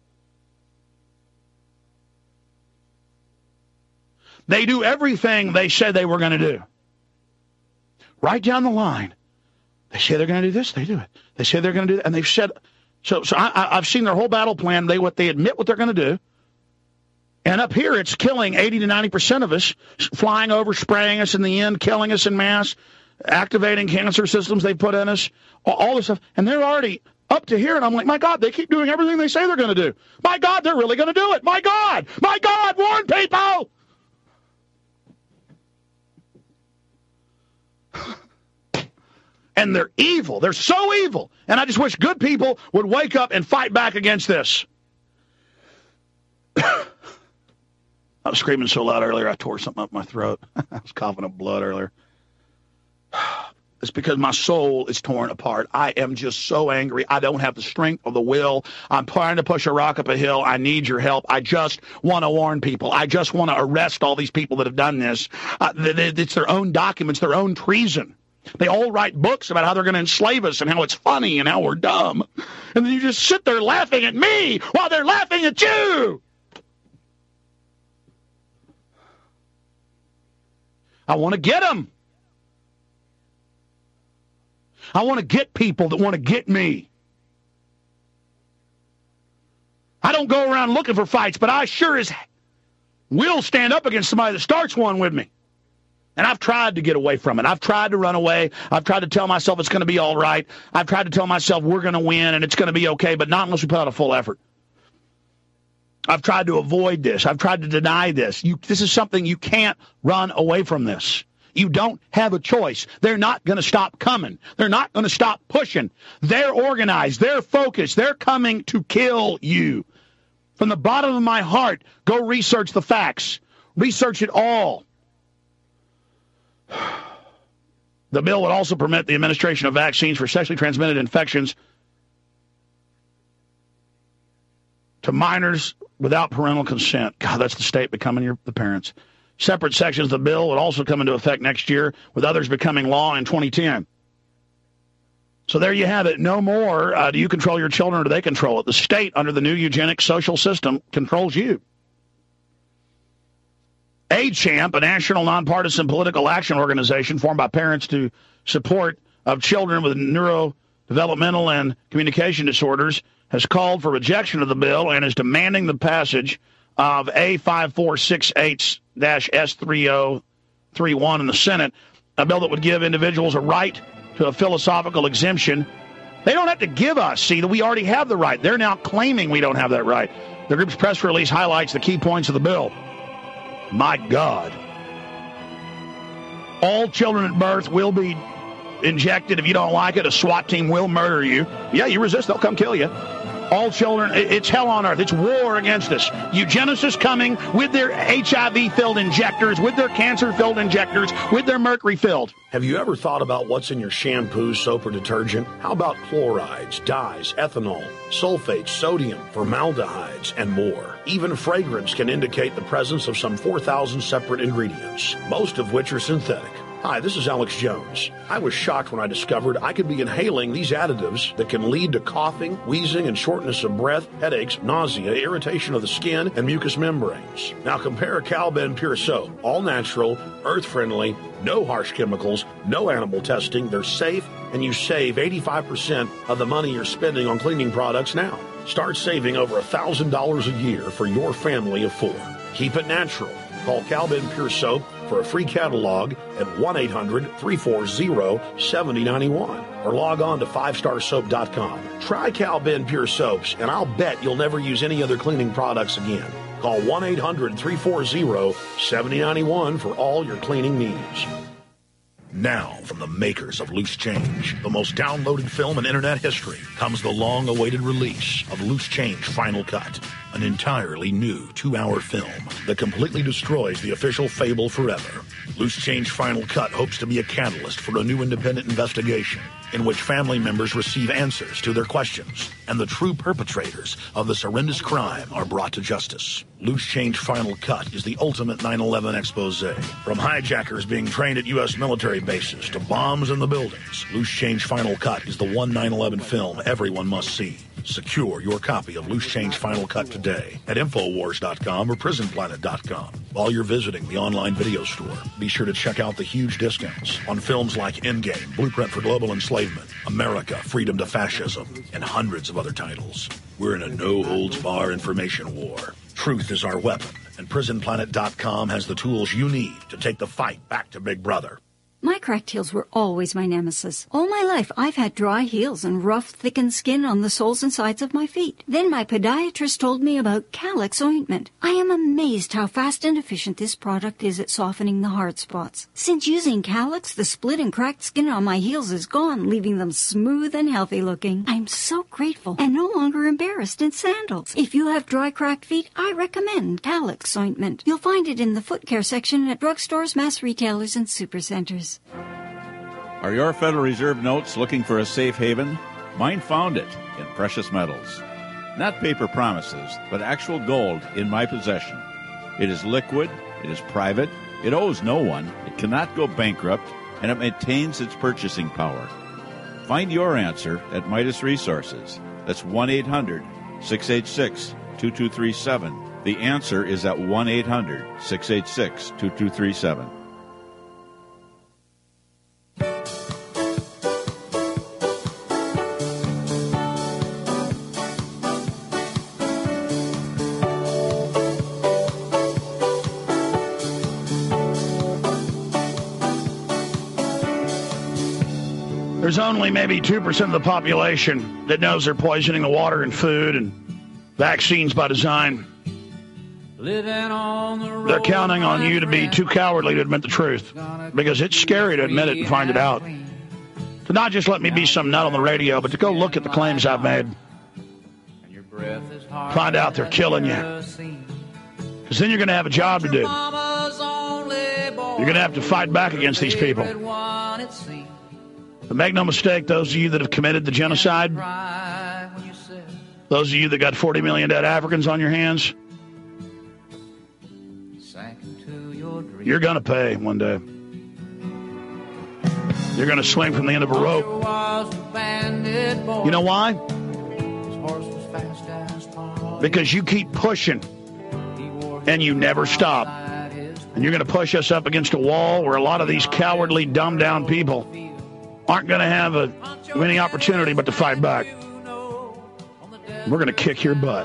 They do everything they said they were going to do. Right down the line. They say they're going to do this, they do it. They say they're going to do that, and they've said, so I've seen their whole battle plan. They admit what they're going to do. And up here, it's killing 80 to 90% of us, flying over, spraying us in the end, killing us in mass, activating cancer systems they put in us, all this stuff. And they're already up to here, and I'm like, my God, they keep doing everything they say they're going to do. My God, they're really going to do it. My God, warn people. And they're evil. They're so evil. And I just wish good people would wake up and fight back against this. I was screaming so loud earlier, I tore something up my throat. I was coughing up blood earlier. It's because my soul is torn apart. I am just so angry. I don't have the strength or the will. I'm trying to push a rock up a hill. I need your help. I just want to warn people. I just want to arrest all these people that have done this. It's their own documents, their own treason. They all write books about how they're going to enslave us and how it's funny and how we're dumb. And then you just sit there laughing at me while they're laughing at you. I want to get them. I want to get people that want to get me. I don't go around looking for fights, but I sure as will stand up against somebody that starts one with me. And I've tried to get away from it. I've tried to run away. I've tried to tell myself it's going to be all right. I've tried to tell myself we're going to win and it's going to be okay, but not unless we put out a full effort. I've tried to avoid this. I've tried to deny this. This is something you can't run away from this. You don't have a choice. They're not going to stop coming. They're not going to stop pushing. They're organized. They're focused. They're coming to kill you. From the bottom of my heart, go research the facts. Research it all. The bill would also permit the administration of vaccines for sexually transmitted infections to minors without parental consent. God, that's the state becoming the parents. Separate sections of the bill would also come into effect next year, with others becoming law in 2010. So there you have it. No more do you control your children or do they control it. The state, under the new eugenic social system, controls you. ACHAMP, a national nonpartisan political action organization formed by parents to support of children with neurodevelopmental and communication disorders, has called for rejection of the bill and is demanding the passage of A5468-S3031 in the Senate, a bill that would give individuals a right to a philosophical exemption. They don't have to give us, see, that we already have the right. They're now claiming we don't have that right. The group's press release highlights the key points of the bill. My God. All children at birth will be injected. If you don't like it, a SWAT team will murder you. Yeah, you resist, they'll come kill you. All children, it's hell on earth. It's war against us. Eugenicists coming with their HIV-filled injectors, with their cancer-filled injectors, with their mercury-filled. Have you ever thought about what's in your shampoo, soap, or detergent? How about chlorides, dyes, ethanol, sulfates, sodium, formaldehydes, and more? Even fragrance can indicate the presence of some 4,000 separate ingredients, most of which are synthetic. Hi, this is Alex Jones. I was shocked when I discovered I could be inhaling these additives that can lead to coughing, wheezing, and shortness of breath, headaches, nausea, irritation of the skin, and mucous membranes. Now compare Cal-Ben Pure Soap. All natural, earth-friendly, no harsh chemicals, no animal testing. They're safe, and you save 85% of the money you're spending on cleaning products now. Start saving over $1,000 a year for your family of 4. Keep it natural. Call Cal-Ben Pure Soap for a free catalog at 1-800-340-7091 or log on to 5starsoap.com. Try Cal-Ben Pure Soaps, and I'll bet you'll never use any other cleaning products again. Call 1-800-340-7091 for all your cleaning needs. Now, from the makers of Loose Change, the most downloaded film in internet history, comes the long-awaited release of Loose Change Final Cut, an entirely new 2-hour film that completely destroys the official fable forever. Loose Change Final Cut hopes to be a catalyst for a new independent investigation in which family members receive answers to their questions and the true perpetrators of this horrendous crime are brought to justice. Loose Change Final Cut is the ultimate 9/11 expose. From hijackers being trained at U.S. military bases to bombs in the buildings, Loose Change Final Cut is the one 9/11 film everyone must see. Secure your copy of Loose Change Final Cut today at Infowars.com or PrisonPlanet.com. While you're visiting the online video store, be sure to check out the huge discounts on films like Endgame, Blueprint for Global Enslavement, America, Freedom to Fascism, and hundreds of other titles. We're in a no-holds-bar information war. Truth is our weapon, and PrisonPlanet.com has the tools you need to take the fight back to Big Brother. My cracked heels were always my nemesis. All my life, I've had dry heels and rough, thickened skin on the soles and sides of my feet. Then my podiatrist told me about Calyx ointment. I am amazed how fast and efficient this product is at softening the hard spots. Since using Calyx, the split and cracked skin on my heels is gone, leaving them smooth and healthy looking. I'm so grateful and no longer embarrassed in sandals. If you have dry, cracked feet, I recommend Calyx ointment. You'll find it in the foot care section at drugstores, mass retailers, and supercenters. Are your Federal Reserve notes looking for a safe haven? Mine found it in precious metals. Not paper promises, but actual gold in my possession. It is liquid, it is private, it owes no one, it cannot go bankrupt, and it maintains its purchasing power. Find your answer at Midas Resources. That's 1-800-686-2237. The answer is at 1-800-686-2237. There's only maybe 2% of the population that knows they're poisoning the water and food and vaccines by design. They're counting on you to be too cowardly to admit the truth, because it's scary to admit it and find it out. To not just let me be some nut on the radio, but to go look at the claims I've made. Find out they're killing you. Because then you're going to have a job to do. You're going to have to fight back against these people. But make no mistake, those of you that have committed the genocide, Those of you that got 40 million dead Africans on your hands, you're going to pay one day. You're going to swing from the end of a rope. You know why? Because you keep pushing and you never stop. And you're going to push us up against a wall where a lot of these cowardly, dumbed-down people aren't going to have any opportunity but to fight back. We're going to kick your butt.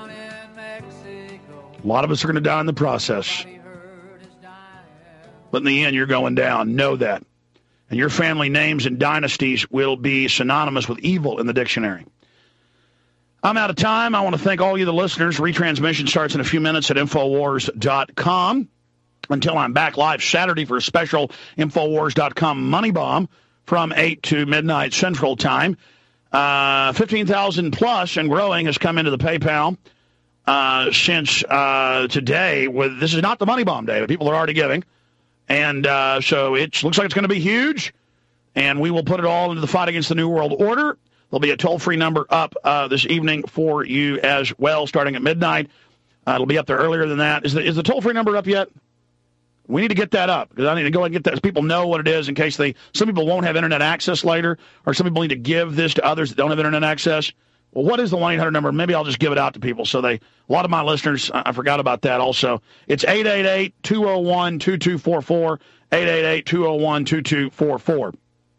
A lot of us are going to die in the process. But in the end, you're going down. Know that. And your family names and dynasties will be synonymous with evil in the dictionary. I'm out of time. I want to thank all you, the listeners. Retransmission starts in a few minutes at Infowars.com. Until I'm back live Saturday for a special Infowars.com Money Bomb from 8 to midnight Central Time. 15,000 plus and growing has come into the PayPal since today. This is not the Money Bomb day, but people are already giving. And so it looks like it's going to be huge. And we will put it all into the fight against the New World Order. There'll be a toll-free number up this evening for you as well, starting at midnight. It'll be up there earlier than that. Is the toll-free number up yet? We need to get that up, because I need to go and get that so people know what it is in case some people won't have internet access later, or some people need to give this to others that don't have internet access. Well, what is the 1-800 number? Maybe I'll just give it out to people. So a lot of my listeners, I forgot about that also. It's 888-201-2244, 888-201-2244.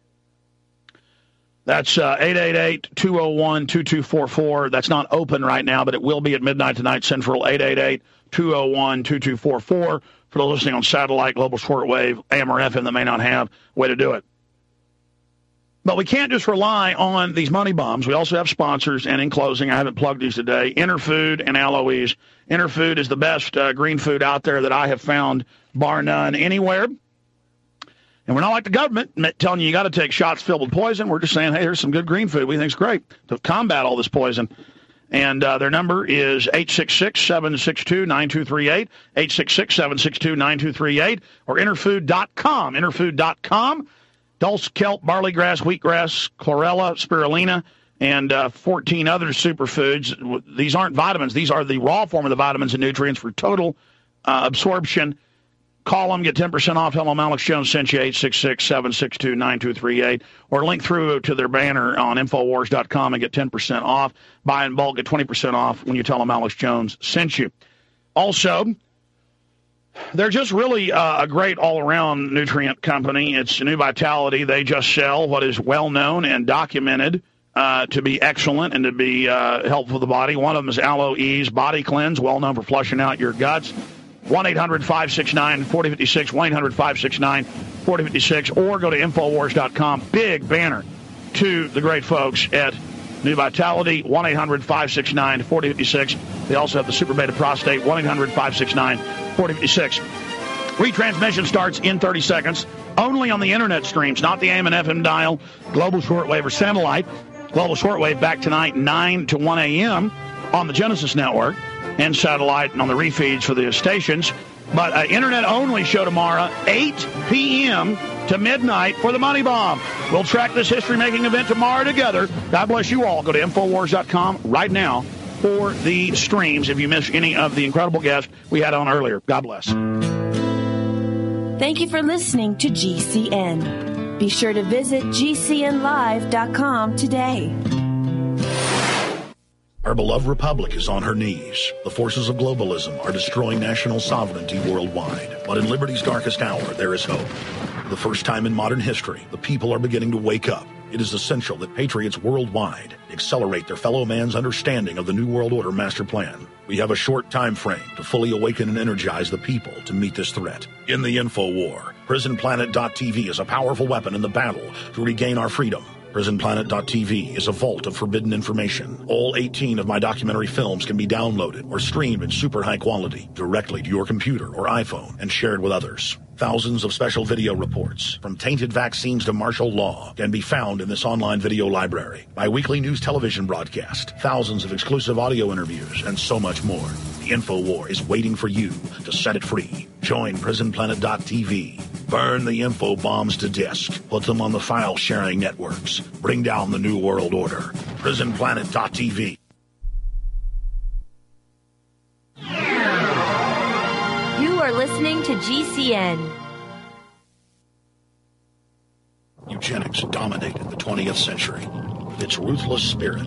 That's 888-201-2244. That's not open right now, but it will be at midnight tonight Central, 888-201-2244. For those listening on satellite, global shortwave, AM or FM that may not have a way to do it. But we can't just rely on these money bombs. We also have sponsors, and in closing, I haven't plugged these today, Interfood and Aloes. Interfood is the best green food out there that I have found, bar none, anywhere. And we're not like the government telling you got to take shots filled with poison. We're just saying, hey, here's some good green food we think's great to combat all this poison. And their number is 866-762-9238, 866-762-9238, or interfood.com, interfood.com. Dulse, kelp, barley grass, wheatgrass, chlorella, spirulina, and 14 other superfoods. These aren't vitamins. These are the raw form of the vitamins and nutrients for total absorption. Call them, get 10% off. Tell them Alex Jones sent you, 866-762-9238. Or link through to their banner on Infowars.com and get 10% off. Buy in bulk, get 20% off when you tell them Alex Jones sent you. Also, they're just really a great all-around nutrient company. It's New Vitality. They just sell what is well-known and documented to be excellent and to be helpful to the body. One of them is Aloe Ease Body Cleanse, well-known for flushing out your guts. 1-800-569-4056, 1-800-569-4056, or go to Infowars.com. Big banner to the great folks at New Vitality, 1-800-569-4056. They also have the Super Beta Prostate, 1-800-569-4056. Retransmission starts in 30 seconds, only on the internet streams, not the AM and FM dial, global shortwave or satellite. Global shortwave back tonight, 9 to 1 a.m. on the Genesis Network, and satellite and on the refeeds for the stations. But internet-only show tomorrow, 8 p.m. to midnight for the Money Bomb. We'll track this history-making event tomorrow together. God bless you all. Go to Infowars.com right now for the streams if you miss any of the incredible guests we had on earlier. God bless. Thank you for listening to GCN. Be sure to visit GCNlive.com today. Our beloved republic is on her knees. The forces of globalism are destroying national sovereignty worldwide. But in liberty's darkest hour, there is hope. For the first time in modern history, the people are beginning to wake up. It is essential that patriots worldwide accelerate their fellow man's understanding of the New World Order master plan. We have a short time frame to fully awaken and energize the people to meet this threat. In the info war, PrisonPlanet.tv is a powerful weapon in the battle to regain our freedom. PrisonPlanet.tv is a vault of forbidden information. All 18 of my documentary films can be downloaded or streamed in super high quality directly to your computer or iPhone and shared with others. Thousands of special video reports, from tainted vaccines to martial law, can be found in this online video library. My weekly news television broadcast, thousands of exclusive audio interviews, and so much more. The InfoWar is waiting for you to set it free. Join PrisonPlanet.tv. Burn the info bombs to disk. Put them on the file-sharing networks. Bring down the New World Order. PrisonPlanet.tv. You're listening to GCN. Eugenics dominated the 20th century with its ruthless spirit.